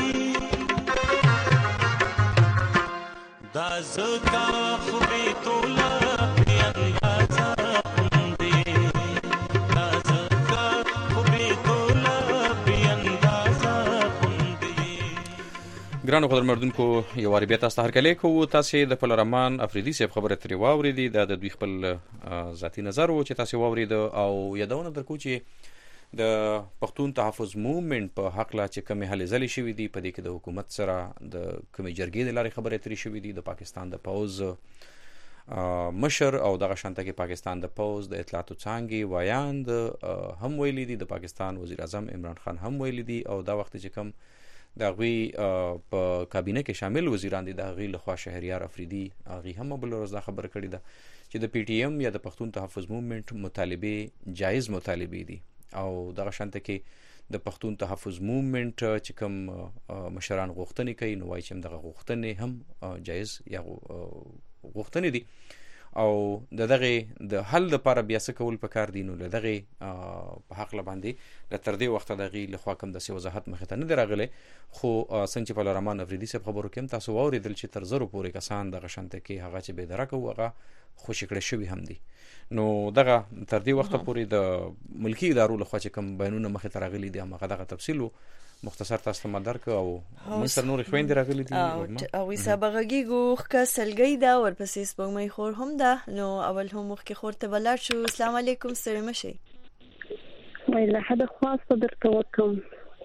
दाज का खुबे तोला पे अंदाजा कुंदे दाज का खुबे तोला पे अंदाजा कुंदे ګرانو قدرمنونکو یو واری بیا تاسو ته هرکلی کوو. تاسې د فلرحمان افریدي صاحب خبره ترې واورېدې. دا د دوی خپل ذاتي نظر و چې تاسې واورېده او یادونه درکو چې د پښتون تحفظ موومنټ په هکله چې کومې هلې ځلې شوي دي په دې کې د حکومت سره د کومې جرګې د لارې خبرې اترې شوي دي. د پاکستان د پوځ مشر او دغه شانته کې پاکستان د پوځ د اطلاعاتو څانګې وایاند هم ویلي دي. د پاکستان وزیر اعظم عمران خان هم ویلي دي او دا وخت چې کوم د هغوی په کابینه کې شامل وزیران دي د هغوی لخوا شهریار افریدي هغوی هم بله ورځ دا خبره کړې ده چې د پی ټي ایم یا د پښتون تحفظ موومنټ مطالبې جایز مطالبې دي او دغه شانته کې د پښتون تحفظ موومنټ چې کوم مشران غوښتنې کوي نو وایي چې دغه غوښتنې هم جایز یا غوښتنې دي او دغه د حل لپاره بیا څه کول پکار دي. نو دغه په حق باندې تر دې وخت دغه لخوا کوم د وضاحت مخه ته نه راغله خو څنګه چې فلرحمان افریدي صاحب خبرو کوم تاسو واوریدل چې تر زرو پورې کسان دغه شانته کې هغه چې به درک او هغه خوشی کړی شوی هم دي. نو دغه تر دې وخت پورې د ملکی ادارو لخوا چې کوم بیانونه مخه ته راغلي دي هغه دغه تفصیل مختصر تاسو ته درک او موږ سره نور خويندې راغلي دي او سبغږی ګوخ کا سلګی دا ورپسې سپوږمۍ خور هم ده. نو اول هم مخ کې خور ته بلار شو. السلام علیکم سره مشه وای له حدا خاص درته وکم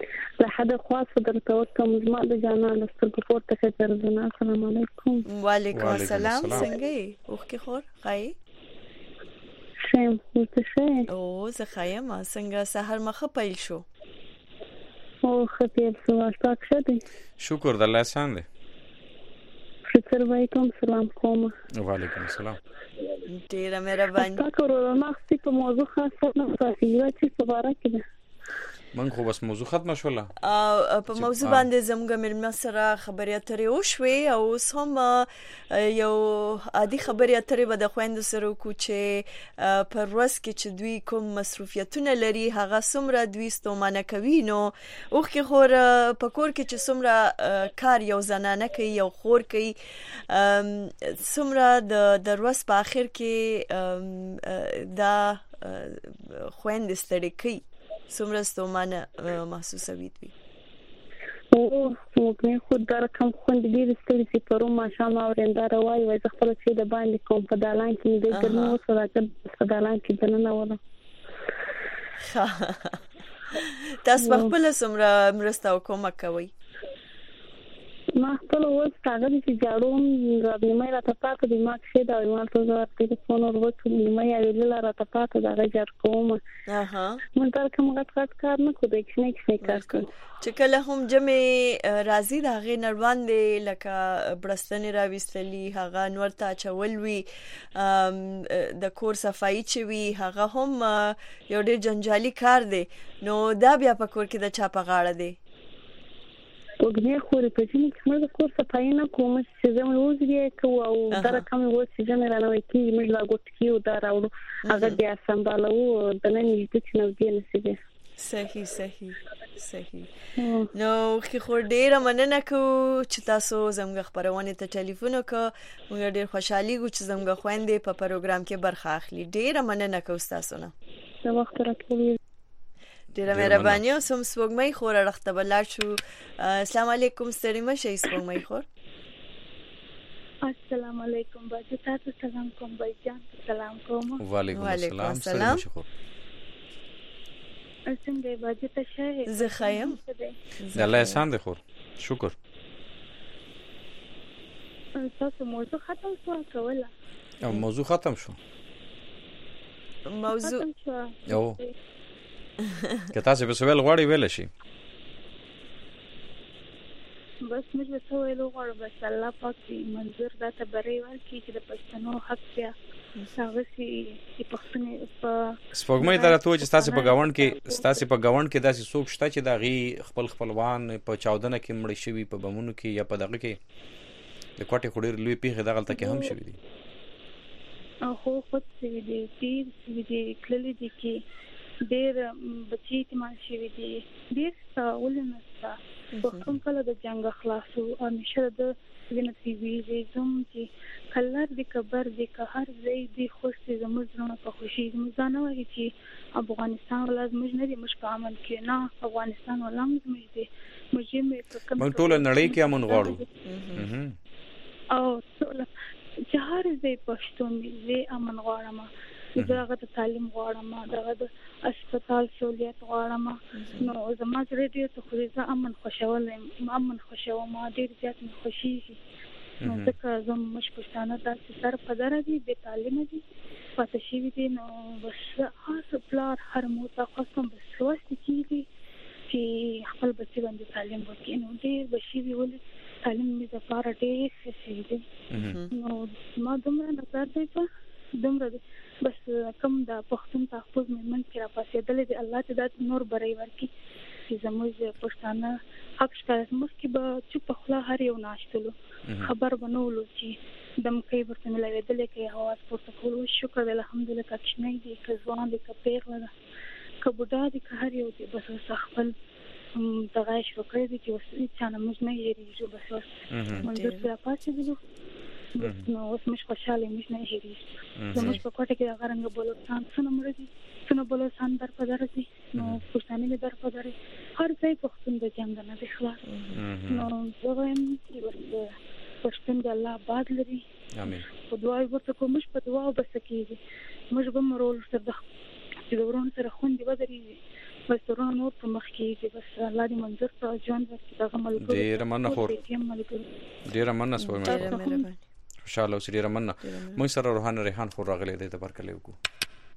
زما د جانا لستر په پورته کې درځنه. السلام علیکم. وعلیکم السلام. څنګه یې مخ کې خور خای شم څه او زه خایم څنګه سحر مخه پیل شو او خپل سواستا کړی شکر د الله احسان دی. شکر وایکم سلام کوم. وعلیکم السلام. ډیره مهرباني. تاسو ورو مخکې په موضوع خاصه نه تاسو چې په اړه کې من خو بس موضوع ختمه شوله په موضوع باندې زموږ مېرمن سره خبرې اترې وشوې او هم یو عادي خبرې اترې به د خويندو سره وکړو چې پر ورځ کې چې دوی کوم مصروفیتونه لري هغه څومره دوی ستومانه کوي. نو اوخکې خور په کور کې چې څومره کار یو زنانه کوي یو خور کوي څومره د ورځ په اخر کې دا خويند ستړي کوي څومره ستومانه محسوسوي دوی. او موږ خود دا کوم خوند دې ستړي چې پرو ماشام اورندار وای وای خپل چې د باندې کوم په دالان کې دې ګرمو سره په دالان کې دننه وله تاسو خپل څومره مرسته کومه کوي. ما خپل وځ هغه چې جاړوم غوډه مې راته پاتې د ما څه دا یو څه زړه ټلیفون ورته مې یې راته پاتې دا جوړ کوم. مونږ تر کوم غټ کار نه کوو د کښنه کار کوو چې کله هم جمع راځي دا غي نړوان دی لکه برستنې راويستلي هغه نور ته چولوي د کور صفائی چوي هغه هم یو ډېر جنجالي کار دی. نو دا بیا په کور کې د چا په غاړه دی وګړي خوري په چې موږ د کور صفائی نه کوم چې زموږ وزري کوو او دا کوم و چې زموږ رانوي کی موږ لا ګوت کیو دا راوړو هغه بیا سمبالو د نن دې چې نو دې نسبه صحیح صحیح. نو خو ډیره مننه کو چې تاسو زموږ خبرونه ته ټلیفون وکړ. موږ ډیر خوشحالي کو چې زموږ خويندې په پروګرام کې برخه اخلي. ډیره مننه کو تاسو نه. د وخت راکړی. ډیره مهرباني او سم سپوږمۍ خور راخته بلار شو. السلام علیکم ستړي مشه سپوږمۍ خور. السلام علیکم باجی تاسو سلام کوم بای جان سلام کوم. وعلیکم السلام ستړي مشه خور. څنګه باجی ته شه زه خیم د الله احسان دی خور شکر. تاسو موضوع ختم شو کوله او موضوع ختم شو موضوع یو که تاسو په سوال غواړئ ویل شي بس موږ به څه ویلو غواړو بس الله پاک دې منظور دا ته بری ورکړي چې د پښتنو حق بیا هغه چې پښتنې په سپوږمۍ درته چې تاسو په گاوند کې داسې څوک شته چې دا غي خپلوان په چاودنه کې مړ شوی په بمونو کې یا په دغه کې د کوټې خډیر لوی پیخه دغه تل کې هم شوی دي او خود سوي دي تیر سوي دي کلی دي کې ډېر بچی تمام شوی دي ډېر څاول نستا په کله د جنگ خلاصو او نشه د وینې وی زم چې کلر دی کبر دی که هر ځای دی خوش دی زموږ زړه په خوشي زموږ نه وایي چې افغانستان ولازم موږ نه دی موږ په امن کې نه افغانستان ولازم موږ دی موږ ټول نړۍ کې امن غواړو او چې هر ځای پښتون دی امن غواړم دغه د تعلیم غواړم دغه د هسپتال سہولیت غواړم نو زما زړه دې ته خو دې امن خوشاله ما ډېر زیات خوشي نو ځکه زم مش پښتانه داسې سر په دره دي به تعلیم دي پاتې شي دي نو بس هر پلار هر موته خاصم بس واسي چې خپل بچي باندې تعلیم وکړي نو ډېر بشي ولې تعلیم دې د پاره ډېر څه دي نو ما دومره نظر دی په دومره بس کم د پښتون تحفظ مېمن کې را پاسېدل دي الله ته د نور بري ورکړي چې زموږ پښتانه حق شکایت مخکې به چوپ خلا هر یو ناشتلو خبر بنولو چې دم کوي ورته ملایدل کې هواس پورته کولو شکر الحمدلله کښنه دي که ځوان دي که پیغله ده که بوډا دي که هر یو دي بس خپل دغه شو کوي چې اوس چانه موږ نه یریږو بس منظور سره پاتې نو اوس مش خوشاله مش نه هېریږي زموږ په کوټه کې هغه رنګ بلوچستان څونه مړ دي څونه بلوچستان در په دره دي نو پښتانه مې در په دره هر ځای پښتون د جنگ نه دي خلاص نو زه وایم چې پښتون د الله آباد لري امين په دعا ورته کوم مش په دعا بس کېږي موږ به مرول سره د چې ورون سره خوندې ودرې بس ورون نور په مخ کېږي بس الله دې منظور ته ژوند ورکړي دغه ملګرو ډېر مننه خور ډېر مننه سوې خوشاله اوسې ډېره مننه موږ سره روحانه ریحان خور راغلی دی ته برکلی وکړو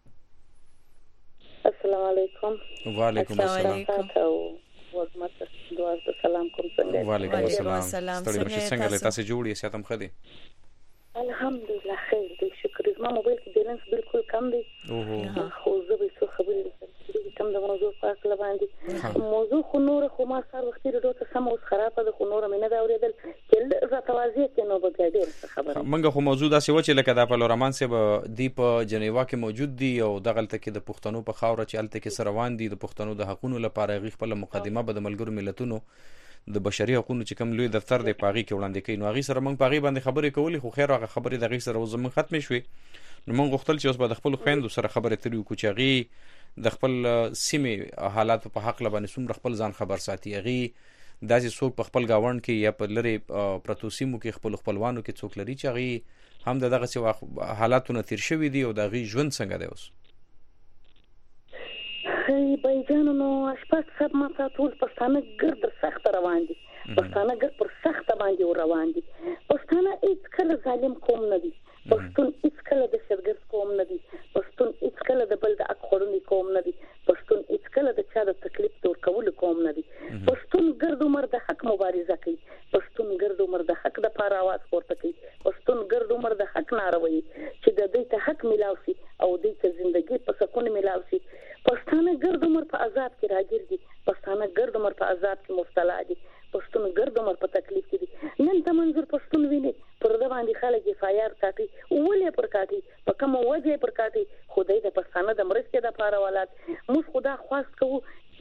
السلام علیکم وعلیکم السلام وعلیکم السلام کوم څنګه وعلیکم السلام ستړي مشه څنګه له تاسو جوړ یې ساتم خدي الحمدلله خیر دی شکر زما موبایل کې بیلانس بالکل کم دی خو زه به څه خبرې کم د موضوع پاک لباندې موضوع خو نور خو ما سره وخت لري ته سم اوس خرابه ده خو نور مې نه دا اوریدل چې زه توازی کې نو به ډېر خبره منګه خو موضوع داسې و چې لکه دا په لورمان سه به دی په جنیوا کې موجود دی او دغلته کې د پښتنو په خاوره چې الته کې سروان دي د پښتنو د حقوقو لپاره غي خپل مقدمه به د ملګرو ملتونو د بشري حقوقو چې کوم لوی دفتر دی پاغي کې وړاندې کوي نو غي سره موږ پاغي باندې خبرې کولې خو خیر هغه خبرې د غي سره وزمن ختم شوي نو موږ غوښتل چې اوس به د خپل خويندو سره خبرې ترې وکړو چې غي د خپل سیمه حالات په حق لبانې سوم خپل ځان خبر ساتي غي داسې څوک په خپل گاوند کې یا په لری پروتو سیمو کې خپلوانو کې څوک لري چې غي هم دغه څه حالاتونه تیر شوي دي او د غي ژوند څنګه دی اوس هي بایجانو نو شپږ سب ماته ټول پښتانه ګرد سخت روان دي پښتانه ګرد پر سخت باندې روان دي پښتانه هیڅ کله ظالم قوم نه دي پښتون هیڅ کله د شرګرد قوم نه دي پښتون هیڅ کله د بل د اخورنی قوم نه دي پښتون هیڅ کله د چا د تکلیف تور کول قوم نه دي پښتون ګرد عمر د حق مبارزه کوي پښتون ګرد عمر د حق د پاره आवाज پورته کوي پښتون ګرد عمر د حق ناروي چې د دې ته حق ملاوي او د دې ژوندۍ په سکون ملاوي پښتانه ګرد عمر په عذاب کې راګیر دي پښتانه ګرد عمر په عذاب کې مبتلا دي پښتون ګرد عمر په تکلیف کې دي نن ته منظور پښتون ویني پر د باندې خلک فایار کاټي ولې پر کاټي په کوم وجه پر کاټي خدای د پښتانه د مرستې د پاره ولات موږ خدا خواست کوو چې یا الله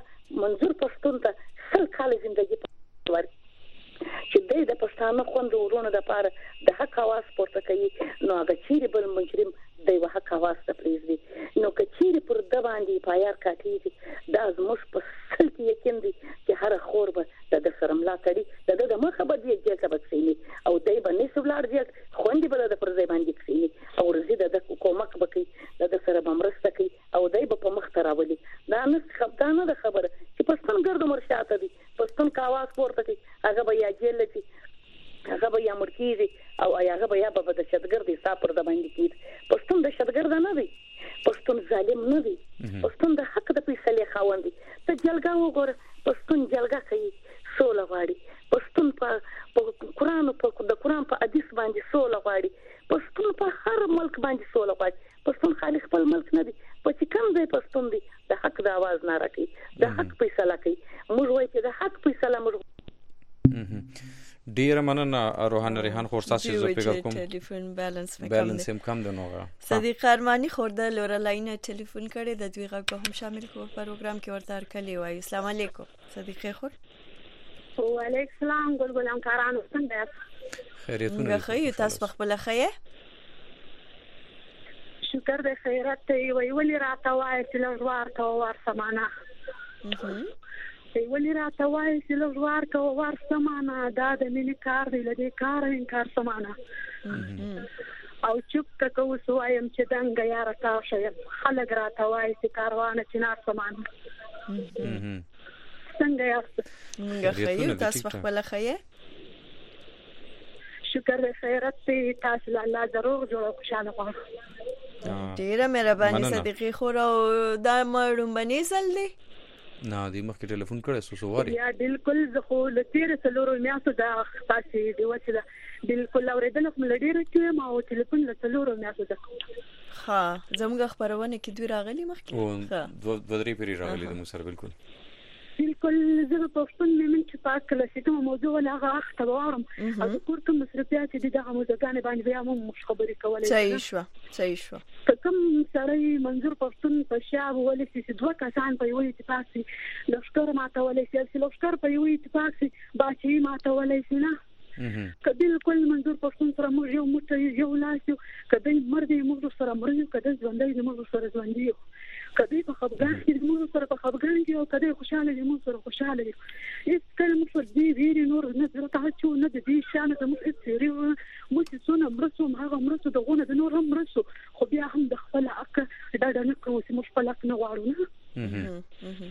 منظور پښتون ته 100 کال ژوندۍ ورکړي چې د پښتانه خوند ورونه د پاره د حق आवाज پورته کوي. نو هغه چیرې بل مجرم د حق आवाज ته پریږدي نو کچېرې پر د باندې پایار کاټي دا زموږ په سل کې یقین دي چې هر خور به د سرملا کړي د مخه به دی چې کبسینی او دای باندې سولار دی خوندې بل د پر ځای باندې کسینی او رزيد د کومک بکې د سره بمرسته کوي او دای په مخ تراولي. دا نه خبرانه د خبره چې پښتون ګرد مرشاته دي پښتون کا आवाज پورته کوي هغه به یا جیل لتی هغه به یا مرکیږي او هغه به یا به د شتګردي صاحب د باندې کیږي. پښتون د شتګرد نه دی پښتون ظالم نه دی پښتون د حق د فیصله خاوند دی. ته جلګه وګوره پښتون جلګه کوي سوله غواړي پښتون په قران په د قران په حدیث باندې سوله غواړي پښتون په هر ملک باندې سوله غواړي. پښتون خالق خپل ملک نه دی په چې کوم ځای پښتون دی د حق د आवाज نه راکړي د حق فیصله کوي. موږ وایو چې د حق فیصله موږ ډیر مننه روحان ریحان خورساسي زه فکر کوم ټلیفون بیلانس هم کم دی. نوغه صدیق ارمانی خورده لورلاین ټلیفون کړي د دوی غږ هم شامل کو پروګرام کې ورته ارکلی وای. السلام علیکم صدیق خور. وعلیکم السلام ګل کارانو څنګه خیریتونه خیر تاسو خپل خیر شکر د خیرات وی ولی راته وای چې لږوار کا وار سمانه ولی راته وای چې لږوار کا وار سمانه دا د مینې کار دی لدی کار انکار سمانه او چوپ تکو سوایم چې دنګ یار تا شي خلک راته وای چې کاروان چنار سمانه څنګه یاست خیر تاسو خپل خیر شکر د خیرات تاسو الله دروغ جوړ خوشاله غواړم. ډیره مهرباني صدیقي خور او دا مړومبني سل دی نه دی مخکې ټلیفون کړی سوواري یا بالکل زه خو لتیر سلورو میاسو دا خاصي دی وڅ بالکل اوریدل کوم لډیر چې ما او ټلیفون لسلورو میاسو دا ها زموږ خبرونه کې دوی راغلي مخکې ها دوه درې پیری راغلي د موږ سره بالکل زه په پښتون مې چې پاک کله چې کوم موضوع لا غاخته وارم او کوم مصرفيات دي دغه موضوعګان باندې بیا مو خبرې کولای صحیح شو کوم سره منظور پښتون په شعب ولې چې دوه کسان په یوه اتفاق سي لښکر ماته ولې چې لښکر په یوه اتفاق سي باچي ماته ولې چې نه کله کله منظور پښتون سره موږ یو مټ یو لاس یو کله مرګ موږ سره مرګ کله ژوندۍ موږ سره ژوندۍ کدی په خبرګان کې موږ سره په خبرګان کې او کدی خوشاله دي موږ سره خوشاله دي هیڅ کله موږ دې ویری نور نه درته چې نه دې شان ته موږ هیڅ موږ څونه مرسو هغه مرسو دغه د نور هم مرسو خو بیا هم د خپل حق دا نه کوو چې موږ خپل حق نه غواړو.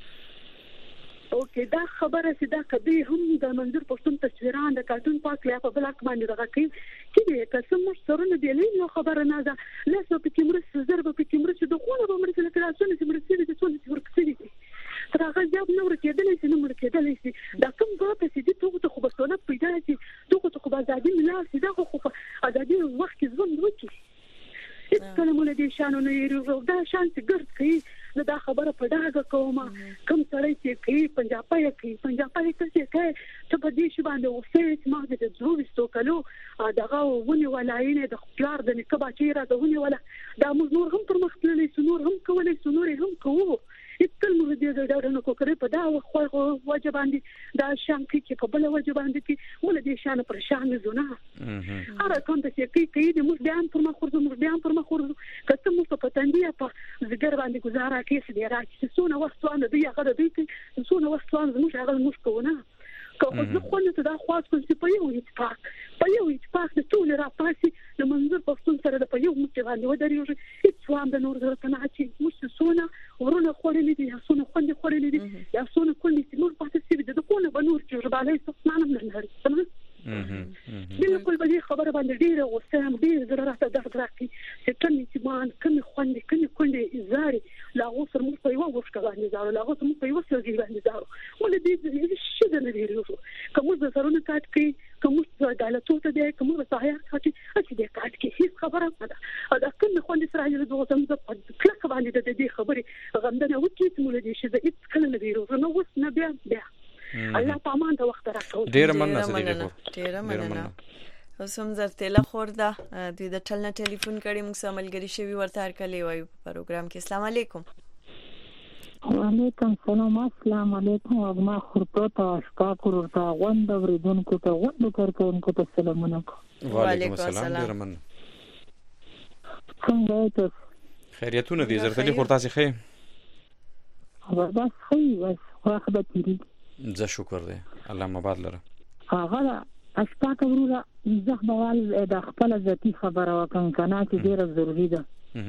اوکې دا خبره چې دا کدی هم د منظور پښتون تصویران د کارتون پاک لا په بلاک باندې دغه کوي چې قسم مش سرونه دی له خبره نه ده لاسو په کیمرس زرب په کیمرس د خونه به مرسته کلاسونه چې مرسته دي څونه ورکړي تر هغه جواب نور کېدلې چې نور کېدلې دا کوم ځای چې دي ته خو بسونه پیدا شي ته خو ازادي ملا سي دا خو ازادي وخت کې ژوند وکړي هیڅ کله مولې دي شانو نه یو دا شان چې ګرځ کوي دا خبره په داګه کومه کوم سړی چې کوي پنجابي څه کوي ته په دې شی باندې اوسې چې ما دې زوړستو کلو دغه ونی ولایینه د خپلار د نکبا چیرې د ونی ولا دا موږ نور هم پر مخ تللی سنور هم کولای سنور هم کوو هیڅ مو دې دا نه کوکره په دا خو واجب باندې دا شان کې په بل واجب باندې کې مول دې شان پر شان زونه هر کوم څه کې دې موږ بیان پر مخ خورځو کته مو په تندې په زګر باندې گزاره کې دې راځي سونه وختونه دې هغه دې سونه وختونه موږ هغه موږ کوونه که خو خو ته دا خواص کوم چې په یو اتفاق د ټول را پاسي د منظور پښتون سره د په یو مخ باندې ودرېږي هیڅ وام د نور درته نه اچي موږ سونه ورونه خورلې دي یا سونه خوندې خورلې دي یا سونه خوندې چې موږ پاتې سي د کوونه بنور چې ربالای څه نه لري بالکل به خبره باندې ډیره غوسه هم ډیر زړه راته درد راکړي چې ټنې چې مان کومې خوندې زاري لا غوسه موږ په یو وښکه باندې زارو لا غوسه موږ په یو سږي باندې زارو ولې دې شي نه لري کوم څه سرونه کاټ کې کوم څه عدالت ته دی کوم څه صحیح کاټي چې دې کاټ کې هیڅ خبره نه ده دا کوم خوندې سره یې دوه تم په کلک باندې د دې خبرې غندنه وکړي چې موږ دې شي د هیڅ کله نه لري نو وس نه بیا الله پامان ته وخت راکړو ډیر مننه ډیر مننه اوسم زرتله خورده دوی د ټلنه ټلیفون کړي موږ سملګری شوی ورته هر کله وایو په پروګرام کې. السلام علیکم وعلیکم سلام. السلام علیکم. اغما خورتو ته اشکاکور ته غوند اوریدونکو ته غوند کارکونکو ته سلامونه کوم. وعلیکم السلام. ډیر من څنګه تاسو؟ خیریتونه دي زرتلی خورتا سي خې. بس خې بس واخد تیری. ز شکر دی الله مباد لره. هغه اشکاکور زه بوال د خپل ذاتی خبره وکم کنه چې ډیره ضروری ده.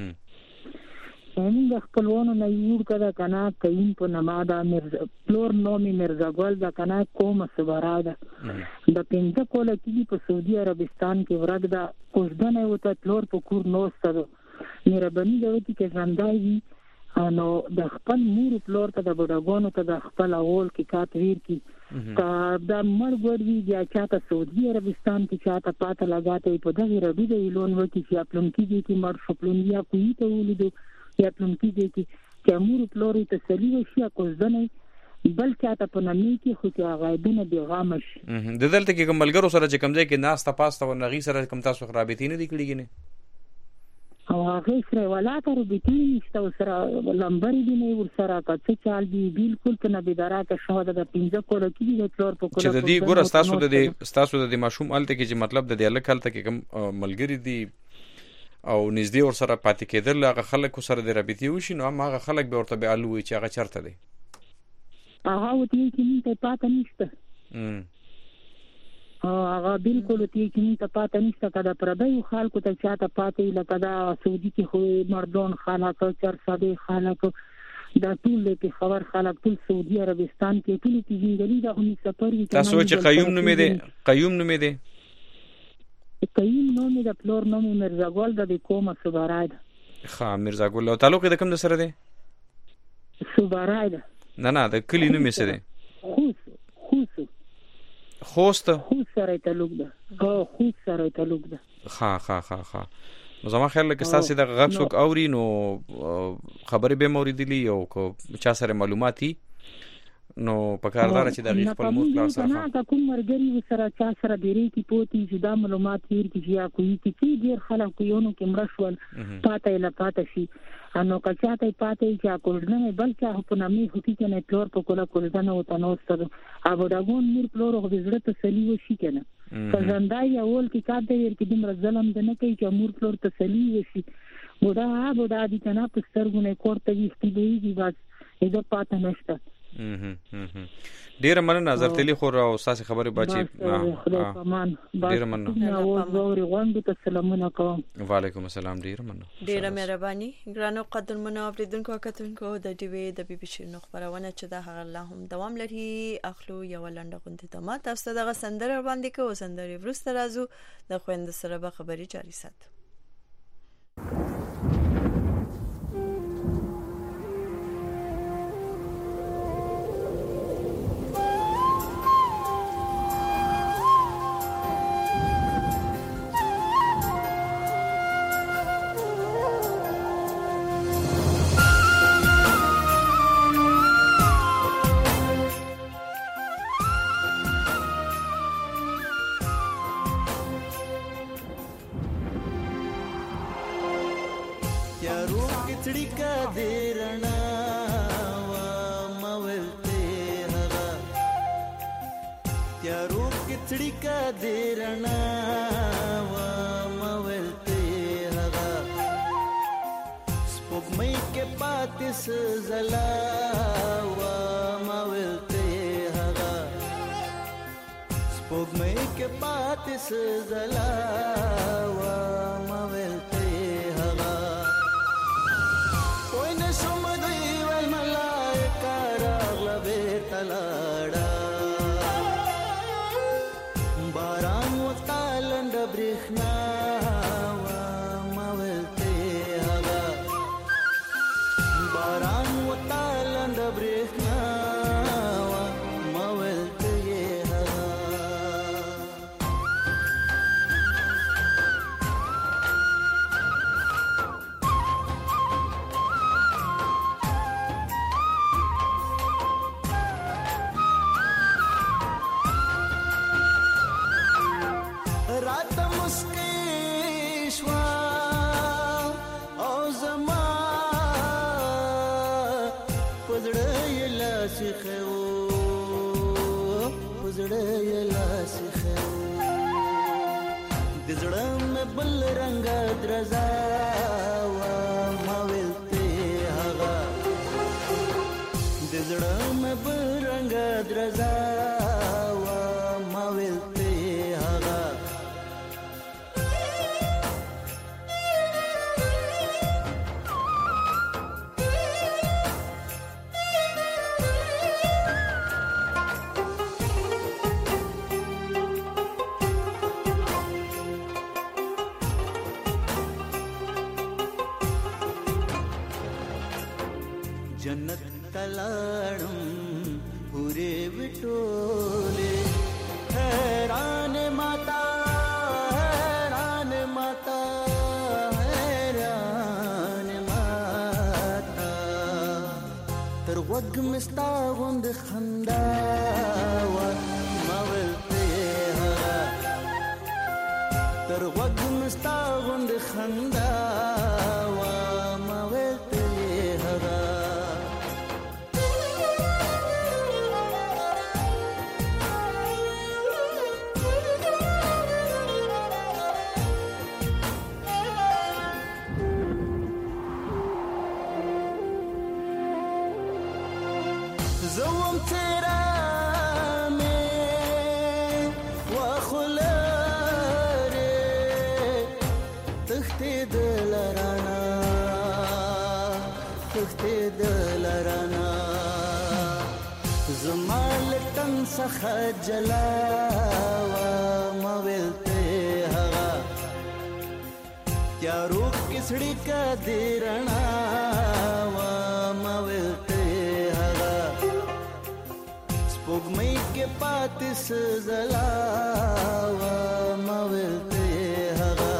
موږ خپلوانو نه یو کده کنه کین په نماده مرزا پلور نومي مرزا ګل دا کنه کوم سبارا ده د پنځه کوله کې په سعودي عربستان کې ورګ دا کوژدنه وته پلور په کور نو ستو مهرباني کوي چې ځاندای نو د خپل مور پلور ته د بډاګونو ته د خپل اول کې کاتویر کې تا د مرګ ورې بیا چاته سعودي عربستان کې چاته پاته لګاته په دغه ربي د لون وکی چې خپلون کې مر خپلون یا کوي ته ولیدو یا پلون کې چې امور پلوري تسلی وشي کوزنه بل چاته په نامي کې خو چې غایبونه دی غامش د دلته کې کوملګرو سره چې کمځای کې ناس تاسو او نغي سره کوم تاسو خرابېتی نه دی کړیږي نه او هغه سره ولا تر بیتی نشته سره لمبر دی نه ور سره کڅ چال دی بالکل ته نه بيدارات شهادت د 15 کوله کې د پلور په کوله چې د ګور تاسو د ماشوم الته کې چې مطلب د الک الته کې کوم ملګری دی او نږدې ور سره پاتې کېدل هغه خلک سره د رابطي وشي نو هغه خلک به ورته به الوي چې هغه چرته دي هغه وتی چې ته پاتې نشته هغه بالکل تی چې ته پاتې نشته کدا پردې خلکو ته چاته پاتې لکه دا سعودي کې خو مردون خلک چر ساده خلک دا ټول کې خبر خلک ټول سعودي عربستان کې ټول کې ځینګلي دا هم سفر وی تاسو چې قیوم نومې دي قیم نومي د پلور نومي مرزا ګل د کومه سوبارای ده. ها مرزا ګل او تعلق د کوم د سره ده؟ سوبارای ده. نه د کلی نومي سره ده. خوست سره تعلق ده. خوست سره تعلق ده. ها نو زما خیال لکه تاسو د غږ څوک اوري نو خبرې به موریدلی او چا سره معلوماتي نو پکاردار چې د خپل مور پلا سره نه کوم مرګري سره چا سره ډیری کی پوتي چې دا معلومات هیر کی یا کوي چې ډیر خلک یو نو کې مرشول پاتې لا پاتې شي نو کچاته پاتې چې کوژنه بلکې په نامي هوتی کې نه پلور په کوله کوژنه او تنو ستو ابو داګون میر پلور او زړه ته سلی وشي کنه ځندای اول کې کاته ور کې دمر ظلم نه کوي چې مور پلور ته سلی وشي ودا دي کنه په سترګونه کوړته وي چې دی بس اېدا پاتې نشته ډیر مننه نظر تلی خو او تاسو خبرې بچي ډیر مننه او غوړي غوند ته سلامونه کوم. وعلیکم السلام. ډیر مننه. ډیر مهرباني ګرانو قدرمنو اوریدونکو کتونکو د ټي وي د بي بي سي نو خبرونه چې د هغه الله هم دوام لري اخلو یو لنډه غونډه ته ما تاسو دغه سندره باندې کو سندره ورسته راځو د خويند سره به خبري جاري ساتو. پزړه یې لاس خو د زړه مې بل رنګ درزا وا ما ولته هغه د زړه مې بل رنګ درزا وا ما ولته هغه जन्नत तलाड़म पूरे बिटोले हैरान माता हैरान माता हैरान माता तर वग मिस्ता गुंद खंदावा मवलते हरा तर वग मिस्ता गुंद खंदावा मवलते हरा زوم تیرا میں وخلارے تختی دلرانا زمال تن سخا جلاوا مویلتے ہوا کیا روح کسڑی کا دیرنا وا مویلتے پوگمئی کے پاتس زلاوا مویلتے هغا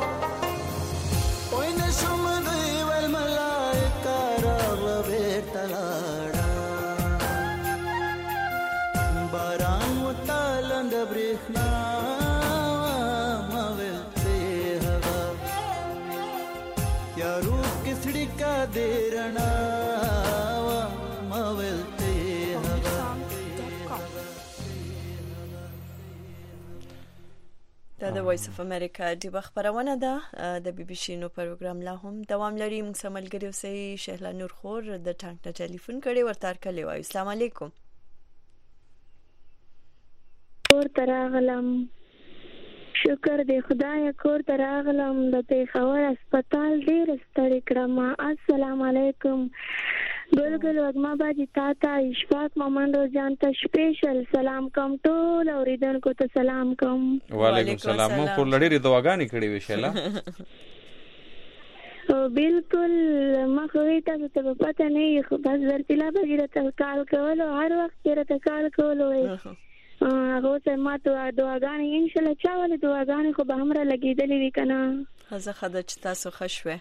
اوی نشم دی والملائکہ راغلا بیرتلاڑا باران وطالند بریخنا مویلتے هغا کیا روح کسڑی کا دیرنا مویلتے دا د وایس اف امریکا د خبرونه ده د بي بي سي نو پروګرام لا هم دوام لري. موږ سملګری اوسئ. شهلا نور خور د ټانک نه ټلیفون کړي ورته کړي وای السلام علیکم. کور تراغلم شکر دې خدای کور تراغلم د پیښور هسپتال ډیر ستړي کړم. السلام علیکم. ګلګل وګما باجی تاتا اشفاق محمد جان ته سپیشل سلام کوم ټول اوریدونکو ته سلام کوم. وعلیکم السلام. مو پر لړې دواګانې کړې وې شلا او بالکل ما خو تاسو ته پته نه خو بس ورتلا بغیر ته کال کولو هر وخت ته کال کولو هغه ته ما ته دواګانې ان شاء الله چا ولې دواګانې خو به همره لګیدلې وی کنه زه خدای چې تاسو خوشوي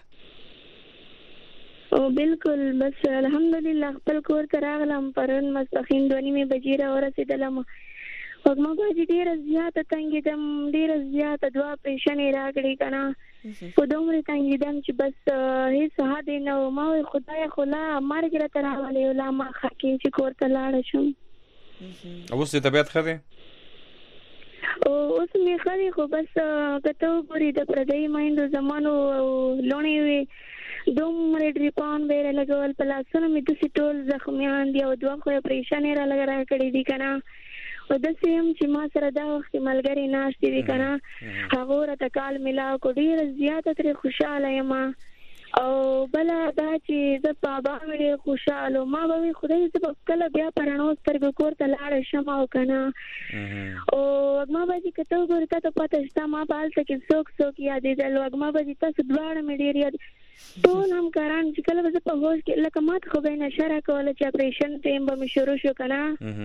او بالکل بس الحمدلله خپل کور ته راغلم پرون ماسپخین 2:30 بجې راورسېدلم. وګما باجی ډیره زیاته تنګېدم ډیره زیاته دوا پریشانې راغلې کنه په دومره تنګېدم چې بس هیڅ حد نه و. ما وی خدای خو لا مرګ راته راغلی ولا ما خکې چې کور ته لاړه شم. اوس دې طبیعت ښه دی؟ اوس مې ښه دی خو بس کته وګورې د پردۍ میندو زمانو لوڼې وې دومره ډریپان به لګول په لاسونو مې داسې ټول زخمیان دي او دوه خو یې پریشانې را کړې دي که نه. او داسې هم چې ما سره دا وخت ملګري ناستې دي که نه هغو راته کال میلاو کړو ډېره زیاته ترې خوشحاله یم. او بله دا چې زه بابا مې ډېر خوشحاله ما به وي خدای زه به کله بیا په رڼو سترګو کور ته لاړه شم او که نه. او وږما بجې که ته وګورې تا ته پته شته ما به هلته کې څوک یادېدل. وږما بجې تاسو دواړه مې ډېر یاد ټول همکاران چې کله به زه په هوش کې لکه ما ته خو به یې نشه راکوله چې اپریشن ټایم به مې شروع شو که نه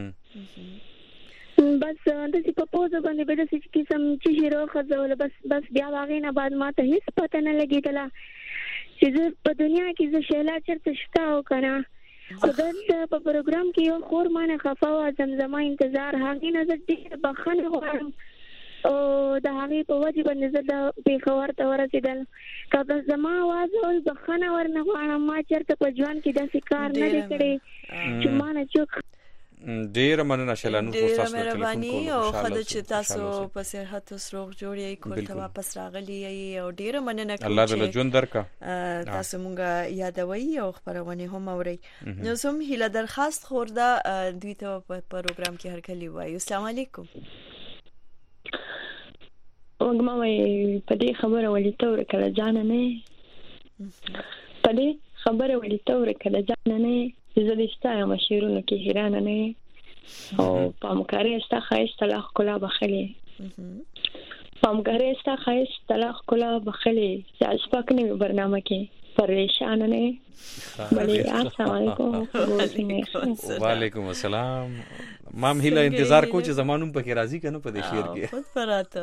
بس داسې په پوزه باندې به داسې قسم چیشي راوخځوله بس بیا د هغې نه بعد ما ته هېڅ پته نه لګېدله چې زه په دنیا کې زه شیلا چېرته شته او که نه. خو دلته په پروګرام کې یو خور ما نه خفه وه زمزمه انتظار هغې نه زه ډېر بخښنې غواړم او د هغې په وجې باندې زه د پېښور ته ورسېدل. که بس زما اواز اوري بخښنه ورنه غواړم ما چېرته په ژوند کې داسې کار نه دی کړی چې ما نه څوک ډیر مننه شلانو تاسو ته ټلیفون کول او خدای چې تاسو په صحت او سروغ جوړی کول ته واپس راغلی او ډیر مننه کوم الله دې ژوند درکا تاسو مونږه یادوي او خبرونه هم اوري نو زم هیله درخواست خورده دوی ته په پروګرام کې هر کلی وایي السلام علیکم وګماوي په دې خبره ولې تور کله ځان نه په دې خبره ولې تور کله ځان نه زه د ستایم شیرونو کې حیران نه او پامکاري استا خایست لا خلا بخلي پامکاري استا خایست لا خلا بخلي چې اسپاک نه برنامه کې پریشان نه بلې السلام علیکم وعلیکم السلام مام هیله انتظار کو چې زمانوم پکې راضی کنه په دې شعر کې خود پراته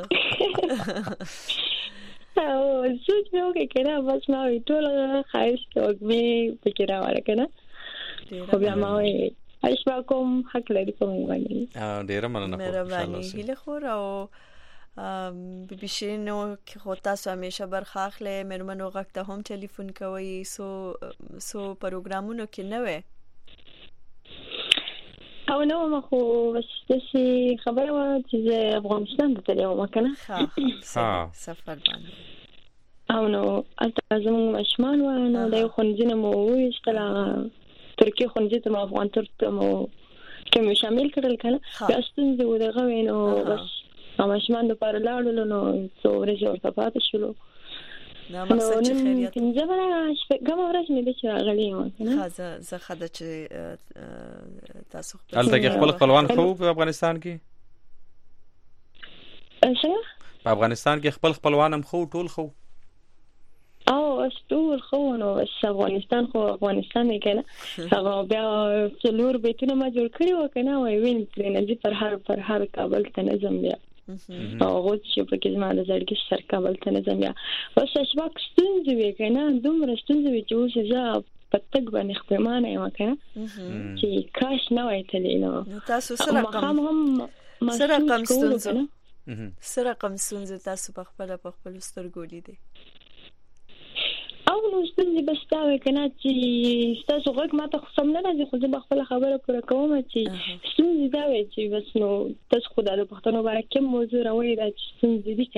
او زوج مې وکړه کنه بس ما وی ټول خایست او مې پکې راوړل کنه خو بیا ما وی اشباکم حق لري کوم باندې ډیر مننه مهرباني هیله خور او بشینو که خود تاسو همیشه برخاخله مرمنو غږ ته هم ټلیفون کوي سو پروګرامونو کې نه وي او نو ما خو بس دې خبره و چې افغانستان ته تللی کنه ها سفر باندې او نو البته زموږ مشمان و نو د خونځینه مو وښتله ترکیه خونځې ته افغان ترته مو کوم شامل کړل کنه بیا ستاسو دغه وینو بس مشمان د پر لاړو نو څو ورځې ورته پاتې شولو نو مقصد چې خیریت زما کوم ورځ مې د چراغلی و کنه زه خدای چې تاسو البته خپل خپلوان خو په افغانستان کې څنګه په افغانستان کې خپل خپلوان هم خو ټول خو او استور خو نو افغانستان خو افغانستان دی کنه هغه بیا څلور بیتونه ما جوړ کړی و کنه وای وین پرې نه پر هر کابل ته نظم بیا او غوښ چې په کې زما د زړګي سر کابل ته نظم بیا بس اشباک ستونزې وی کنه دومره ستونزې چې اوس زه پتک باندې خپلمانه یم کنه چې کاش نه وای تللی نو تاسو سره رقم ستونزې تاسو په خپل سترګو لیدي او نو ستاسو بس دا کنه چې تاسو غږ ماته خصم نه راځي خو زه خپل خبره پوره کوم چې ستاسو دا وایي چې بس نو تاسو خدای د پښتنو باندې کوم موضوع راوړي دا چې ستاسو دي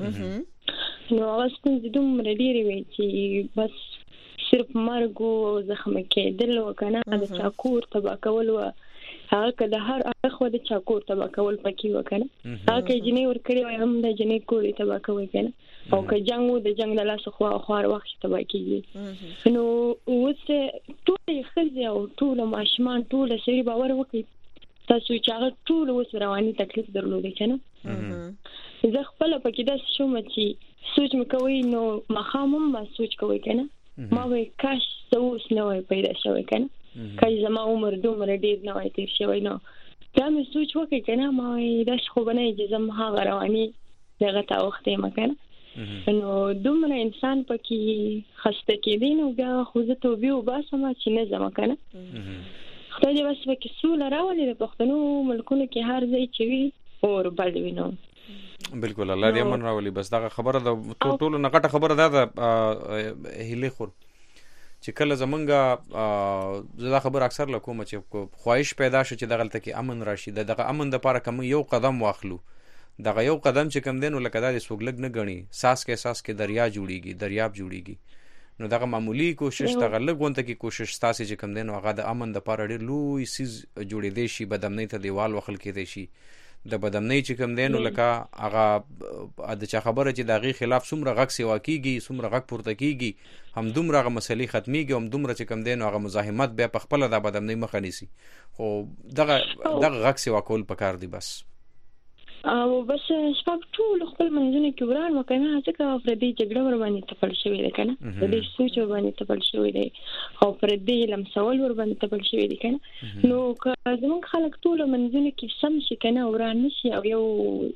کنه نو هغه ستاسو دومره ډیری وي چې بس صرف مرګ او زخم کېدل وکنه د چاکور تبا کول و هغه کله هر اخو د چاکور تبا کول پکې وکنه هغه کې جنې ور کړی هم د جنې کولی تبا کوي کنه او که جنگ د جنگ د لاس خو خوار وخت تبا کیږي نو اوس ټول خزي او ټول ماشمان ټول سری باور وکړي تاسو چې هغه ټول اوس رواني تکلیف درلودي کنه زه خپل پکې د شوم چې سوچ مکوي نو مخامم ما سوچ کوي کنه ما وای کاش اوس نه وای پیدا شوی کنه کای زما عمر دومره ډیر نه وای تیر شوی نو دا مې سوچ وکړ کنه ما وای دا خو بنه اجازه ما غرواني دغه تا وخت یې مکنه نو دومره انسان پکې خسته کېدی نو بیا خو زه توبې وباسم چې نه ځم کنه خدای دې بس پکې سوله راولي د پښتنو ملکونو کې هر ځای چې وي اور بل وینو بالکل الله دې امن راولي بس دا خبره د ټولو نغټه خبره ده هیله خور چې کله زمونږه زړه خبر اکثر لکوم چې خواهش پیدا شي چې دغه تل کې امن راشي دغه امن د لپاره کوم یو قدم واخلو دغه یو قدم چې کم دین ولکه د سوګلګ نه غني ساس کې دریاب جوړیږي نو دغه معمولی کوشش دغه لګونته کې کوشش تاسو چې کم دین هغه د امن د لپاره ډیر لوی سیز جوړې دی شي بدمنۍ ته دیوال وخل کې دی شي د بدمنۍ چې کم دین ولکه هغه د چا خبره چې دغه خلاف څومره غږ سیوا کیږي څومره غږ پورته کیږي هم دومره غ مسلې ختميږي هم دومره چې کم دین هغه مزاحمت بیا په خپل د بدمنۍ مخ نیسي خو دغه غږ سیوا کول پکار دی بس او بس شپږ ټول خپل منځونه کې وران وکنه ځکه افردي جګړه ور باندې تپل شوې ده کنه د دې سوچ ور باندې تپل شوې ده او افردي لمسول ور باندې تپل شوې ده کنه نو که زمونږ خلک ټول منځونه کې سم شي کنه وران نشي او یو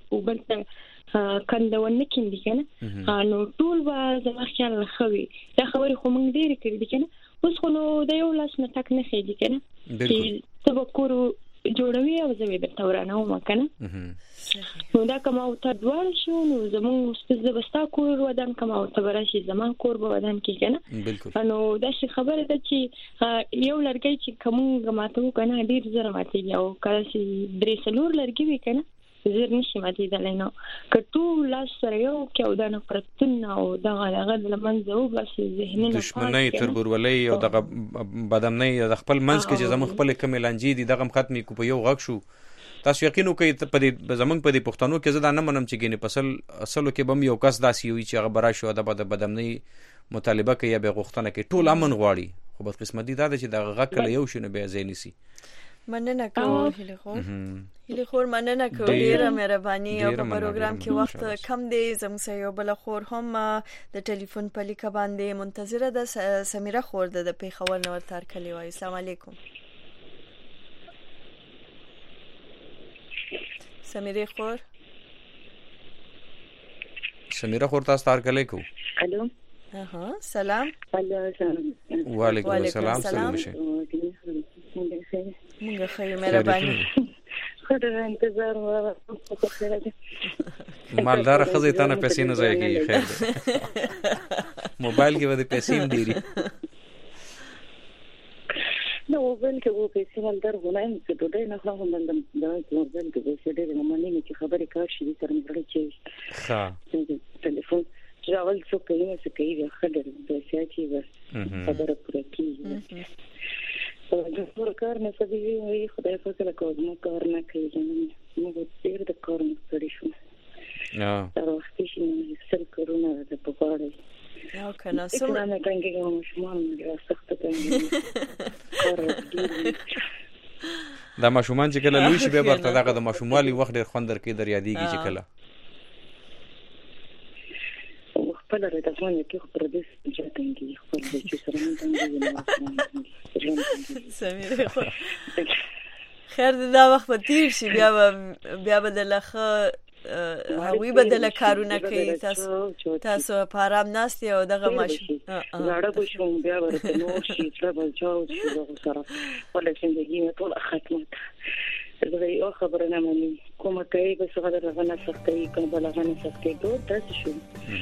وبلته کندونه کیندي کنه نو ټول به زما خیال خوي دا خبره خو مونږ ډېر کړې دي کنه اوس خو نو د یو لاس نه تک نه خېدي کنه چې تبکر جوړوي او زه به درته ورانوم کنه. نو دا کوم او ته دوړ شو نو زمون ستاسو بستا کور ودان کوم او ته ورشي زمان کور به ودان کې کنه. بالکل نو دا شي خبره ده چې یو لړګي چې کوم غماتو کنه ډیر زره ماتي او کله چې درې سلور لړګي وي کنه زر نشي ماتي دلینو کټو لاس سره یو کې او دا نه پرتن او دا هغه د لمنځه او بس ذهنونه دښمنۍ تربورولۍ او دغه بدمنۍ د خپل منځ کې چې زمون خپل کمی لانجی دي دغه ختمي کو په یو غږ شو. تاسو یقینو کوي په دې زمونږ په دې پښتنو کې زدا نه منم چې ګینه اصلو کې بم یو کس داسي وي چې هغه برا شو د بدمنۍ مطالبه کوي یا به غوښتنه کوي ټول امن غواړي خو بد قسمتي دا چې د غږ کله یو شنو به زینی سي. مننه کوم هله خور مننه کوم ډیره مهرباني او په پروګرام کې وخت کم دی زموږ یو بل خور هم د ټلیفون په لیک باندې منتظره ده. سمیره خور د پیښور نور تر کلی وای. السلام علیکم سمیره خور. سمیره خور تاسو تر کلی کو. الو سلام. وعلیکم السلام. سلام شه. مونږ خیر مهرباني خدای انتظار وکړو خیر دې مالدار خزه ته نه پیسې نه ځایږي خیر دې موبایل کې ودې پیسې ډیری نو موبایل کې وو پیسې مالدار غواړم چې دوی نه خو هم د موبایل کې پیسې ډېر نه مانی چې خبرې کار شي تر موږ چې ښه ټلیفون راول څو کوي څه کوي خبره پیسې چې بس خبره پوره کیږي. د ټول کار نه سبي وي خدای په کله کوم کار نه کوي نو ډېر د کار مستری شو. تر وخت چې سل کرونا د پپاړې او کنه سم نه څنګه کوم شمال نه سخت څنګه دا ماشومان چې کله لوي شي به برته دغه د ماشومالي وخت ډېر خوندر کې در یادېږي چې کله خپل راځون کې خبر دې چې څنګه خپل چې سره مونږ سمیره خیر دا وخت په تیر شي بیا بدلخه هوی بدل کارونه کوي تاسو په آرام ناست او دغه ماشین زړه به شوم بیا ورته نو شي تربل چاو چې سره ولې څنګه ټول ختمه زه یو خبره نه مانی کومه کوي به څنګه درغنه سختي کوم بلغنه سختي دوه تاسو شو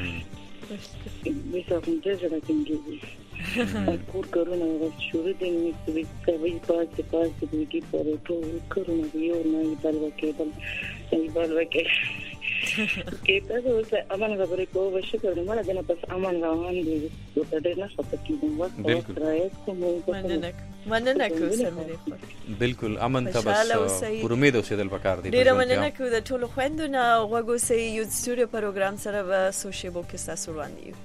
بیسا کنجه جدا کنجه کور کرونا وقت شروع دنی کوي پاس دیگه پاره تو کرونا بیو نه بل وکه که تاسو امان خبرې کوو وشه کړو مله دنه پس امان روان دي ته ډېر نه خپه کیږم وخت راځي کوم مننه کو سمیره بالکل امن ته بس پر امید اوسېدل پکار دي. ډېر مننه کو د ټولو خويندونو غوږو سي یو سټوډیو پروګرام سره و سوشي بو کې تاسو روان دي.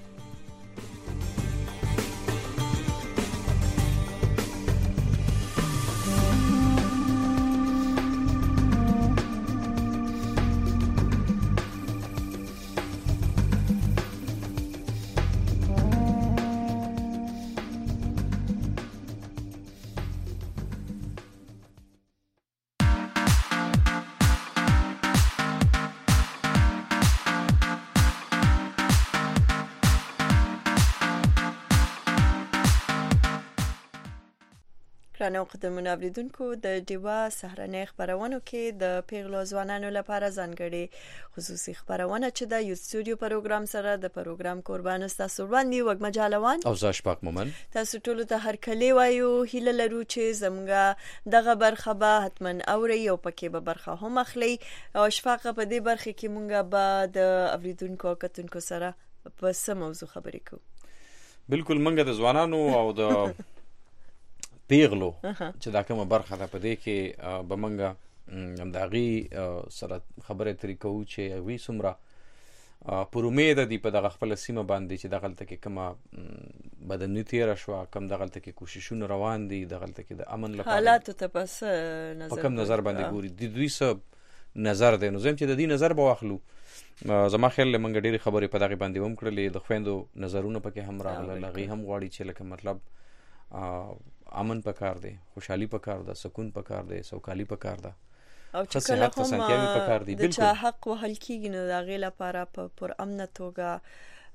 رانو قدمونه اوریدونکو د دیوا سهرنۍ خبرونو کې د پیغلو ځوانانو لپاره ځانګړي خصوصي خبرونه چې د یو سټوډیو پروګرام سره د پروګرام قربان تاسو وړاندې وګ مجالوان او زاش پاک مومن تاسو ټول ته هر کلی وایو هیله لرو چې زمګه دغه برخه به حتمن اوري او پکې به برخه هم اخلي او شفاق په دې برخه کې مونږه به د اوریدونکو کتونکو سره په سم موضوع خبرې کوو. بالکل مونږ د ځوانانو او د پیغلو چې دا کومه برخه ده په دې کې به مونږ همداغي سره خبرې ترې کوو چې وی څومره پر امید دي په دغه خپل سیمه باندې چې دغلته کې کومه بدني تیر شو کوم دغلته کې کوششونه روان دي دغلته کې د امن لپاره حالات ته پس نظر په کوم نظر باندې ګوري د دوی څه نظر دی نو زم چې د دې نظر به واخلو. زما خیال لمنګ ډېری خبرې په دغه باندې هم کړلې د خويندو نظرونه پکې هم راغله لغي هم غواړي چې لکه مطلب امن پکار دی خوشحالي پکار ده سکون پکار دی سوکالي پکار ده او چې کله هم د چا حق وهل کیږي نو دا غي لپاره په پر امن توګه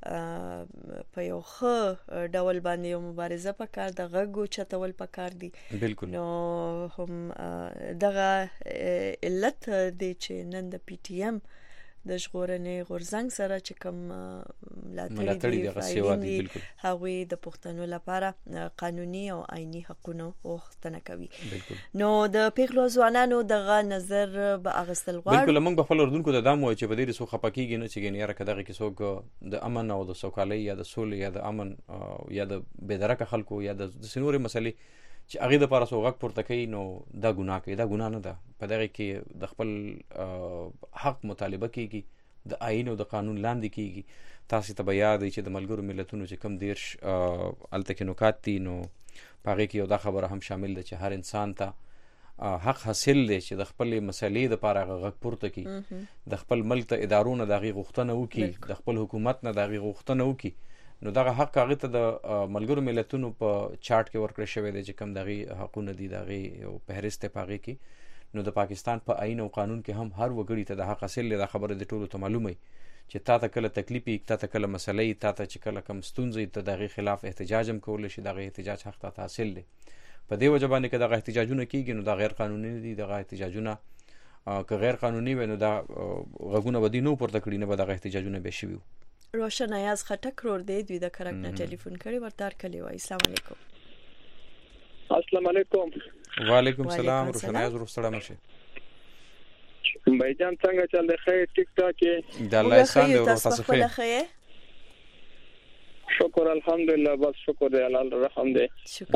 په یو ښه ډول باندې یو مبارزه پکار د غږو چتول پکار دي. بالکل. نو هم دغه علت دی چې نن د پی ټی ایم د ژغورنې غورځنګ سره چې کوم ملاتړي دي بالکل هغه د پښتنو لپاره قانوني او آئینی حقوقونه غوښتنه کوي. نو د پیغلو ځوانانو دغه نظر به اغستل غواړي. بالکل موږ په خپل اردوونکو د دامو چې په دې سو خپکیږي نه چې ګنې راکه دغه کې څوک د امن او د سوکالۍ یا د سولې یا د امن یا د بېدرکه خلکو یا د سنوري مسلې چې هغه د پاره سو غږ پورته کوي نو دا ګناه کوي. دا ګناه نه ده. په دغه کې د خپل حق مطالبه کیږي د آئین او د قانون لاندې کیږي. تاسو ته بیا دی چې د ملګرو ملتونو چې کم دیرش الته کې نکات دي نو پاره کې یو دا خبره هم شامل ده چې هر انسان ته حق حاصل دی چې د خپل مسلې د پاره غږ پورته کوي. د خپل ملک ته ادارونه د غي غوښتنه وکي د خپل حکومت نه د غي غوښتنه وکي نو دغه حق هغه ته د ملګرو ملتونو په چارت کې ورکړی شوی دی چې کم دغه حقونه دي دغه یو فهرست پاغي کې نو د پاکستان په آئین او قانون کې هم هر وګړي ته د حق حاصل دی. خبره د ټولو ته معلومه چې تا ته کله تکلیفي تا ته کله مسلې تا ته چې کله کم ستونزې ته دغه خلاف احتجاج هم کول شي دغه احتجاج حق ته حاصل دی. په دې وجه باندې کې دغه احتجاجونه کیږي نو دا غیر قانوني دي. دغه احتجاجونه که غیر قانوني وي نو دا غوونه بدی نو پورته کړي نه به دغه احتجاجونه به شي. روشن ایاز خټک رور دی دوی د کرک نه ټلیفون کړي ورته کلی وای. السلام علیکم. السلام علیکم. وعلیکم السلام. روشن ایاز ورسره مشه بایجان څنګه چل دی؟ خیر ټیک ټاک دی. د الله احسان دی. تاسو خیر؟ شکر الحمدلله. بس شکر دی الله رحم دی.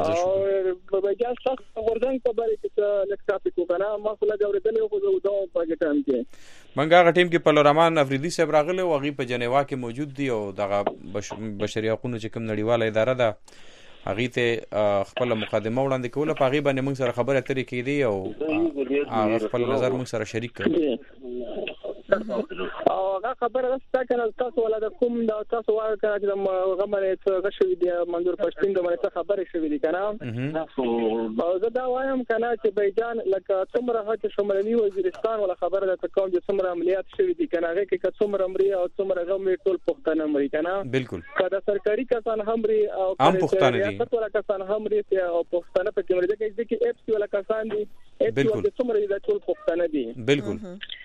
او بایجان سخت غورځنګ په باره کې لیک ټاپک وکړه ما خو لا اوریدل خو زه دا په ټیم کې منګه هغه ټیم کې پلورمان افریدي صاحب راغله او هغه په جنیوا کې موجود دي او دغه بشري حقوقو چې کوم نړیواله اداره ده هغه ته خپل مقدمه وړاندې کوله په هغه باندې موږ سره خبره اترې کېدی او خپل نظر موږ سره شریک کړ. او هغه خبره راځه کنه تاسو ولا د کوم دا تاسو وایي چې غمره څه شوی دی منظور پښتون د باندې خبره شوی دی کنه او زه دا وایم کنه چې بایجان لکه څومره هڅه شمالي وزیرستان ولا خبره د کوم چې څومره عملیات شوی دي کنه هغه کې څومره امري او څومره غمري ټول پښتانه امري کنه بالکل کله سرکاري کسان همري او هم پښتانه دي ټول کسان همري او پښتانه په کې مرده کې چې اف سی ولا کسان دي بالکل څومره د ټول پښتانه دي بالکل.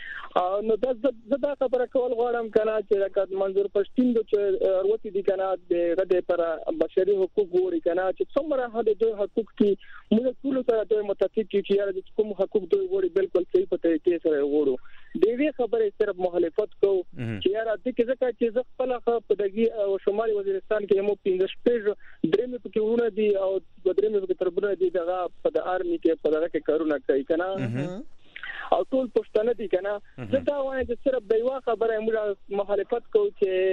نو دا خبره کول غواړم کنه چې لکه منظور پښتون د وروتي دي کنه د غده پر بشري حقوق ګوري کنه چې څومره هدا د حقوق کې موږ ټول سره د متفق چې یاره د کوم حقوق دوی ګوري بالکل صحیح پته کې سره وګورو. دوی خبره صرف مخالفت کو چې یاره د کې ځکه چې خپل په دغه شمالي وزیرستان کې مو 15 پیج درېمه پکې ونه دي او درېمه پکې تربونه دي دغه په د آرمي کې په دغه کې کارونه کوي کنه او ټول پښتانه دي کنه. زه دا وایم چې صرف دیوا خبره موږ مخالفت کوو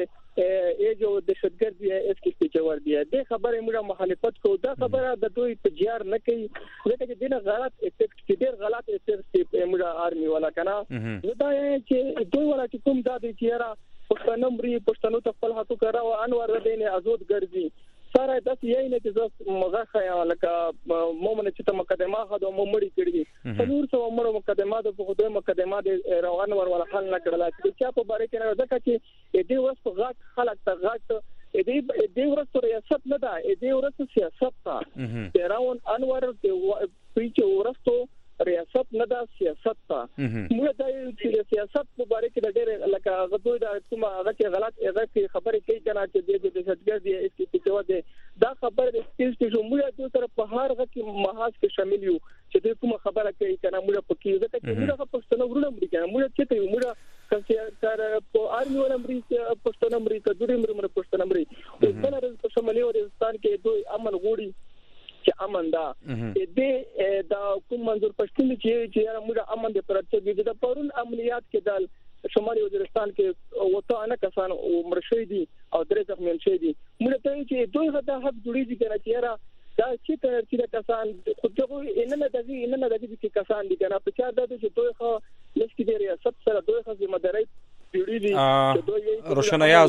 چې ایجو د شتګر دی اس کې چې ور دی د خبره موږ مخالفت کوو. دا خبره د دوی په جار نه کوي ځکه چې دغه غلط افیکټ کې ډیر غلط افیکټ موږ آرمي ولا کنه. زه دا چې دوی ولا چې کوم دا دي چې را پښتنو مري پښتنو ته خپل حقوق راو انور ردینه آزاد ګرځي سره د یې نه چې مغه خیا لکه مومن چې ته مقدمه خدو مړی کړی څلور سو عمر مقدمه د خدای مقدمه د روان ور ولا حل نه کړل چې په باره کې نه ځکه چې دې ورځ غاټ خلک ته غاټ دې ورځ ریاست نه ده دې ورځ سیاست ته راون انور د پیچ ورځ ریاست نه ده سیاست ته موږ د سیاست په باره کې د ډېر لکه غوډه د کومه هغه کې غلط هغه کې خبرې کوي کنه چې د دهشتګرد دی اس کې څه وده دا خبره د سکیل چې موږ د سره په هر هغه کې محاذ کې شامل یو چې د کومه خبره کوي کنه موږ په کې ځکه چې موږ په پښتنو ورونه مري کنه موږ چې ته موږ کار په آرمي ولا مري پښتنو مري ته دوی مري پښتنو مري او بل په شمالي وزیرستان کې دوی امن غوړي چې امن دا دې دا کوم منظور پښتون چې موږ امن د پرچې د پرون عملیات کې دال شمالي وزیرستان کې وته انا کسان مرشي دي او درې ځخمن شي دي موږ ته چې دوی غدا حق جوړیږي کنه چې دا چې کسان خو نه دغه چې کسان دي کنه په چا د چې دوی خو لسکی دی ریاست سره دوی خو ذمہ داری جوړیږي روشنایا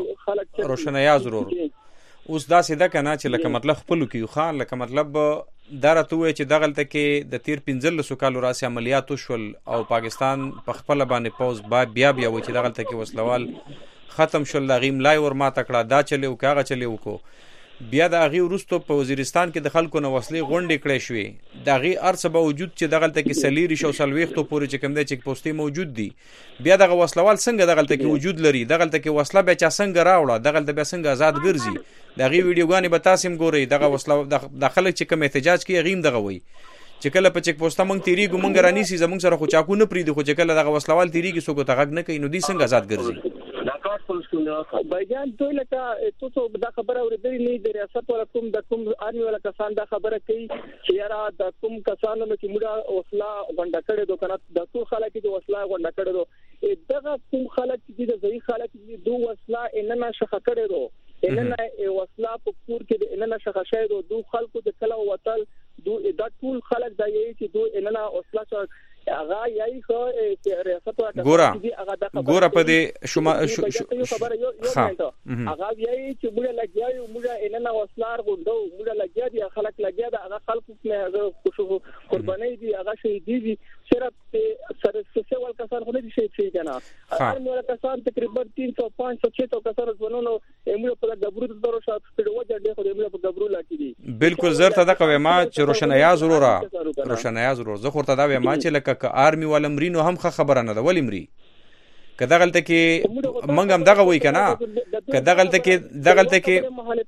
ضرور اوس دا سیده کنه چې لکه مطلب خپل کیو خان لکه مطلب دا راته وای چې دغلته کې د تیر 15 کالو راسي عملیات وشول او پاکستان په خپل باندې پوز بیا و چې دغلته کې وسلوال ختم شول، د هغې ملای ور ماته کړه، دا چلې وکړه هغه چلې وکړو. بیا د هغې وروستو په وزیرستان کې د خلکو نه وسلې غونډې کړی شوې. د هغې هر څه باوجود چې دغلته کې 40 پورې چې کوم دی چیک پوسټې موجود دي، بیا دغه وسلوال څنګه دغلته کې وجود لري؟ دغلته کې وسله بیا چا څنګه راوړه؟ دغلته بیا څنګه آزاد ګرځي؟ د هغې ویډیوګانې به تاسې هم ګورئ. دغه وسله د خلک چې کوم احتجاج کوي هغې هم دغه وایي چې کله په چیک پوسټه موږ تیریږو موږ رانیسي، زموږ سره خو چاقو نه پرېږدي، خو چې کله دغه وسلوال تیریږي څوک ورته غږ نه کوي، نو دوی څنګه آزاد ګرځي؟ بایجان دوی لکه تاسو دا خبره اورېدلې نه د ریاست ولا کوم د کوم آرمي ولا کسان دا خبره کوي چې یاره د کوم کسانو چې موږ وسله غونډه کړې دوه کنه د ټول خلک چې وسله غونډه کړې دوه دغه کوم خلک چې د ځای خلک چې دوه وسله اننا شخه کړې دوه اننا وسله په کور کې اننا شخه شې دوه خلکو د کله وتل دوه د ټول خلک دا یې چې دوه اننا وسله هغه یای خو ریاست ورته ګوره په دې شما خبره یو هغه یای چې موږ لګیاو موږ اننا وسلار غوندو موږ لګیا دي خلک لګیا دا هغه خلکو نه خوشو قرباني دي هغه شهیدي دي صرف سره څه ول کسان خو نه دي شي کنه هر نور کسان تقریبا 300 500 600 کسان ځونو موږ په دبرو درو شاته په وجه دي خو موږ په دبرو لاکې دي بالکل زرته د قوی ما چې روشنایا ضروره زه خورته دا ما چې لکه که آرمی ولا مرینو هم خبره نه ده ولی مري که دغلته کې منګ هم دغه وای کنه که دغلته کې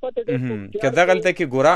ګورا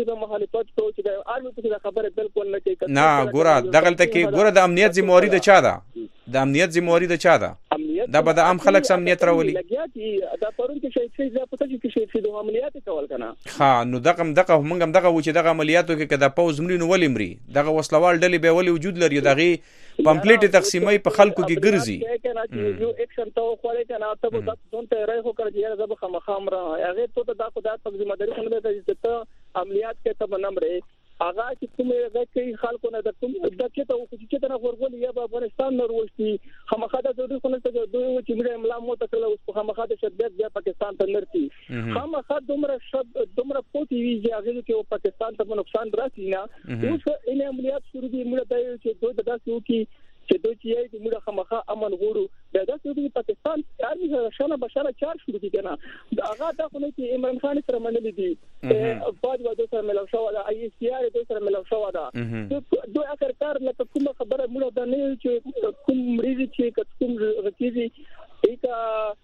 نه ګورا دغلته کې ګورا د امنیت ذمہواری د چا ده؟ د امنیت ذمہواری د چا ده؟ دا به د عام خلک سم امنیت راولي. دا پرون کې شي ځا پته چې شي د عملیات کول کنه ها نو دغه منګ هم دغه و چې دغه عملیاتو کې کدا پوز مرینو ولی مري دغه وسلوال ډلې به ولی وجود لري دغه پمپلیټ تقسیمي په خلکو کې ګرځي یو اکشن ته خو کنه ته د څونته راي خو کړی یا زب خامخام را هغه ته دا خدای په ذمہ داری څنګه ده چې ته عملیات کې ته بنمره هغه چې کومه غږی خلکو نه د کوم د چې ته چې ته ورغول یا په افغانستان نه وروستي خامخا د دوی خو نه ته دوی چې موږ املا مو ته کله اوس خامخا د شدت بیا پاکستان ته نرتي خامخا دومره پوتې وی چې هغه کې پاکستان ته نقصان راسي نه اوس ان عملیات شروع دي موږ ته چې دوی د داسې وکي چې دوی چې د موږ خامخا امن غوړو دا د پاکستان آرمي شانه بشاره چار شروع دي کنه هغه دا خو نه چې عمران خان سره منلي دي فاج وادو سره ملو شو دا ای سی آر د سره ملو شو دا دوی اخر کار لکه کوم خبره موږ دا نه چې کوم مریض چې کوم رکیزي ایکا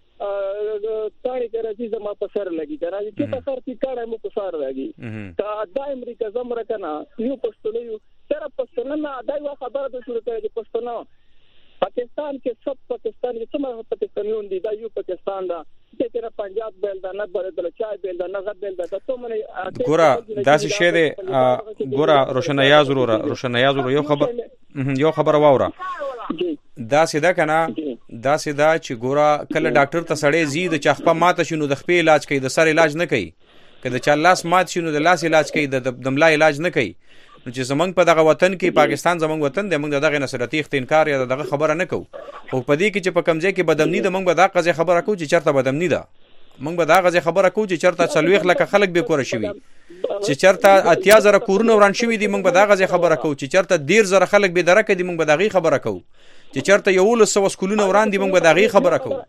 تاړي کرځي زما په سر لګي کنه چې په سر کې کار مو په سر لګي دا د امریکا زمره کنه یو پښتون یو تر پښتون نه دا یو خبره د شروع کړي پښتون پاکستان کې سب پاکستان کې څومره پاکستانیون دي دا یو پاکستان دا چې پنجاب بیل دا نه بردل چای بیل دا نه غد بیل دا ته منه ګورا داسې شه دي ګورا روشنایا ضرور یو خبر واوره داسې دا کنه داسې دا چې ګورا کله ډاکټر ته سړی زی د چخپه ماته شنو د خپل علاج کوي د سر علاج نه کوي کله چې لاس مات شنو د لاس علاج کوي د دملا علاج نه کوي نو چې زمنګ په دغه وطن کې پاکستان زمنګ وطن دی موږ دغه نصرتي اختنکار یا دغه خبره نه کوو خو په دې کې چې په کمزې کې بدامنی د موږ به دا قضیه خبره کوو چې چرته بدامنی ده موږ به دا قضیه خبره کوو چې چرته 40 لک خلک به کور شي چې چرته 80,000 کورونه وران شوی دي موږ به دا قضیه خبره کوو چې چرته 10,000 خلک به درکې دي موږ به دا خبره کوو چې چرته یو له سو سکولونه وران دي موږ به دا خبره کوو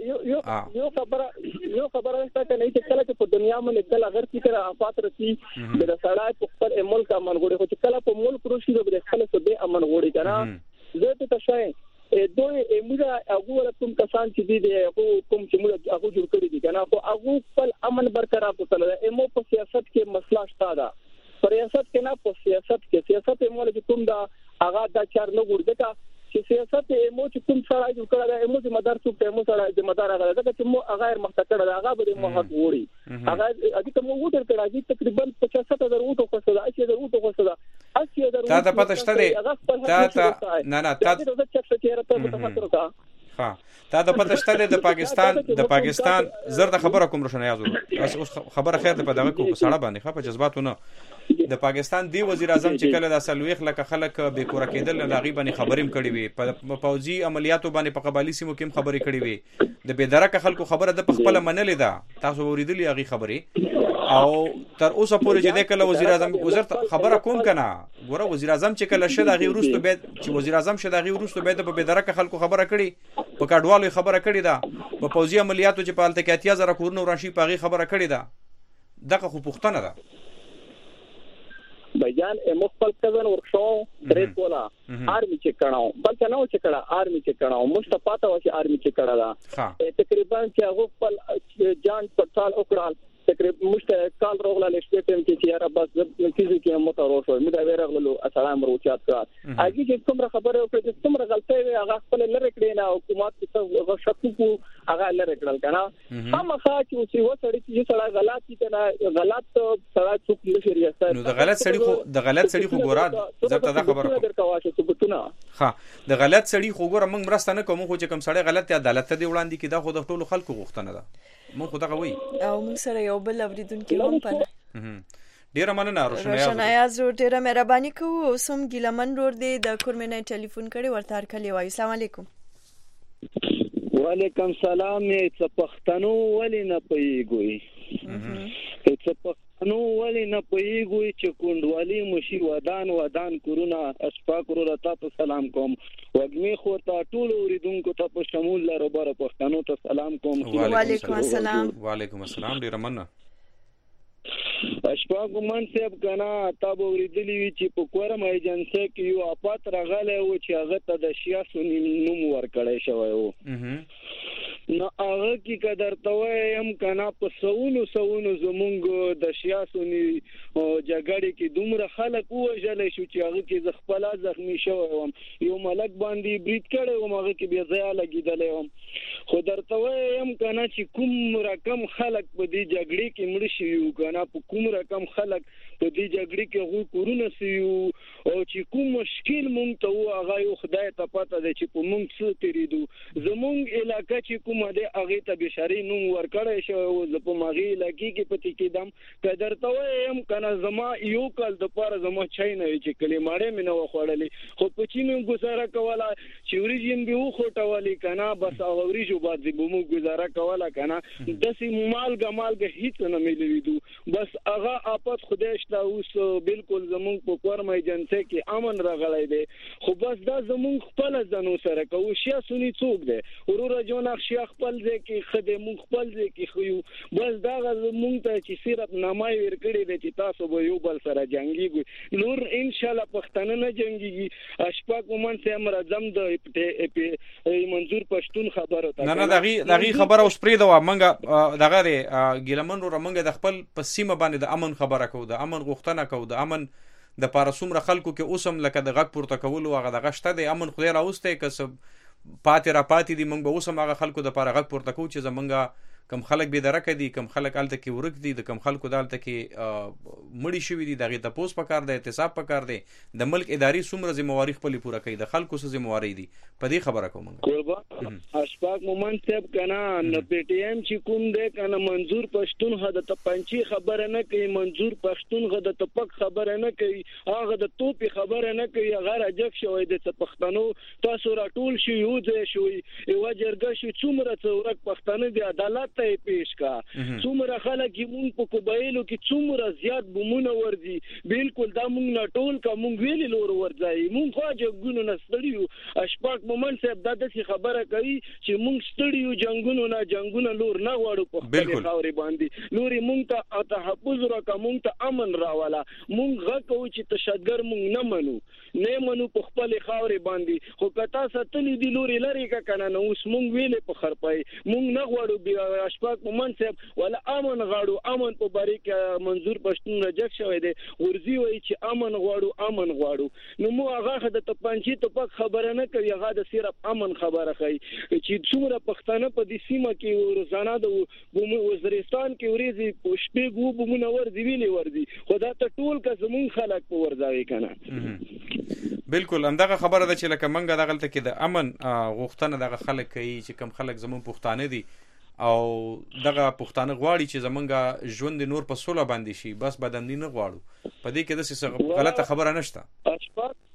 یو خبره ستاسو نه چې کله په دنیا باندې کله غیر فکر افات رسی د سړای په خپل ملک امن غوړي خو چې کله په ملک روشي د خپل څه به امن غوړي کنه زه ته شای دوی موږ هغه کوم کسان چې دي کوم چې موږ هغه جوړ کړی دي کنه خو هغه خپل امن برقرار وساتل امو په سیاست کې مسله شته دا ریاست کې نه په سیاست کې موږ کوم دا هغه دا چار نه ګورځه چې سیاست امو چې کوم سره جوړ کړل دا امو ذمہ دار څوک امو سره ذمہ دار هغه دا چې مو غیر مختصر دا هغه به مو حق وړي هغه اځي کوم وټر کړه چې تقریبا 75,000 وټو خو دا 80,000 وټو خو دا 80,000 تا ته پته شته دی نه تا تا د پته شته د پاکستان زرد خبره کوم روشنایا ضرور اوس خبره خیر ته په دغه کو سړه باندې خپه جذباتونه د پاکستان دی وزیر اعظم چې کله د سلويخ لکه خلک به کور کېدل نه غي باندې خبریم کړي وي په پوځي عملیاتو باندې په قبالي سیمو کې خبرې کړي وي د بيدرکه خلکو خبره د خپل منلې ده تاسو ورېدلې هغه خبرې او تر اوسه پورې چې د کله وزیر اعظم وزارت خبره کوم کنه ګوره وزیر اعظم چې کله شد هغه ورستو به چې وزیر اعظم شد هغه ورستو به د بيدرکه خلکو خبره کړي په کډوالو خبره کړې ده، په پوځي عملیاتو چې په هلته کې 80,000 کورونه وران شي په هغې خبره کړې ده. دغه خو پوښتنه ده بجان مخفل کزن ورکشو درې کولا آرمی چې کړهو بلکې نو چې کړه آرمی چې کړهو مصطفی ته چې آرمی چې کړه دا تقریبا چې هغه خپل جان پټال وکړل تقریبا مشته کال روغلا لشتم کې چې را بس کیږي کې موټر ورو مې دا ورغلو السلام وروچات کړ اګي چې کومه خبره وکړه چې کومه غلطي وي هغه خپل لری کړی نه حکومت څه شکو کو هغه لری کړل کنه هم خاص او چې وسړي چې سړی غلط دي نه غلط سړی څوک نشي ریاست نو د غلط سړی خو ګوراد زړه دا خبره درکواشه ثبوتونه ها د غلط سړی خو ګوره موږ مرسته نه کوم خو چې کوم سړی غلط عدالت ته دی وړاندې کی دا خو د ټولو خلکو غوښتنه ده مو خو دغه وی او موږ سره یو بل اوریدونکو هم پنه ډیره مننه روشنایاز ډیره مهرباني کوو. سم ګیلمن روډ دی د کورمنې ټلیفون کړي ورته هرکلی وایي. السلام علیکم. وعلیکم سلام. څه پښتنو ولې نه پوهیږئ څه پښتنو ولې نه پوهیږئ چې کونډوالي مشي ودان کورونه اشفاق ورو تاسو سلام کوم وګمې خو ته ټول اوریدونکو ته په شمول لرو بر پښتنو ته سلام کوم. وعلیکم السلام. وعلیکم السلام. ډیره مننه. اشفاق من صاحب کنا تاسو اوریدلی چې په کورم ایجنسی کې یو اپات راغله او چې هغه ته د سیاسو نوم ورکړی شوی وو نو هغه کې قدر تویم کنا په سونو زمونږ د سیاسو جګړې کې دومره خلک وژل شو چې هغه کې خپل زخمی شوی وم یو ملک باندې بریټ کړي و هغه کې بیا ځای لګیدل وم خو درته وایم کنه چې کوم رقم خلک په دې جګړې کې مړ شي کنه په کوم رقم خلک په دې جګړې کې غو کورونه سي او چې کوم مشکل مونږ ته هغه یو خدای ته پته ده چې په مونږ څه تیریدو زمونږ علاقې چې کومه ده هغه ته بشری نوم ورکړی شو او په ماغي علاقې کې پتی کېدم قدر ته وایم کنه زما یو کال د پاره زما چای نه چې کلماړې مې نه وخوړلې خو په چینو گزاره کوله چې ورجین به وخټولې کنه بس اوري جو بعد به مو گزاره کوله کنه دسي مالګه هیڅ نه ملويدو بس هغه اپات خدای شته اوس بالکل زمون په کورم ایجنسی کې امن راغلی دی خو بس دا زمون خپل ځنو سره کوو شیا سونی څوک دی ورور جون شیخ خپل ځکه کې خدمت خپل ځکه کې خو بس دا زمون ته چې صرف نامای ورکړي دی چې تاسو به یو بل سره جنگي نور ان شاء الله پښتانه نه جنگي اشفاق ومن سه امر اعظم د منظور پښتون خبره تا نه دغه خبره اوس پرې دا منګه دغه ګیلمن رو منګه د خپل پسیمه باندې د امن خبره کو د امن غوښتنه کو د امن د پارسومره خلکو کې اوسم لکه د غک پورته کول او هغه د غشته د امن خدای راوسته کسب پاتې دي موږ به اوسم هغه خلکو د پاره غک پورته کو چې زمونږه کم خلک به درکه دي کم خلک الته کې ورک دي د کم خلکو دالته کې مړی شوی دي دغه د پوس پکار دی احتساب پکار دی د ملک اداري څومره ذمہواری خپل پوره کوي د خلکو سره ذمہواری دي په دې خبره کوم قربان اشفاق مومن صاحب کنا نو پی ټی ایم چې کوم دی کنا منظور پښتون هدا ته پنځي خبره نه کوي منظور پښتون هدا ته پک خبره نه کوي هغه د توپی خبره نه کوي هغه راجک شوی د پښتنو تاسو راټول شي یو ځای شوی یو جرګه شو څومره څورک پښتنه دی عدالت ته پیش کا څومره خلک مون په قبایلو کې څومره زیات بمونه ورځي بالکل دا مونږ نه ټول کا مونږ ویلي لور ورځي مونږ خو جنگونو نه ستړیو اشفاق مومن صاحب دا د خبره کوي چې مونږ ستړیو جنگونو لور نه غواړو په خپل خاوري باندې لوري مونږ ته تحفظ راکا مونږ ته امن راواله مونږ غوښتو چې تشدد مونږ نه منو په خپل خاوري باندې خو کتا ستلې دی لوري لري کا کنه نو اوس مونږ ویلې په خرپای مونږ نه غواړو بیا اشفاق مومن صاحب ولا امن غواړو امن په باری کې منظور پښتون رجک شوی دی ورزي وای چې امن غواړو نو مو هغه د تپانچی ټپک خبره نه کوي هغه د صرف امن خبره کوي چې څومره پښتانه په دې سیمه کې روزانه د وزیرستان کې ورېزي پښتې ګو بمونه ورزي ویلې ورزي خدا ته ټول کا زمون خلک په ورځاوي کنه بالکل همدغه خبره ده چې لکه منګه دغلت کې د امن غوښتنه دغه خلک کوي چې کم خلک زمون پښتانه دي او دغه پښتانه غواړي چې زمونږه ژوند نور په سوله باندې شي بس بدن نه غواړو په دې کې د څه غلطه خبره نشته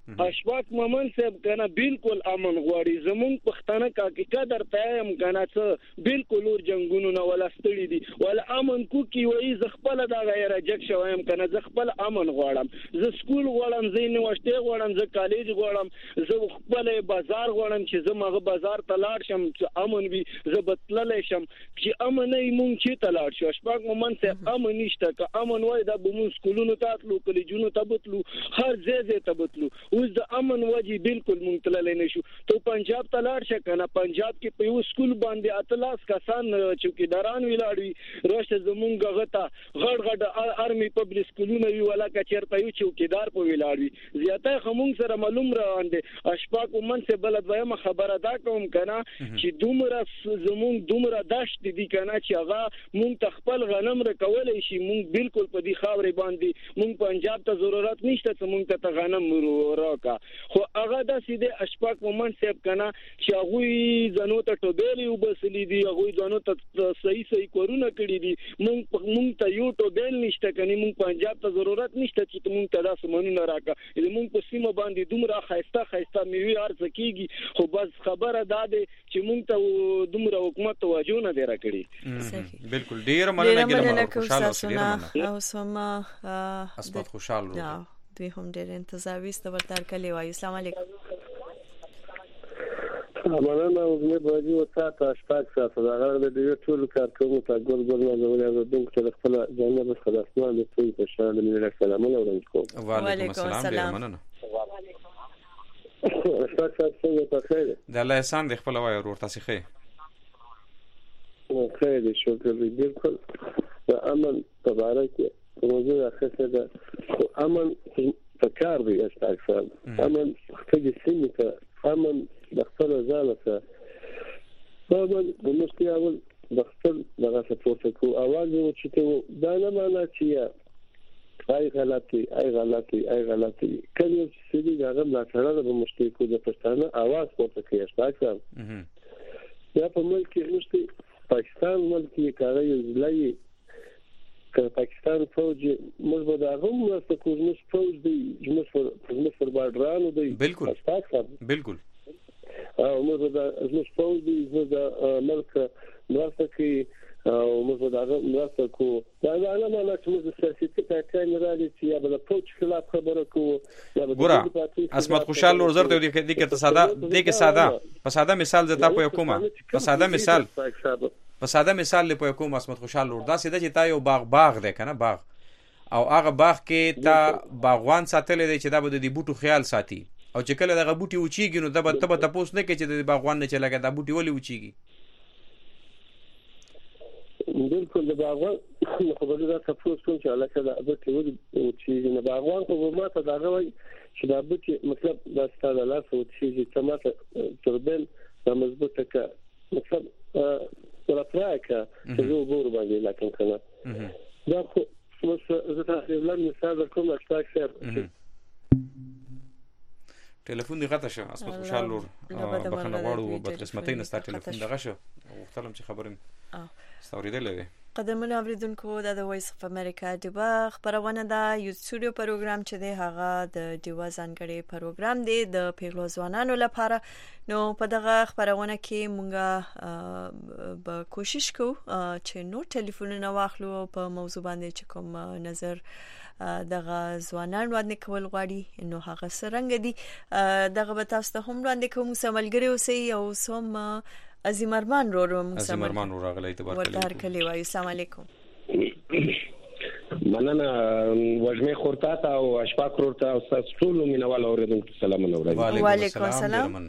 اشفاق مومن صاحب کنه بالکل امن غواړي زمونږ پښتانه کا درته هم کنه څه بالکل ور جنگونو نه ولا ستړي دي ولا امن کو کی وای ز خپل دا غیر جک شوم کنه ز خپل امن غواړم ز سکول غواړم ز یونیورسيټي غواړم ز کالج غواړم ز خپل بازار غواړم چې زه مغه بازار ته لاړ شم چې امن وي ز بتللې شم چې امن نه مونږ چې ته لاړ شو اشفاق مومن صاحب امن نشته که امن وای دا به مونږ سکولونو ته تلو کالجونو ته بتلو هر ځای ته بتلو اوس د امن وجه بالکل مونږ تللی نشو ته پنجاب ته لاړ شې کنه پنجاب کې په یو سکول باندې اتلاس کسان چوکیداران ویلاړوي راشه زمونږ غته غړ ارمي پبلک سکولونه وی ولا کچرته یو چوکیدار په ویلاړوي زیاته خمونږ سره معلوم روان دي اشفاق ومن سے بلد وایم خبره دا کوم کنه چې دومره زمونږ دومره داشت دي کنه چې هغه مونږ تخپل غنم رکولای شي مونږ بالکل په دې خاورې باندې مونږ پنجاب ته ضرورت نشته چې مونږ ته غنم راکا خو هغه د سیده اشفاق مومن صاحب کنه چې هغه ځانو ته ټوبېلی وبسلی دي هغه ځانو ته صحیح کورونه کړی دي مونږ ته یو ټوبېل نشته کني مونږ پنجاب ته ضرورت نشته چې مونږ ته داسې مونږ راکا مونږ په سیمه باندې دومره خایسته میوي ارزه کیږي خو بس خبره دا ده چې مونږ ته دومره حکومت توجه نه دی راکړي بالکل ډیر مننه خوشاله او سما اسمت خوشاله دوی هم ډېر انتظار وسته ورته کلی وایي السلام علیکم مننه او زه به یو تاسو اشفاق سره دا غره د یو ټول کارکونکو ته ګل نه زولیا د دونکو ته خپل ځان به خلاصونه د ټول په شان د ملي سلامونه وړاندې کوم وعلیکم السلام مننه اشفاق سره څنګه په خیر د الله احسان د خپل وای ورور تاسو خیر خیر شکر بالکل امن تبارک موضوع اخر ده امن فکر دی استاکثر امن خپل سیمه امن د خپل ځاله ته امن د مستیاول د خپل دغه سپورت کو اواز و چې ته دا نه معنا چې ای غلطي کله چې دې هغه لا سره د مشتي کو د پښتانه اواز ورته کوي استاکثر یا په ملک کې مشتي پاکستان ملک کې کاري ځلای که پاکستان فوج موږ به دا هم واسطه کوم فوج دی موږ پر بارډرانو دی بالکل بالکل او موږ دا موږ فوج دی موږ دا ملک واسطه کې او موږ دا واسطه کو دا نه نه چې موږ سیاسي پاکستان راځي چې یا د فوج خلاف خبره کوو ګوره اسمت خوشال نور زر ته دي کې ساده په ساده مثال زتا په کومه په ساده مثال په ساده مثال لپاره کوم اسمت خوشال لور دا سیده چې تا یو باغ دی کنه باغ او هغه باغ کې تا باغوان ساتلې دی چې دا به د بوټو خیال ساتي او چې کله دغه بوټي وچیږي نو دا به تاسو نه کې چې د باغوان نه چلګا دا بوټي ولې وچیږي بالکل د باغوان خبره دا تاسو کوم چې علاقه دا بوټي وچیږي نه باغوان خو ما ته دا غوي چې دا بوټي مطلب دا ستاسو لاس وچیږي چې ما ته تربل د مضبوطه کا مطلب ولا فراکه چې یو ګور باندې لکه کنه دا خو زه تاسو لږ مثال کوم اشتاق سره ټلیفون دی غته شه اسمت خوشال لور بخنه غواړو په قسمتۍ نستا ټلیفون دغه شه وختلم چې خبرم ستوریدلې قدمونه اوریدونکو د وایس اف امریکا دیوا خبرونه دا یو سټوډیو پروګرام چې دی هغه د دیوا ځانګړي پروګرام دی د پیغلو ځوانانو لپاره نو په دغه خبرونه کې مونږه به کوشش کوو چې نو ټلیفونونه واخلو په موضوع باندې چې کوم نظر دغه ځوانان باندې کول غواړي نو هغه سرنګ دي دغه به تاسو ته هم وړاندې کوم سملګری اوسئ او سوم عظیم ارمان روم عظیم ارمان راغلی تبارک الله ورته کلی وایي السلام علیکم مننه وجمه خورتا او اشفاق ورته او تاسو ټول مینوال اوریدونکو سلام علیکم وعلیکم السلام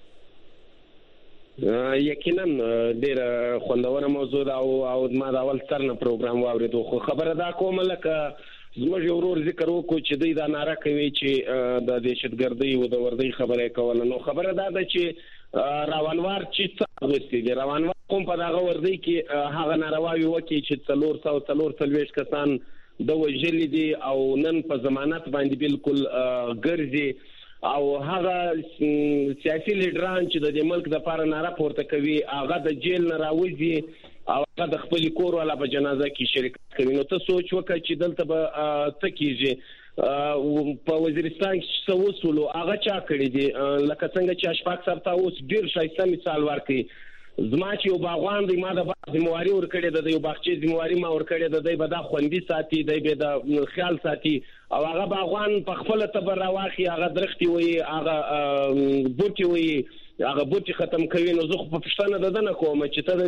یقینا ډیر خوندور موضوع دا او ما دا اول ترنه پروګرام واوریدو خو خبره دا کومه لکه زموږ یو ورور ذکر وکړو چې دوی دا ناره کوي چې د دهشتګردۍ او د وردۍ خبره کوله نو خبره دا ده چې روانوار چې څه غوښتي دي روانوار کوم په دغه وردۍ کې هغه نارواوي وکړي چې 340 کسان د وژلي دي او نن په ضمانت باندې بالکل ګرځي او هغه سیاسي لیډران چې د ملک د لپاره ناره پورته کوي هغه د جیل نه راوځي او هغه د خپل کور ولا په جنازه کې شریک کوي نو ته سوچ وکړه چې دلته به څه کیږي په وزیرستان کې څه وسولو هغه چا کړی دي لکه څنګه چې اشفاق صاحب ته اوس ډیر ښایسته مثال ورکړي زما چې یو باغوان دی ما د باغ ذمہواري ورکړې ده د یو باغچې ذمہواري ما ورکړې ده دی به دا خوندي ساتي دی به د خیال ساتي او هغه باغوان په خپل تبر راواخي هغه درختي وي هغه بوټي وي هغه بوټي ختم کوي نو زه په پښتنه ددنه کوم چې ته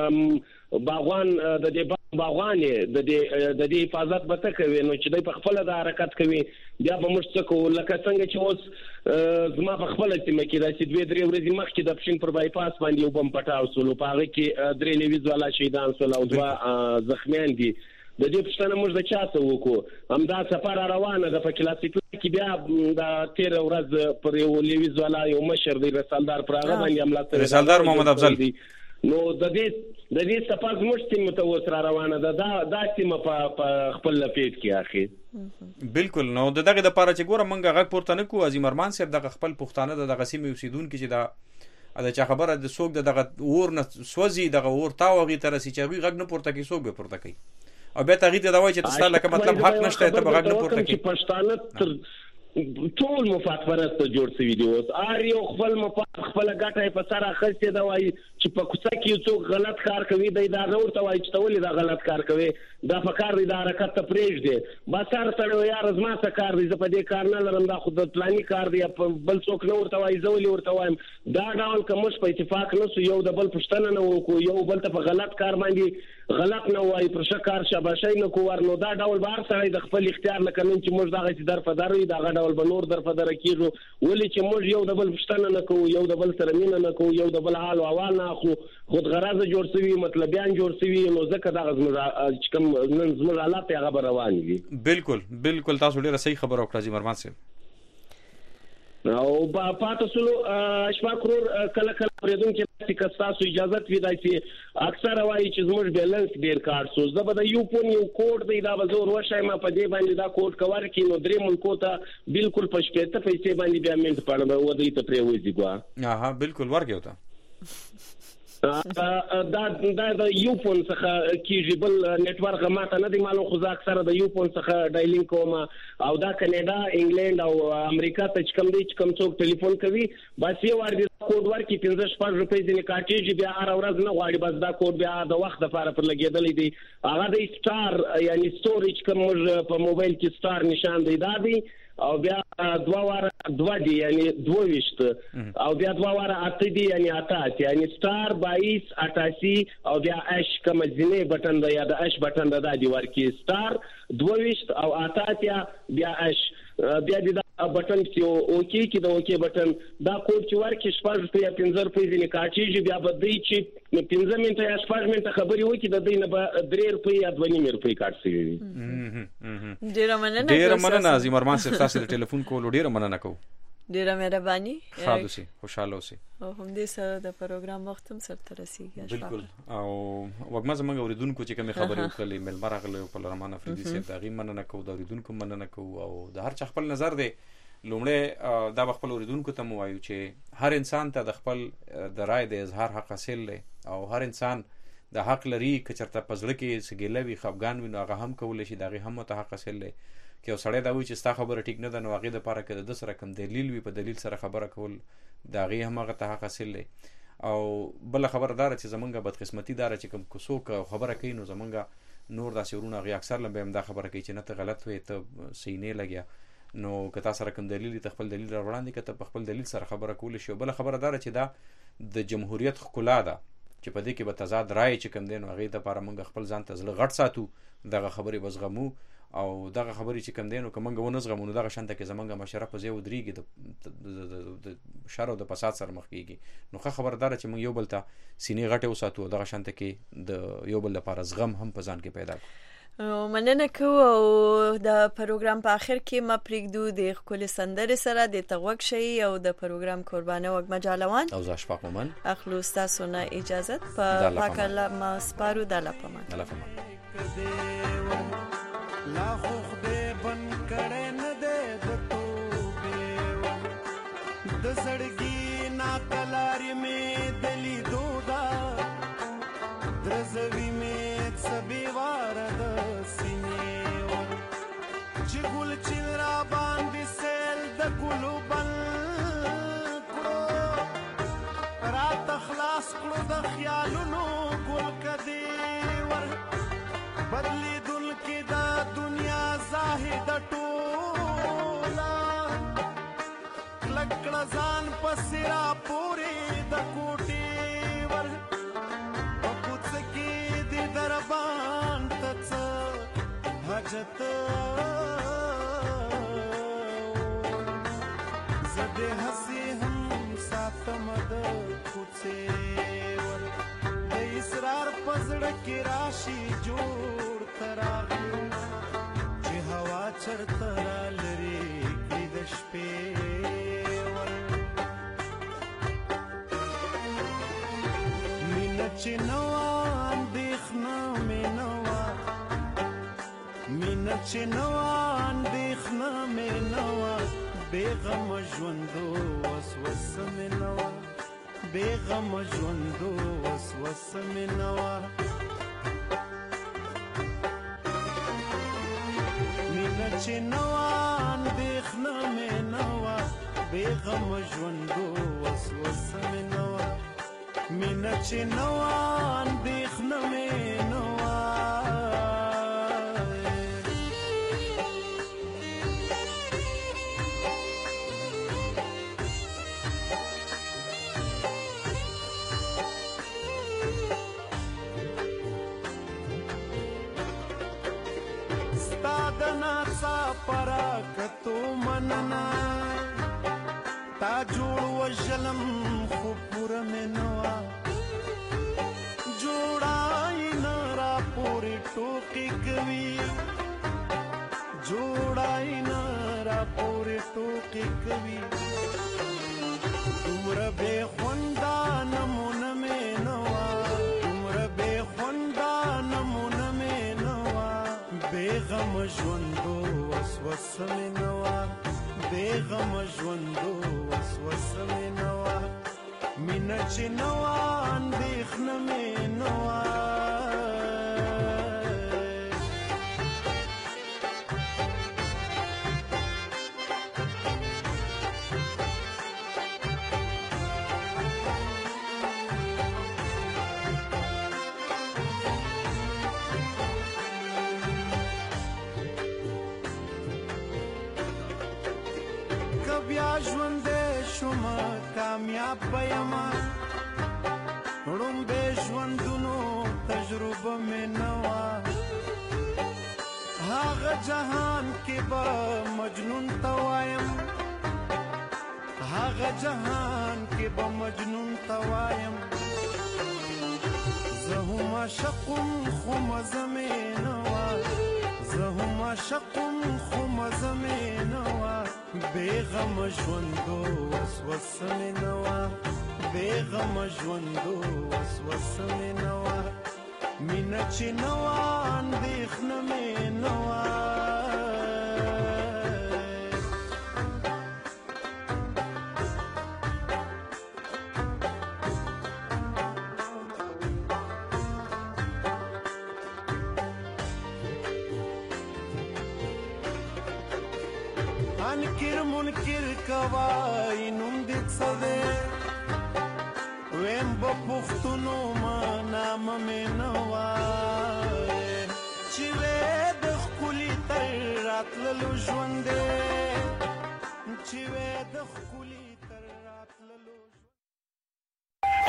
د باغوان د دې باغوان د دې حفاظت به ته کوي نو چې دوی په خپل د حرکت کوي بیا به موږ څه کوو لکه څنګه چې اوس زما په خپل سیمه کې داسې 2-3 ورځې مخکې د پښین پر بایپاس باندې یو بم پټاو سولو په هغه کې 3 لیویز والا شهیدان سول او 2 زخمیان دي د دې پښتنه موږ د چا څه وکړو همدا سفر روانه د په کلاسیکو کې بیا د 13 ورځ پر یو لیویز والا یو مشر دی رسالدار پر هغه باندې حمله کړې رسالدار محمد افضل نو د دې سپاس موږ تیم ته وسره روانه ده دا تیم په خپل لپیټ کې اخی بالکل نو دغه د پاره چې ګوره مونږه غږ پورته نه کوو عظیم ارمان صاحب دغه خپل پښتانه دغه سیمې اوسیدونکو چې دا چا خبره د سوق دغه ور نه سوځي دغه ور تاوغي تر سي چې غږ نه پورته کوي سوق به پورته کوي او به تغیر ته دا وایي چې تاسو لکه مطلب حق نشته ته غږ نه پورته کوي پښتانه ټول مفاد پرسته جوړ شوی دی اوس ار یو خپل مفاد خپل ګټه په سره خسته دا وایي چې په کوڅه کې څوک غلط کار کوي دا نور ته وایي چې تولې دا غلط کار کوي دا فکر دی دا حرکت ته پریږ دی با سره سره یار زما څه کار دی زه په دې کار نه لرم دا خود پلاني کار دی بل څوک نه ورته وایي زولې ورته وایم دا ډول کوم په اتفاق نه سو یو د بل پښتنه نه وکړو یو بل ته په غلط کار باندې غلط نه وایي پر شکار شاباشي نه کوور نو دا ډول بار سره د خپل اختیار نه کوي چې موږ دغه چې در فداروي دا ډول بنور در فدار کیږو ولې چې موږ یو د بل پښتنه نه کوو یو د بل سره مینه نه کوو یو د بل حال او احوال نه اخلو خود غرض جوړ شوی مطلبيان جوړ شوی نو ځکه دا چې کوم نن زموږ حالات هغه روان دي بالکل تاسو ډیره صحیح خبره وکړه عظیم ارمان صاحب او پاتې سلو اشفاق رور کله پرېدون کې چې تاسو اجازه وي داسي اکثر وایي چې زموږ بیلانس ډیر کار سوز دا به یو پون یو کوډ دی دا به زور وشای ما په دې باندې دا کوډ کور کې نو درې ملکو ته بالکل پښپېته پیسې باندې بیا منټ پړم و دې ته پرې وځي ګوا بالکل ورګیو ته دا د یو فون څخه کیږي بل نتورک ماته نه دی معلوم خو ځکه سره د یو فون څخه ډایلینګ کوم او دا کینیډا انګلند او امریکا ته کوم دی چې کوم څوک ټلیفون کوي بس یو ور دي کوډ ورکې 15 روپۍ ځنې کاټیږي بیا هر ورځ نه غواړي بس دا کوډ بیا د وخت لپاره پر لګیدلې دی هغه د سٹار یعنی سټوریج کوم په موبایل کې سٹار نشان دی دا دی او بیا 2 دی یعنی 22 او بیا 2 اته دی یعنی 8 یعنی سٹار 22 88 او بیا اش کوم ځینې بٹن دا یا د اش بٹن دا دی ورکی سٹار 22 او 8 بیا اش بیا د بٹن کې اوکی کې د اوکی بٹن دا کوډ چې ورکی شپږ په 15 روپۍ ځینې کاټیږي بیا بدای چې 15 منټه یا شپږ منټه خبري وکي د دې نه 3 روپۍ یا 2 روپۍ کاټ شي ډیر مننه عظیم ارمان صاحب تاسو د ټلیفون کول ډیر مننه کوم ډیره مهرباني خاصه خوشاله اوسئ او هم دې سره د پروګرام وخت هم سره رسیدي بالکل او وګما زمونږ اوریدونکو چې کوم خبرې وکړلې مل مرغله په لرمان افریدي سره دغه مننه کوو د اوریدونکو مننه کوو او د هر چا خپل نظر دی لومړی دا خپل اوریدونکو ته مو وایو چې هر انسان ته د خپل د رائے د اظهار حق حاصل دی او هر انسان د حق لري چې چرته پزړه کې سګیلوي خفغان وي نو هغه هم کول شي دغه هم ته حق حاصل دی که وسړی دا وایي چې ستا خبره ټیک نه ده نو هغې دپاره که د سره کوم دلیل وي په دلیل سره خبره کول د هغې هم هغه ته حق حاصل دی او بله خبره دا چې زمونږ بدقسمتي دا چې کوم څوک خبره کوي نو زمونږ نور داسې ورونه هغې اکثر له به هم دا خبره کوي چې نه ته غلط وې ته صحیح نه لګیا نو که تا سره کوم دلیل ته خپل دلیل را وړاندې که ته په خپل دلیل سره خبره کولی شي بله خبره دا چې دا د جمهوریت ښکلا ده چې په دې کې به تضاد رایې چې کوم دی نو هغې دپاره موږ خپل ځان ته زړه غټ ساتو دغه خبرې به زغمو او دغه خبرې چې کوم دی نو که موږ ونه زغمو نو دغه شانته کې زموږ مشره په ځای ودرېږي د شر او د فساد سره مخ کېږي نو ښه خبره دا ده چې موږ یو بل ته سینې غټې وساتو او دغه شانته کې د یو بل لپاره زغم هم په ځان کې پیدا کړو مننه کوو او د پروګرام په آخر کې ما پرېږدو د ښکلې سندرې سره د ته غوږ شئ او د پروګرام قربانه وږمه جالوان او زه اشفاق مومن اخلو ستاسو نه اجازت په پاک الله ما سپارو د الله پامان لا خو خدای بن کړه نه دې د توبې د زړګي نا تلارې مې دلی دودا درزوي مې سبي وار د سینې چې ګل چې خلاص کړو د خیالونو ګل کدی ور بدلیدونکې د دنیا زاهد ټوله کلک کړه ځان پسې را پورې د کوټې ور په کوڅه کې د دربان ته څه حاجت زه د هسې هم ساتم د کوڅې ور د اسرار په زړه کې راشي جوړ ته راغلو چې هوا چرته را لرې کړي د شپې ور مینه چې نه وه اندېښنه مې نه وه مینه چې نه وه اندېښنه مې نه وه بېغمه ژوندو وسوسه مې نه وه بېغمه ژوندو وسوسه مې نه وه مینه چې نه وه اندېښنه مې نه وه بېغمه ژوندو وسوسه مې نه وه مینه چې نه وه اندېښنه مې نه وه پراکتو مننا تا جوړ وژلم خو پوره مې نه وه جوړای نه را پورې ټوکې کوي جوړای نه را پورې ټوکې کوي دومره بې خونده نمونه مې نه وه دومره بې خونده نمونه مې نه وه بېغمه ژوندو وسوسه مې نه وه بېغمه ژوندو وسوسه مې نه وه مینه چې نه وه اندېښنه مې نه وه بیا ژوندی شومه کامیاب به یمه ړومبی ژوندونو تجربه مې نه وه هغه جهان کې به مجنون ته وایم هغه جهان کې به مجنون ته وایم زه هم عاشقم خو مزه مې نه وه زه هم عاشقم خو مزه مې نه وه بېغمه ژوندو وسوسه مې نه وه بېغمه ژوندو وسوسه مې نه وه مینه چې نه وه اندېښنه مې نه وه انکر منکر کوای نوم دې څه دی ویم به پوښتنو ما نامه مې نه وای چې وې د ښکلي تر راتللو ژوند دی چې وې د ښکلي